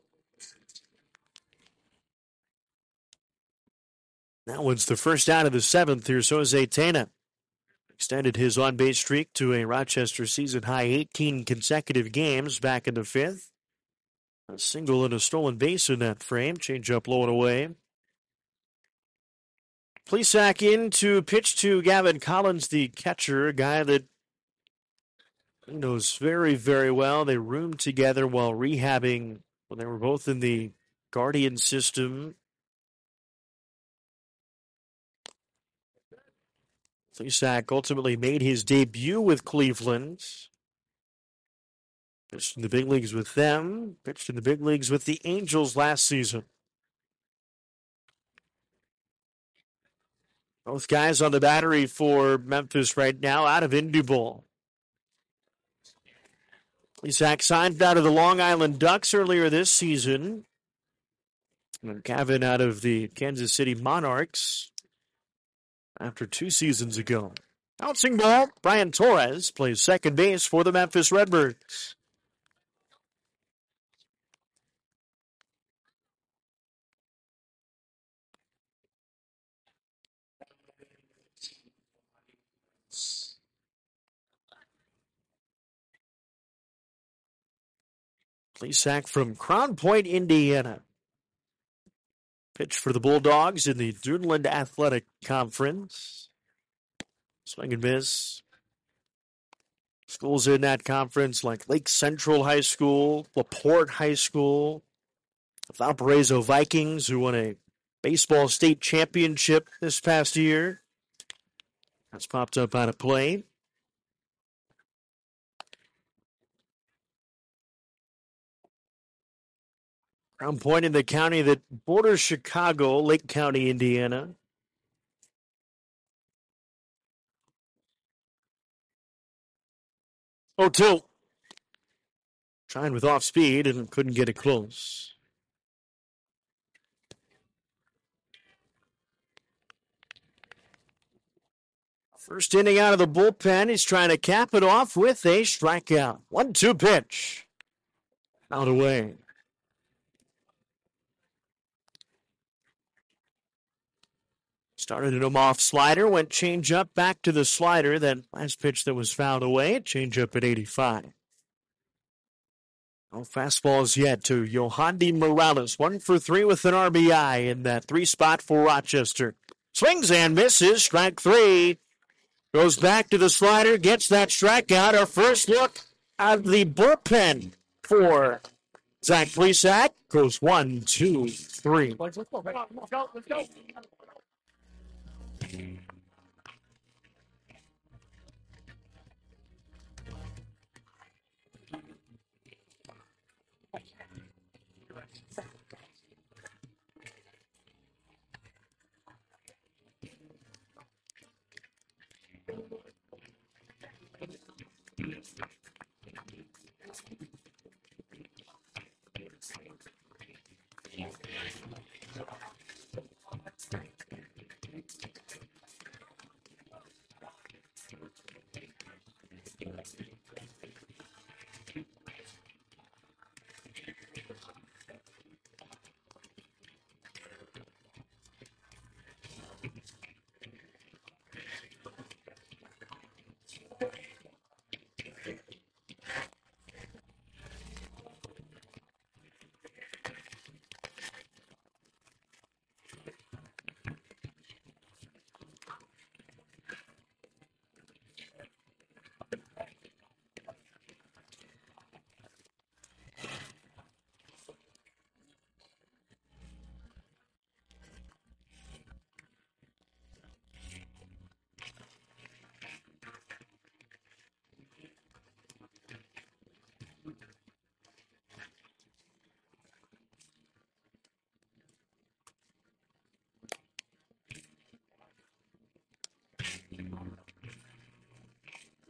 That one's the first out of the 7th here. So is Atena. Extended his on-base streak to a Rochester season-high 18 consecutive games back in the 5th. A single and a stolen base in that frame. Change up low and away. Plesac in to pitch to Gavin Collins, the catcher, a guy that he knows very, very well. They roomed together while rehabbing when they were both in the Guardian system. Plesac ultimately made his debut with Cleveland. Pitched in the big leagues with them. Pitched in the big leagues with the Angels last season. Both guys on the battery for Memphis right now out of Indy Bowl. Plesac signed out of the Long Island Ducks earlier this season. And Gavin out of the Kansas City Monarchs after 2 seasons ago. Bouncing ball, Brian Torres plays second base for the Memphis Redbirds. Plesac from Crown Point, Indiana. Pitched for the Bulldogs in the Duneland Athletic Conference. Swing and miss. Schools in that conference like Lake Central High School, LaPorte High School, the Valparaiso Vikings, who won a baseball state championship this past year. That's popped up on a play. Crown Point in the county that borders Chicago, Lake County, Indiana. 0-2. Trying with off speed and couldn't get it close. First inning out of the bullpen. He's trying to cap it off with a strikeout. 1-2 pitch. Out away. Started him off slider, went change up, back to the slider. Then last pitch that was fouled away, change up at 85. No fastballs yet to Yohandy Morales. 1 for 3 with an RBI in that 3 spot for Rochester. Swings and misses. Strike 3. Goes back to the slider, gets that strikeout. Our first look at the bullpen for Zach Plesac. Goes 1, 2, 3. Let's go.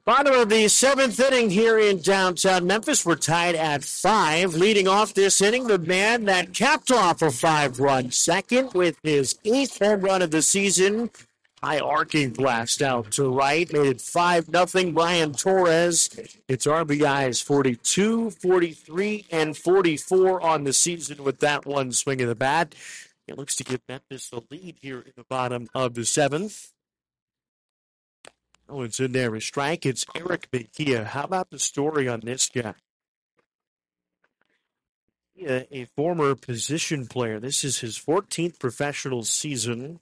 Bottom of the seventh inning here in downtown Memphis. We're tied at 5. Leading off this inning, the man that capped off a 5-run second with his 8th home run of the season. High arcing blast out to right. Made it 5-0. Brian Torres. It's RBIs 42, 43, and 44 on the season with that one swing of the bat. It looks to give Memphis the lead here in the bottom of the seventh. Oh, it's in there. A strike. It's Eric Mejia. How about the story on this guy? Yeah, a former position player. This is his 14th professional season.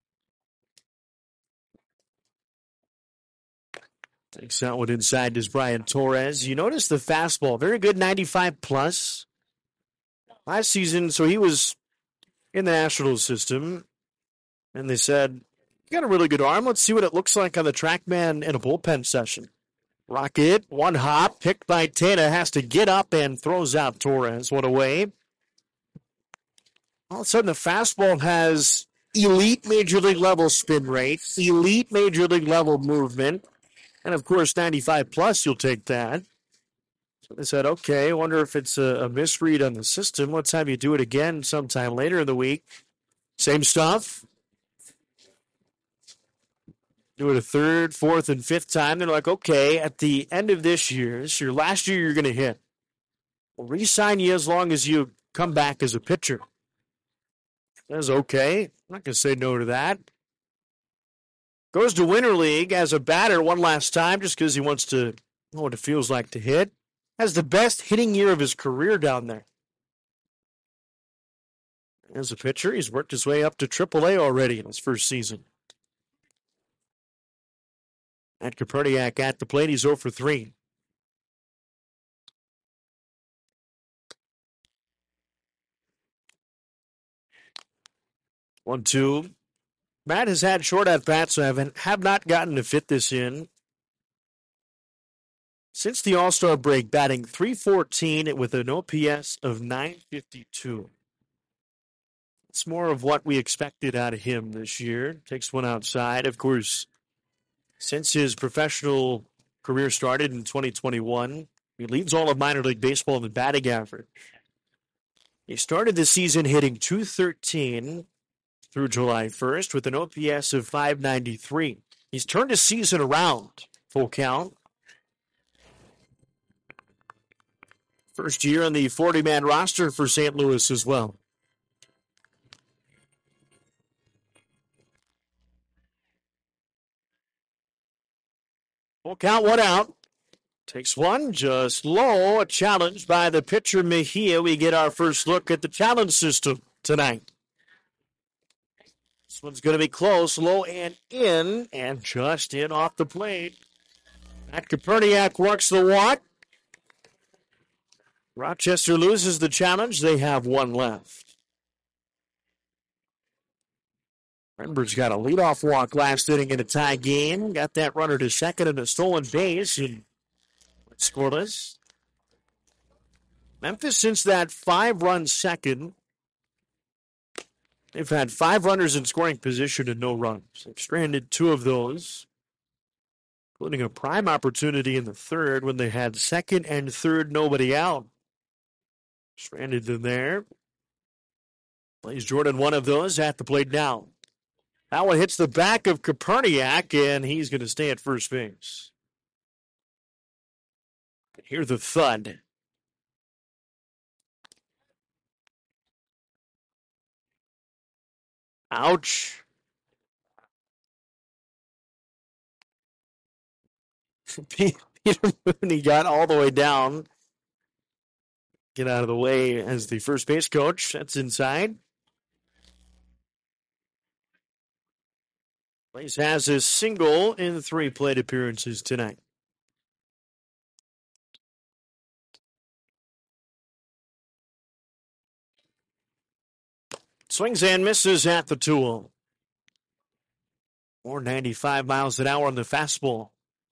Takes that one inside is Brian Torres. You notice the fastball. Very good 95 plus. Last season, so he was in the National system. And they said, you got a really good arm. Let's see what it looks like on the TrackMan in a bullpen session. Rocket, one hop, picked by Tana, has to get up and throws out Torres. One away. All of a sudden, the fastball has elite major league level spin rate, elite major league level movement, and of course, 95 plus, you'll take that. So they said, okay, I wonder if it's a misread on the system. Let's have you do it again sometime later in the week. Same stuff. Do it a third, fourth, and fifth time. They're like, okay, at the end of this year, this is your last year you're going to hit. We'll re-sign you as long as you come back as a pitcher. That's okay. I'm not going to say no to that. Goes to Winter League as a batter one last time just because he wants to know what it feels like to hit. Has the best hitting year of his career down there. As a pitcher, he's worked his way up to AAA already in his first season. Matt Koperniak at the plate. He's 0 for 3. One, two. Matt has had short at bats, so have not gotten to fit this in. Since the All-Star break, batting .314 with an OPS of .952. It's more of what we expected out of him this year. Takes one outside. Of course, since his professional career started in 2021, he leads all of minor league baseball in the batting average. He started the season hitting .213 through July 1st with an OPS of .593. He's turned his season around. Full count. First year on the 40-man roster for St. Louis as well. Full count, one out. Takes one, just low. A challenge by the pitcher Mejia. We get our first look at the challenge system tonight. This one's going to be close, low and in, and just in off the plate. Matt Koperniak works the walk. Rochester loses the challenge. They have one left. Redbirds got a leadoff walk last inning in a tie game. Got that runner to second and a stolen base. And scoreless. Memphis, since that 5-run second, they've had 5 runners in scoring position and no runs. They've stranded 2 of those, including a prime opportunity in the third when they had second and third, nobody out. Stranded them there. Plays Jordan one of those at the plate now. That one hits the back of Koperniak, and he's going to stay at first base. Hear the thud. Ouch. Peter Mooney got all the way down. Get out of the way as the first base coach. That's inside. Blaze has his single in 3 plate appearances tonight. Swings and misses at the tool. Or 95 miles an hour on the fastball.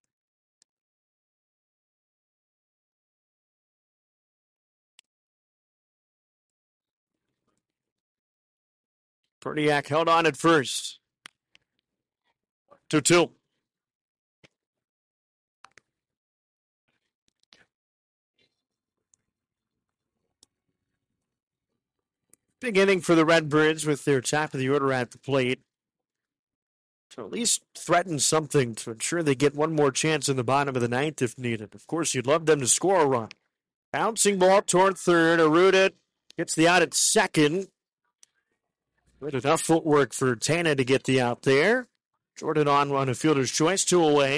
Perniak held on at first. 2-2. Big inning for the Redbirds with their top of the order at the plate. To at least threaten something to ensure they get one more chance in the bottom of the ninth if needed. Of course, you'd love them to score a run. Bouncing ball toward third. Arruda gets the out at second. With enough footwork for Tana to get the out there. Jordan on a fielder's choice, 2 away.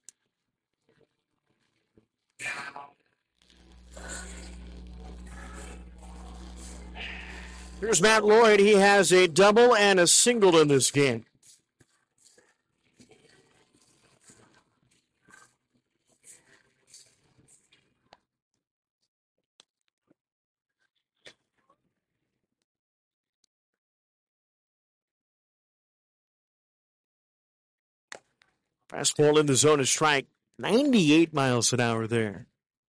Here's Matt Lloyd. He has a double and a single in this game. Fastball in the zone is strike. 98 miles an hour there.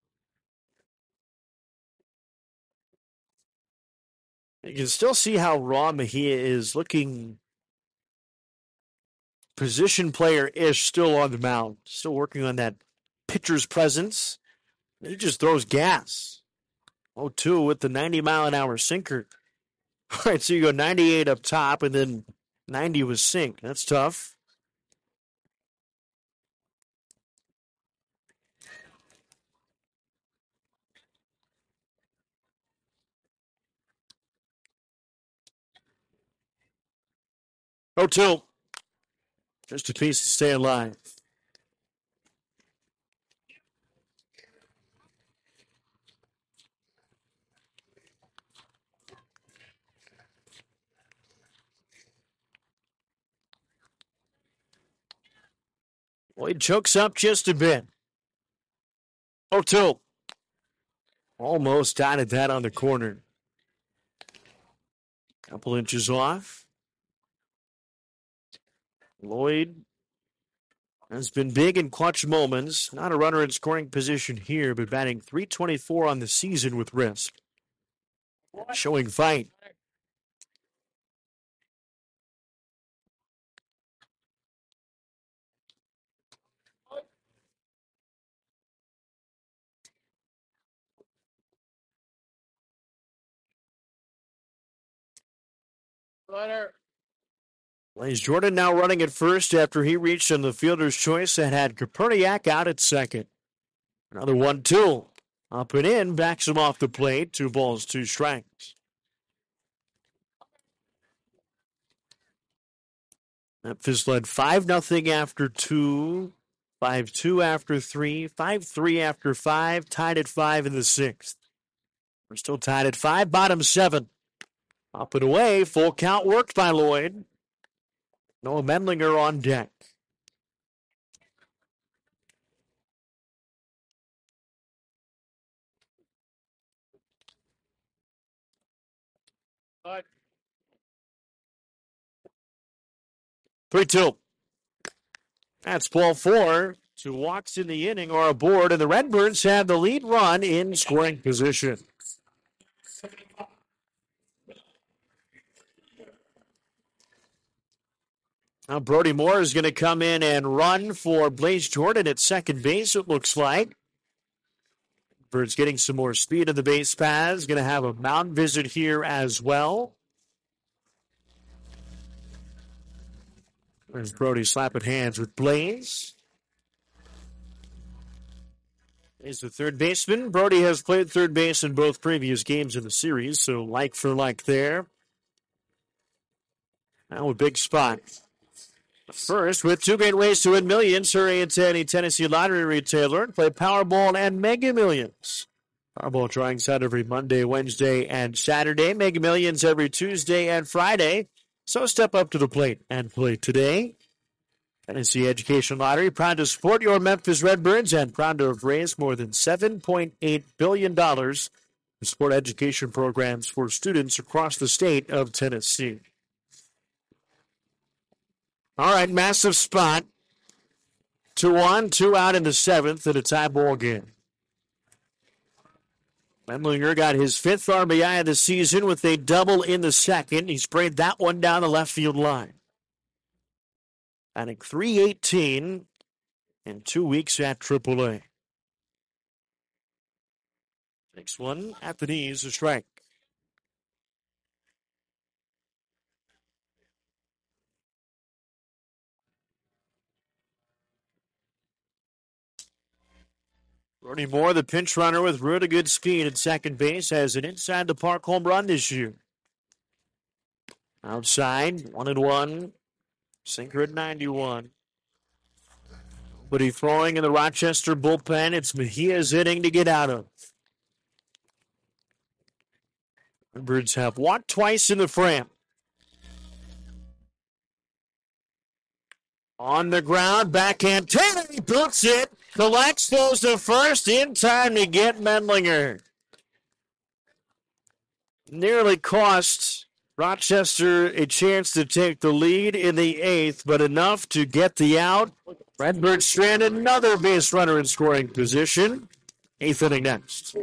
You can still see how raw Mejia is looking position player-ish still on the mound. Still working on that pitcher's presence. He just throws gas. 0-2 with the 90-mile-an-hour sinker. All right, so you go 98 up top and then 90 with sink. That's tough. Oh, 2. Just a piece to stay alive. Lloyd chokes up just a bit. 0-2. Almost dotted that on the corner. Couple inches off. Lloyd has been big in clutch moments. Not a runner in scoring position here, but batting .324 on the season with Risp. Showing fight. Blaze Jordan now running at first after he reached on the fielder's choice and had Koperniak out at second. Another 1-2. Up and in, backs him off the plate. 2 balls, 2 strikes. Memphis led 5-0 after 2, 5-2 after 3, 5-3 after 5, tied at 5 in the 6th. We're still tied at 5, bottom 7. Up and away, full count worked by Lloyd. Noah Mendlinger on deck. But 3-2. That's ball 4. 2 walks in the inning are aboard, and the Redbirds have the lead run in scoring position. Now Brody Moore is going to come in and run for Blaze Jordan at second base, it looks like. Bird's getting some more speed in the base paths. Going to have a mound visit here as well. There's Brody slapping hands with Blaze. He's the third baseman. Brody has played third base in both previous games in the series, so like for like there. Now a big spot. First, with 2 great ways to win millions, hurry into any Tennessee lottery retailer and play Powerball and Mega Millions. Powerball drawings out every Monday, Wednesday, and Saturday. Mega Millions every Tuesday and Friday. So step up to the plate and play today. Tennessee Education Lottery, proud to support your Memphis Redbirds and proud to have raised more than $7.8 billion to support education programs for students across the state of Tennessee. All right, massive spot. 2-1, 2 out in the 7th in a tie ball game. Mendlinger got his 5th RBI of the season with a double in the 2nd. He sprayed that one down the left field line. Batting .318 in 2 weeks at AAA. Takes one at the knees, a strike. Brody Moore, the pinch runner with really good speed at second base, has an inside the park home run this year. Outside, 1-1. Sinker at 91. But he's throwing in the Rochester bullpen. It's Mejia's inning to get out of. Birds have walked twice in the frame. On the ground, backhand. Taylor, he boots it. Collects, goes to first in time to get Medlinger. Nearly cost Rochester a chance to take the lead in the eighth, but enough to get the out. Redbird stranded another base runner in scoring position. Eighth inning next.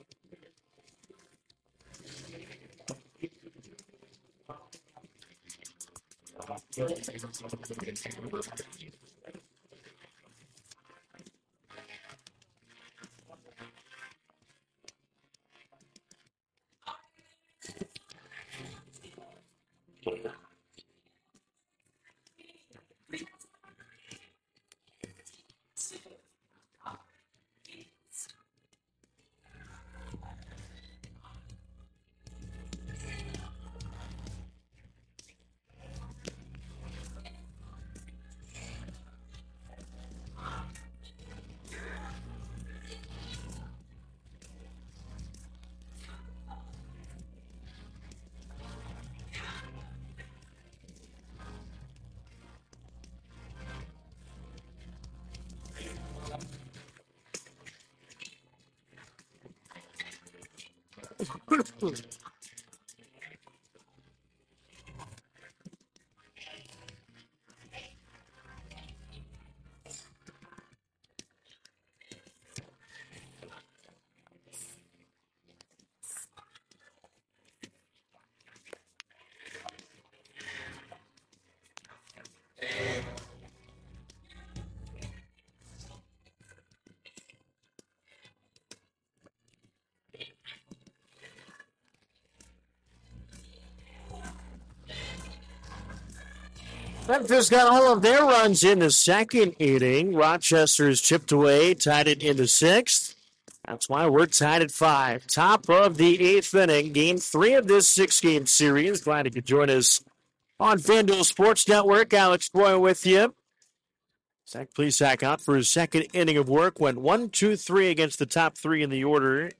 Memphis got all of their runs in the second inning. Rochester's chipped away, tied it in the sixth. That's why we're tied at 5. Top of the eighth inning, game 3 of this 6-game series. Glad you could join us on FanDuel Sports Network. Alex Roy with you. Zach Plesac out for his second inning of work. Went 1-2-3 against the top 3 in the order.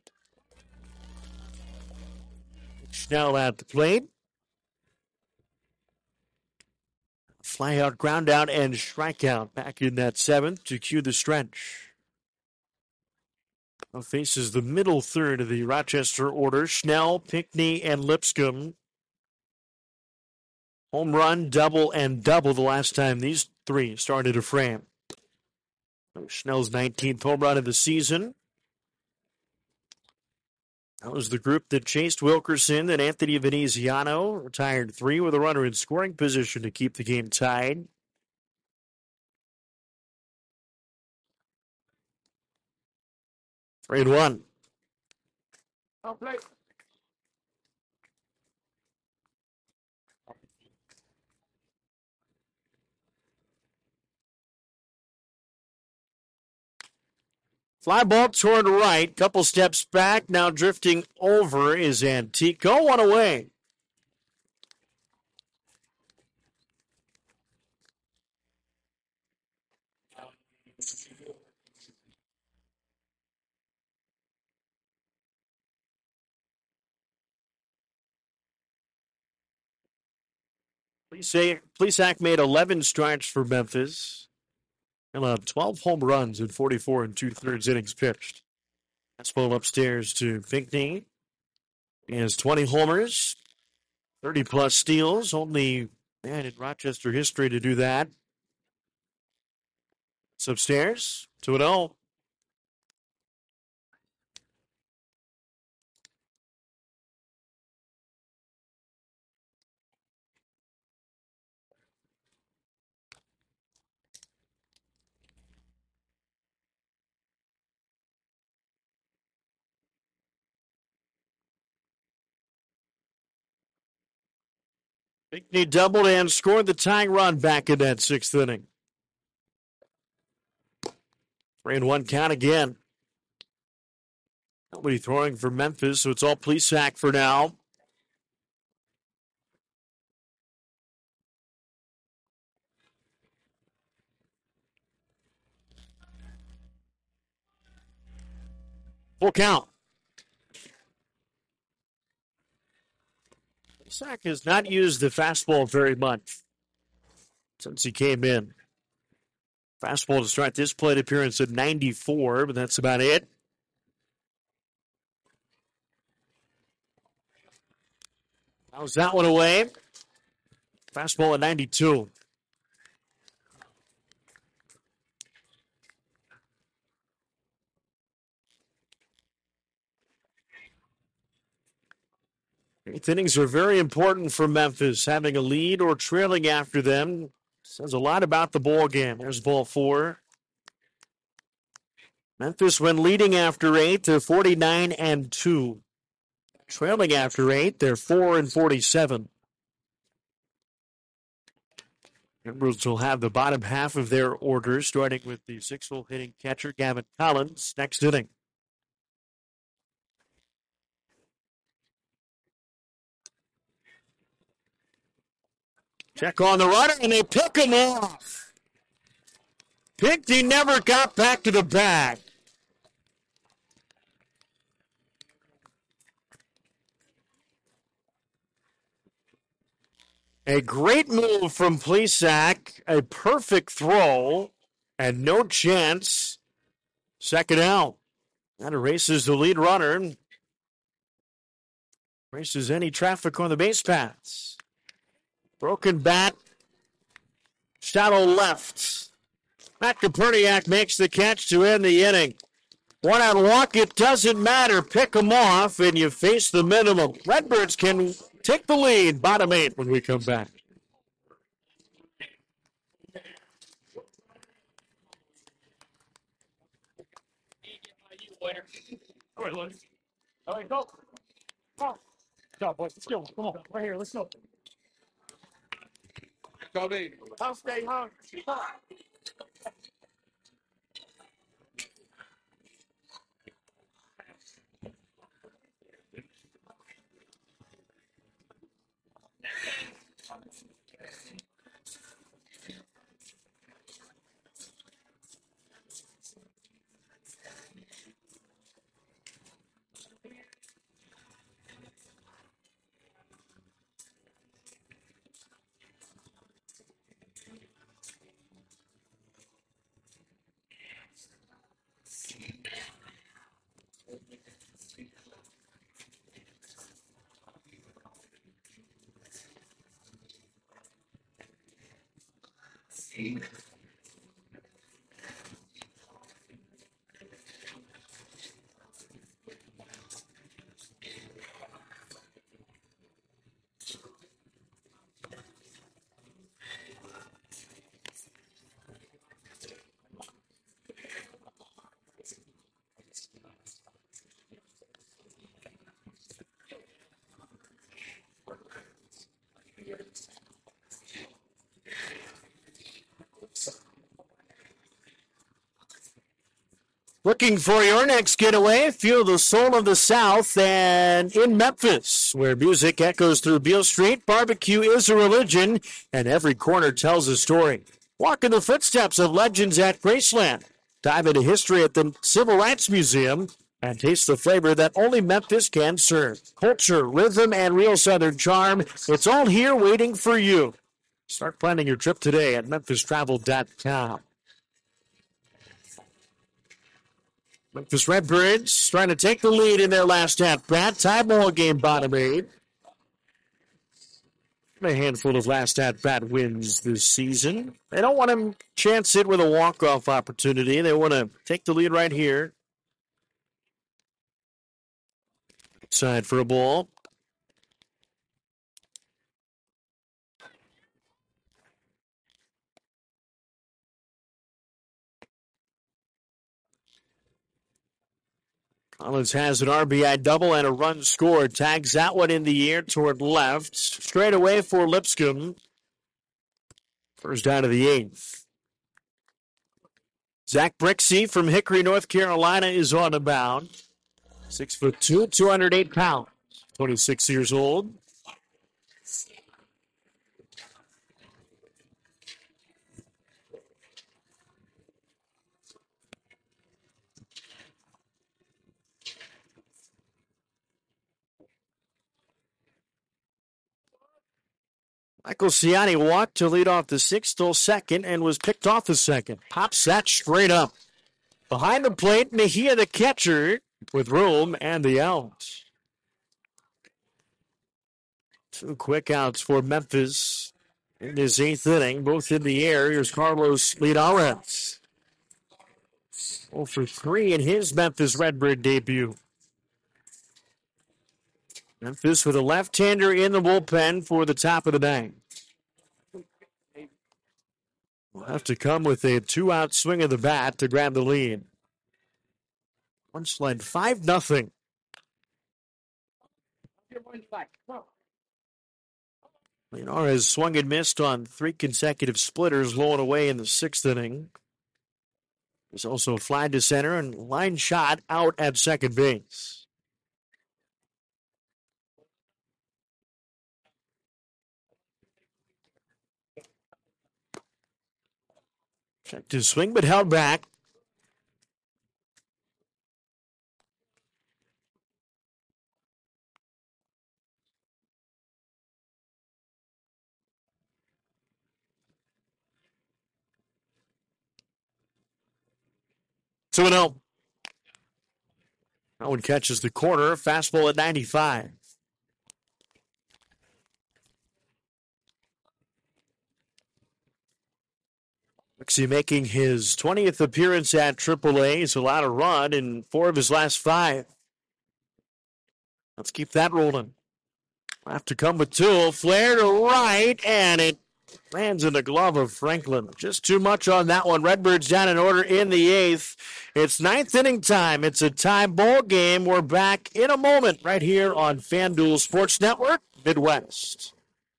Schnell at the plate. Fly out, ground out, and strikeout back in that 7th to cue the stretch. Now faces the middle third of the Rochester order. Schnell, Pinckney, and Lipscomb. Home run, double, and double the last time these 3 started a frame. Schnell's 19th home run of the season. That was the group that chased Wilkerson and Anthony Veneziano. Retired 3 with a runner in scoring position to keep the game tied. Three and 1. Play. Fly ball toward right. Couple steps back. Now drifting over is Antico. One away. Plesac made 11 strikes for Memphis. And 12 home runs in 44 2/3 innings pitched. Fastball upstairs to Pinckney. He has 20 homers, 30-plus steals. Only man in Rochester history to do that. It's upstairs, 2-0. Pinckney doubled and scored the tying run back in that 6th inning. 3-1 count again. Nobody throwing for Memphis, so it's all Plesac for now. Full count. Plesac has not used the fastball very much since he came in. Fastball to start this plate appearance at 94, but that's about it. How's that one away? Fastball at 92. Eighth innings are very important for Memphis. Having a lead or trailing after them says a lot about the ball game. There's ball 4. Memphis, when leading after 8, they're 49-2. Trailing after 8, they're 4-47. Embers will have the bottom half of their order, starting with the 6-hole hitting catcher Gavin Collins next inning. Check on the runner, and they pick him off. He never got back to the bag. A great move from Plesac, a perfect throw, and no chance. Second out. That erases the lead runner. Erases any traffic on the base paths. Broken bat. Shallow left. Matt Koperniak makes the catch to end the inning. One out walk, it doesn't matter. Pick them off, and you face the minimum. Redbirds can take the lead, bottom 8 when we come back. All right, Lewis. All right, go. Come on. Good job, boys. Let's go. Come on. Right here. Let's go. Cody. I'll stay hungry. Looking for your next getaway? Feel the soul of the South and in Memphis, where music echoes through Beale Street, barbecue is a religion, and every corner tells a story. Walk in the footsteps of legends at Graceland. Dive into history at the Civil Rights Museum and taste the flavor that only Memphis can serve. Culture, rhythm, and real Southern charm. It's all here waiting for you. Start planning your trip today at memphistravel.com. Memphis Redbirds trying to take the lead in their last at-bat. Tie ball game, bottom 8. A handful of last at-bat wins this season. They don't want to chance it with a walk-off opportunity. They want to take the lead right here. Side for a ball. Collins has an RBI double and a run scored. Tags that one in the air toward left. Straight away for Lipscomb. First down of the 8th. Zach Brixey from Hickory, North Carolina is on the mound. 6'2", 208 pounds, 26 years old. Michael Ciani walked to lead off the sixth, stole second, and was picked off the second. Pops that straight up. Behind the plate, Mejia the catcher with room and the out. 2 quick outs for Memphis in his eighth inning, both in the air. Here's Carlos Linares. 0 for 3 in his Memphis Redbird debut. Memphis with a left-hander in the bullpen for the top of the ninth. Will have to come with a 2-out swing of the bat to grab the lead. Once led 5-0. Linares swung and missed on 3 consecutive splitters, blowing away in the sixth inning. There's also a fly to center and line shot out at second base. Checked his swing, but held back. So 2-0. That one catches the corner. Fastball at 95. Mixie making his 20th appearance at AAA. He's allowed a run in 4 of his last 5. Let's keep that rolling. Have to come with 2. Flare to right, and it lands in the glove of Franklin. Just too much on that one. Redbirds down in order in the 8th. It's 9th inning time. It's a tie ball game. We're back in a moment right here on FanDuel Sports Network, Midwest.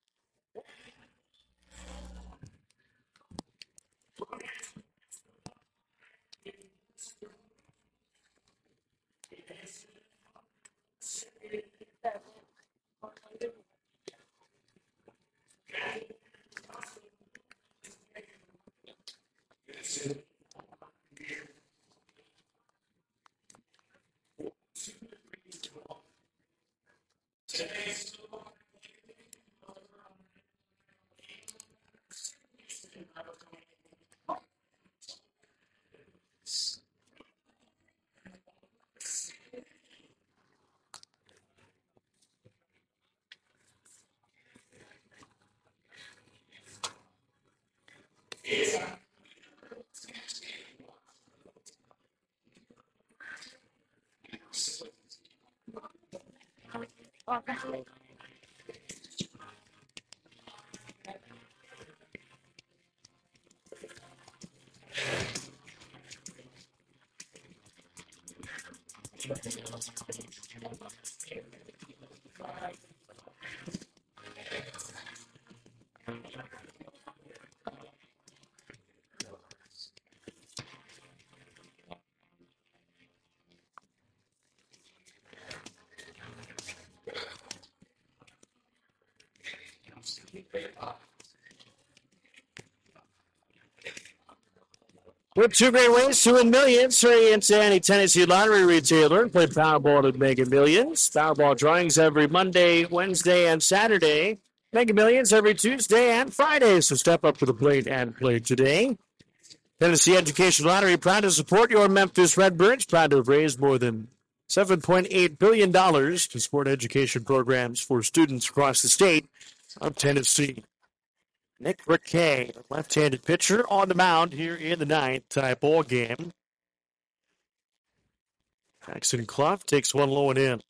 With 2 great ways to win millions, hurry into any Tennessee lottery retailer and play Powerball to Mega Millions. Powerball drawings every Monday, Wednesday, and Saturday. Mega Millions every Tuesday and Friday. So step up to the plate and play today. Tennessee Education Lottery, proud to support your Memphis Redbirds. Proud to have raised more than $7.8 billion to support education programs for students across the state of Tennessee. Nick Rickey, left-handed pitcher, on the mound here in the 9th tie ball game. Jackson Clough takes one low and in.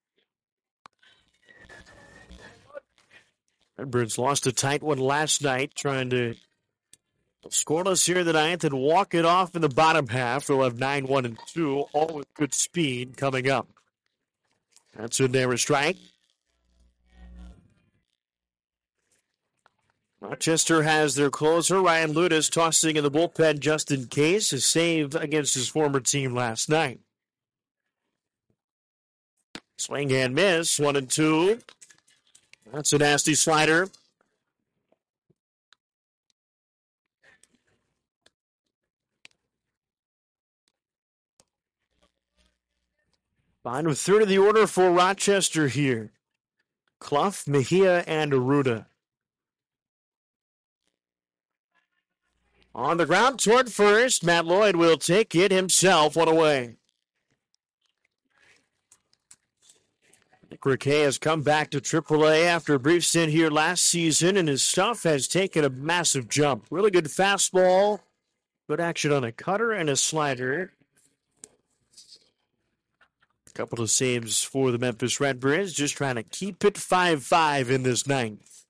Redbirds lost a tight one last night, trying to scoreless here in the 9th and walk it off in the bottom half. They'll have 9-1-2, all with good speed coming up. That's a narrow strike. Rochester has their closer, Ryan Ludus, tossing in the bullpen just in case. A save against his former team last night. Swing and miss. 1-2. That's a nasty slider. Bottom third of the order for Rochester here. Clough, Mejia, and Arruda. On the ground toward first, Matt Lloyd will take it himself. One away. Nick Riquet has come back to AAA after a brief stint here last season, and his stuff has taken a massive jump. Really good fastball, good action on a cutter and a slider. A couple of saves for the Memphis Redbirds, just trying to keep it 5-5 in this ninth.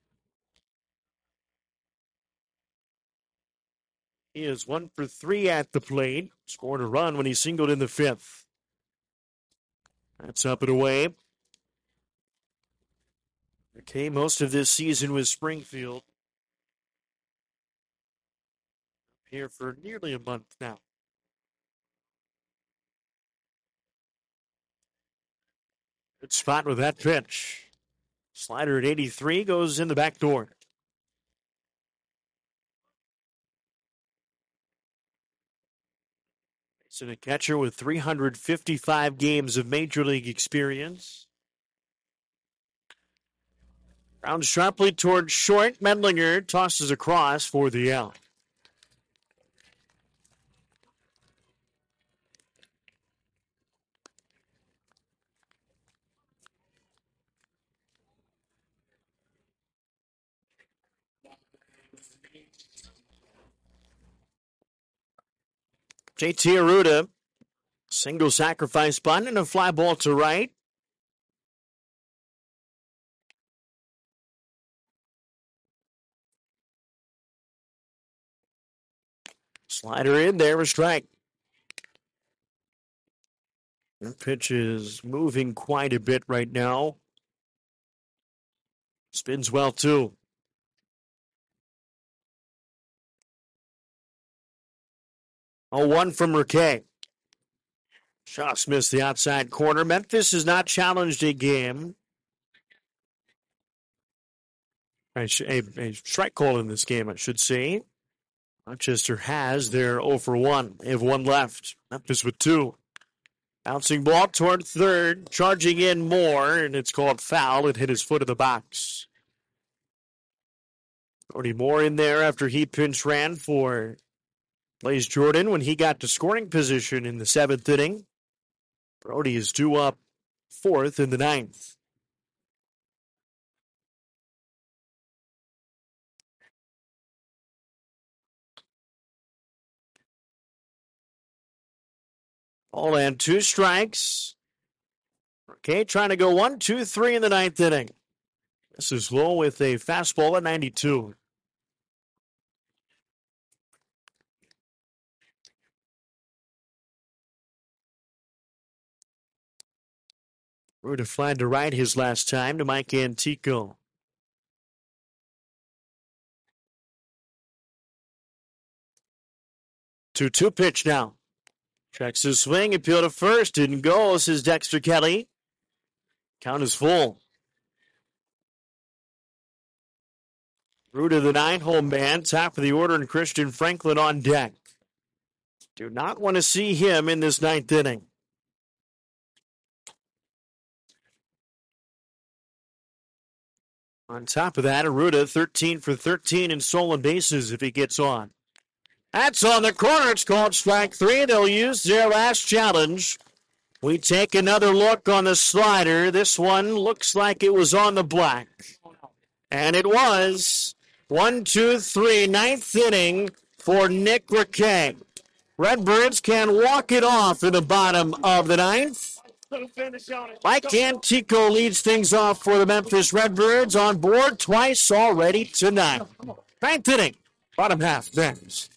He is 1 for 3 at the plate. Scored a run when he singled in the fifth. That's up and away. Okay, most of this season with Springfield. Here for nearly a month now. Good spot with that pitch. Slider at 83 goes in the back door. Mason, a catcher with 355 games of Major League experience. Rounds sharply towards short. Medlinger tosses across for the out. JT Arruda, single sacrifice bunt and a fly ball to right. Slider in there, a strike. The pitch is moving quite a bit right now. Spins well, too. 0-1 from Riquet. Shots missed the outside corner. Memphis has not challenged a game. A strike call in this game, I should say. Rochester has their 0 for 1. They have one left. Memphis with 2. Bouncing ball toward third. Charging in more, and it's called foul. It hit his foot in the box. Brody Moore in there after he pinch ran for Blaze Jordan when he got to scoring position in the 7th inning. Brody is due up 4th in the 9th. All and 2 strikes. Okay, trying to go 1-2-3 in the 9th inning. This is low with a fastball at 92. Ruda flied to right his last time to Mike Antico. 2-2 pitch now. Checks his swing, appeal to first, didn't go, says Dexter Kelly. Count is full. Ruda, the 9-hole man, top of the order, and Christian Franklin on deck. Do not want to see him in this 9th inning. On top of that, Arruda 13 for 13 in stolen bases if he gets on. That's on the corner. It's called strike 3. They'll use their last challenge. We take another look on the slider. This one looks like it was on the black. And it was. 1-2-3, 9th inning for Nick Riquet. Redbirds can walk it off in the bottom of the 9th. Mike Antico leads things off for the Memphis Redbirds, on board twice already tonight. 9th inning, bottom half next.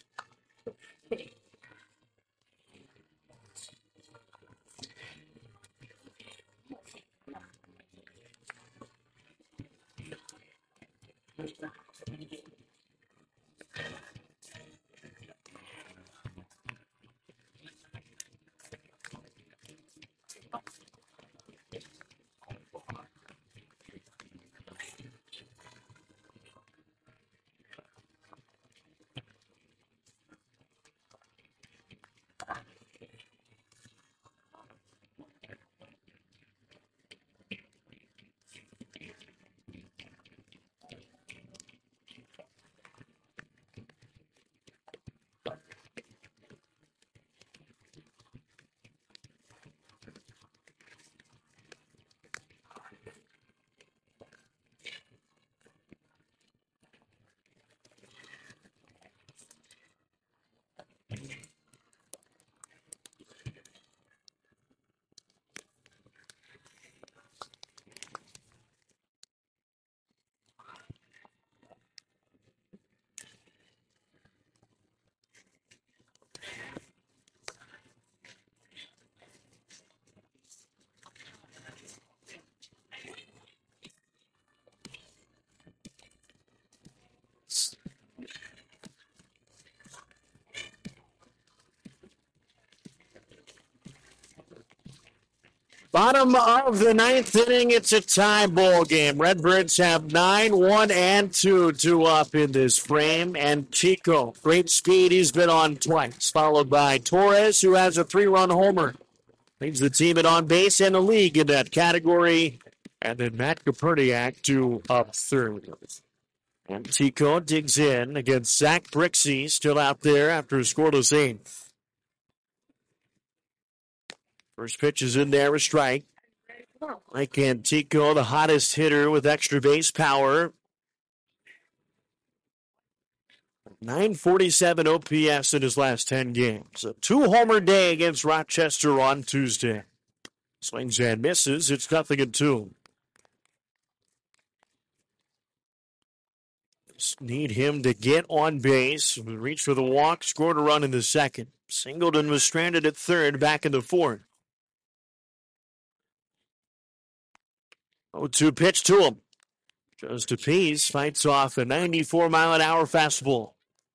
Bottom of the ninth inning, it's a tie ball game. Redbirds have 9-1-2 two up in this frame. And Chico, great speed, he's been on twice, followed by Torres, who has a 3-run homer. Leads the team at on base and the league in that category. And then Matt Koperniak to up third. And Chico digs in against Zach Brixey, still out there after a scoreless eighth. First pitch is in there, a strike. Mike Antico, the hottest hitter with extra base power. 947 OPS in his last 10 games. A 2-homer day against Rochester on Tuesday. Swings and misses. It's 0-2. Just need him to get on base. Reach for the walk. Scored a run in the second. Singleton was stranded at third, back in the fourth. 0-2 pitch to him. Goes to Pease. Fights off a 94-mile-an-hour fastball.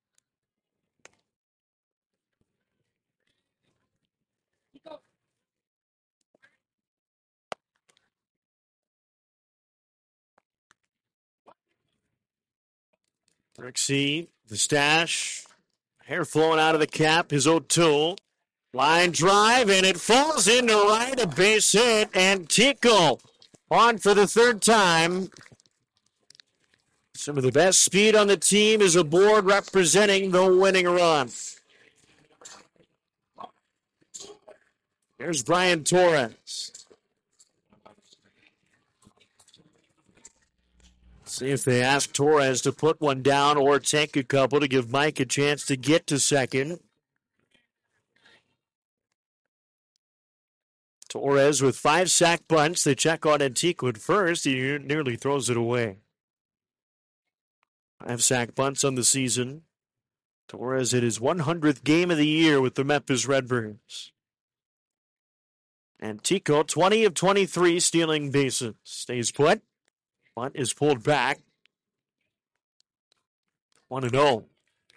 Brixey, the stash. Hair flowing out of the cap. His 0-2. Line drive, and it falls into right. A base hit. Antico on for the third time. Some of the best speed on the team is aboard, representing the winning run. Here's Brian Torres. See if they ask Torres to put one down or take a couple to give Mike a chance to get to second. Torres with 5 sack bunts. They check on Antico at first. He nearly throws it away. 5 sack bunts on the season. Torres hit his 100th game of the year with the Memphis Redbirds. Antico, 20 of 23 stealing bases. Stays put. Bunt is pulled back. 1-0.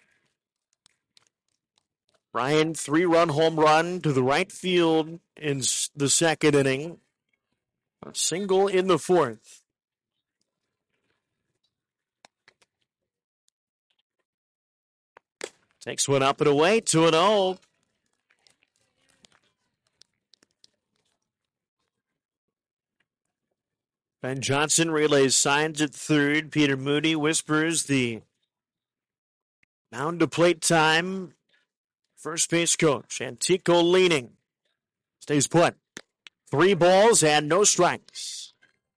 Ryan, 3-run home run to the right field in the second inning. A single in the fourth. Takes one up and away, 2-0. Ben Johnson relays signs at third. Peter Moody whispers the mound to plate time. First base coach, Antico leaning. Stays put. 3 balls and no strikes.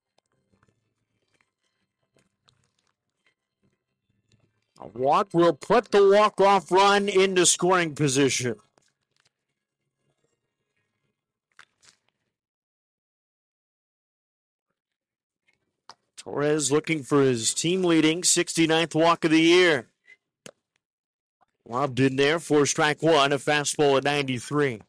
A walk will put the walk-off run into scoring position. Torres looking for his team-leading 69th walk of the year. Lobbed in there for strike one, a fastball at 93.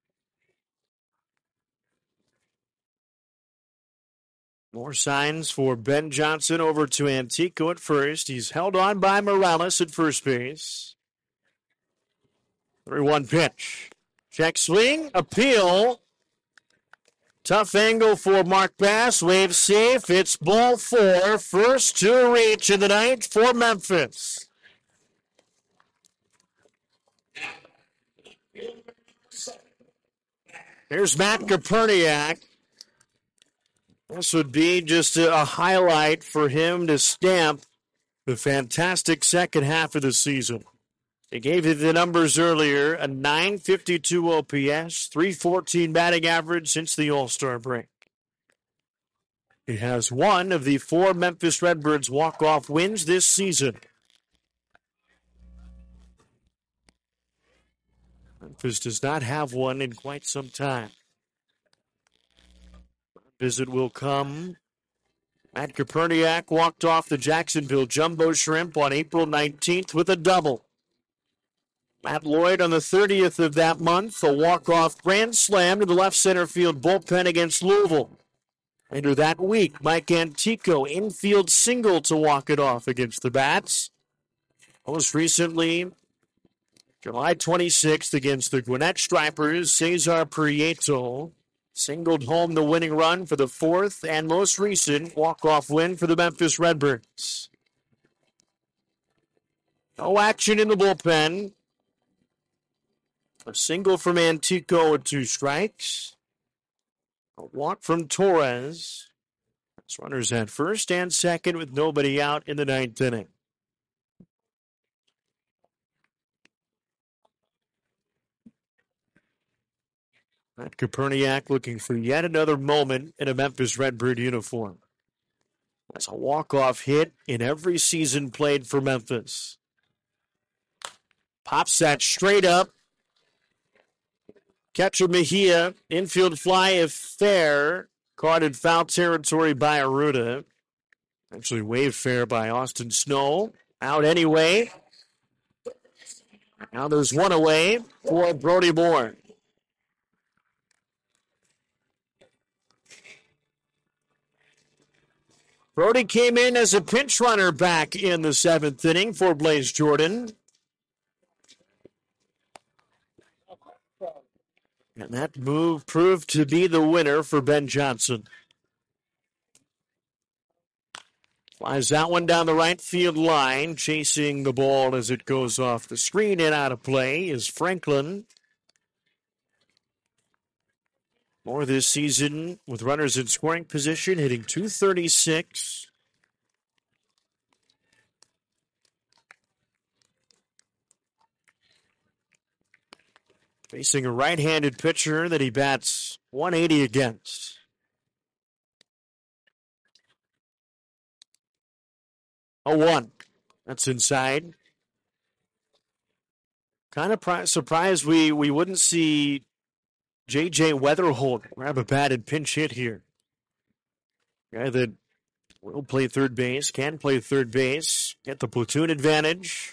More signs for Ben Johnson over to Antico at first. He's held on by Morales at first base. 3-1 pitch. Check swing, appeal. Tough angle for Mark Bass. Wave safe. It's ball 4. First to reach in the ninth for Memphis. Here's Matt Koperniak. This would be just a highlight for him to stamp the fantastic second half of the season. They gave you the numbers earlier, a 952 OPS, 314 batting average since the All-Star break. He has one of the 4 Memphis Redbirds walk-off wins this season. Memphis does not have one in quite some time. Visit will come. Matt Koperniak walked off the Jacksonville Jumbo Shrimp on April 19th with a double. Matt Lloyd on the 30th of that month, a walk-off grand slam to the left center field bullpen against Louisville. Later that week, Mike Antico infield single to walk it off against the Bats. Most recently, July 26th against the Gwinnett Stripers, Cesar Prieto Singled home the winning run for the fourth and most recent walk-off win for the Memphis Redbirds. No action in the bullpen. A single from Antico with 2 strikes. A walk from Torres. As runners at first and second with nobody out in the 9th inning. Matt Koperniak looking for yet another moment in a Memphis Redbird uniform. That's a walk-off hit in every season played for Memphis. Pops that straight up. Catcher Mejia, infield fly if fair. Caught in foul territory by Aruda. Actually waved fair by Austin Snow. Out anyway. Now there's one away for Brody Moore. Brody came in as a pinch runner back in the 7th inning for Blaze Jordan. And that move proved to be the winner for Ben Johnson. Flies that one down the right field line, chasing the ball as it goes off the screen and out of play is Franklin. More this season with runners in scoring position, hitting .236. Facing a right-handed pitcher that he bats .180 against. 0-1. That's inside. Kind of surprised we wouldn't see J.J. Weatherholt grab a bat and pinch hit here. Guy that will play third base, can play third base, get the platoon advantage.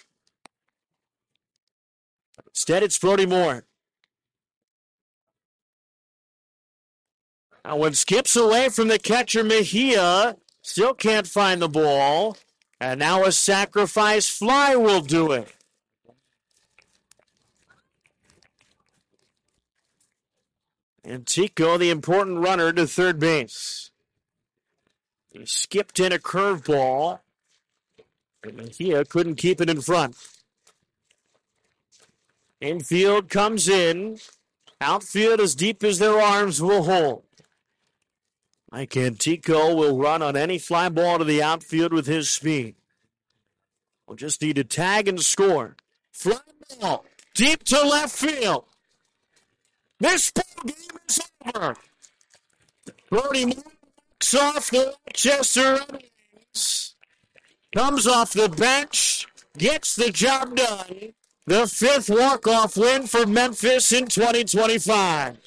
Instead, it's Brody Moore. Now one skips away from the catcher Mejia. Still can't find the ball. And now a sacrifice fly will do it. Antico, the important runner, to third base. He skipped in a curveball. And Mejia couldn't keep it in front. Infield comes in. Outfield as deep as their arms will hold. Mike Antico will run on any fly ball to the outfield with his speed. We'll just need to tag and score. Fly ball deep to left field. This ball game is over. Brody Moore walks off the Rochester Red Wings. Comes off the bench, gets the job done. The 5th walk-off win for Memphis in 2025.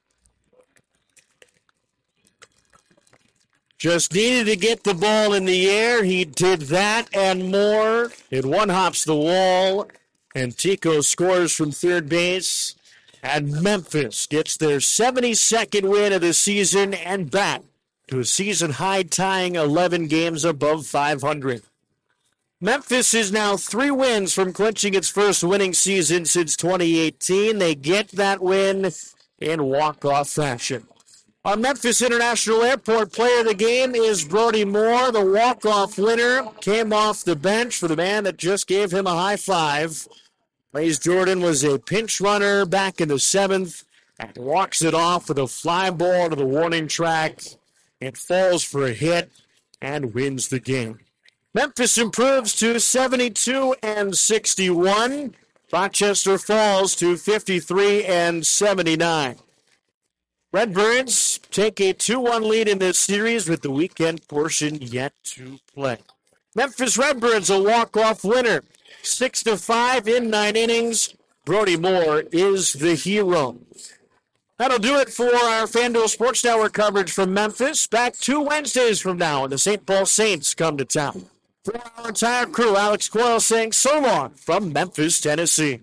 Just needed to get the ball in the air. He did that and more. It one-hops the wall. Antico scores from third base. And Memphis gets their 72nd win of the season and back to a season-high tying 11 games above 500. Memphis is now 3 wins from clinching its first winning season since 2018. They get that win in walk-off fashion. Our Memphis International Airport player of the game is Brody Moore. The walk-off winner came off the bench for the man that just gave him a high five. Blaze Jordan was a pinch runner back in the 7th and walks it off with a fly ball to the warning track. It falls for a hit and wins the game. Memphis improves to 72-61. Rochester falls to 53-79. Redbirds take a 2-1 lead in this series with the weekend portion yet to play. Memphis Redbirds a walk-off winner. 6-5 in 9 innings. Brody Moore is the hero. That'll do it for our FanDuel Sports Network coverage from Memphis. Back 2 Wednesdays from now when the St. Paul Saints come to town. For our entire crew, Alex Coyle saying so long from Memphis, Tennessee.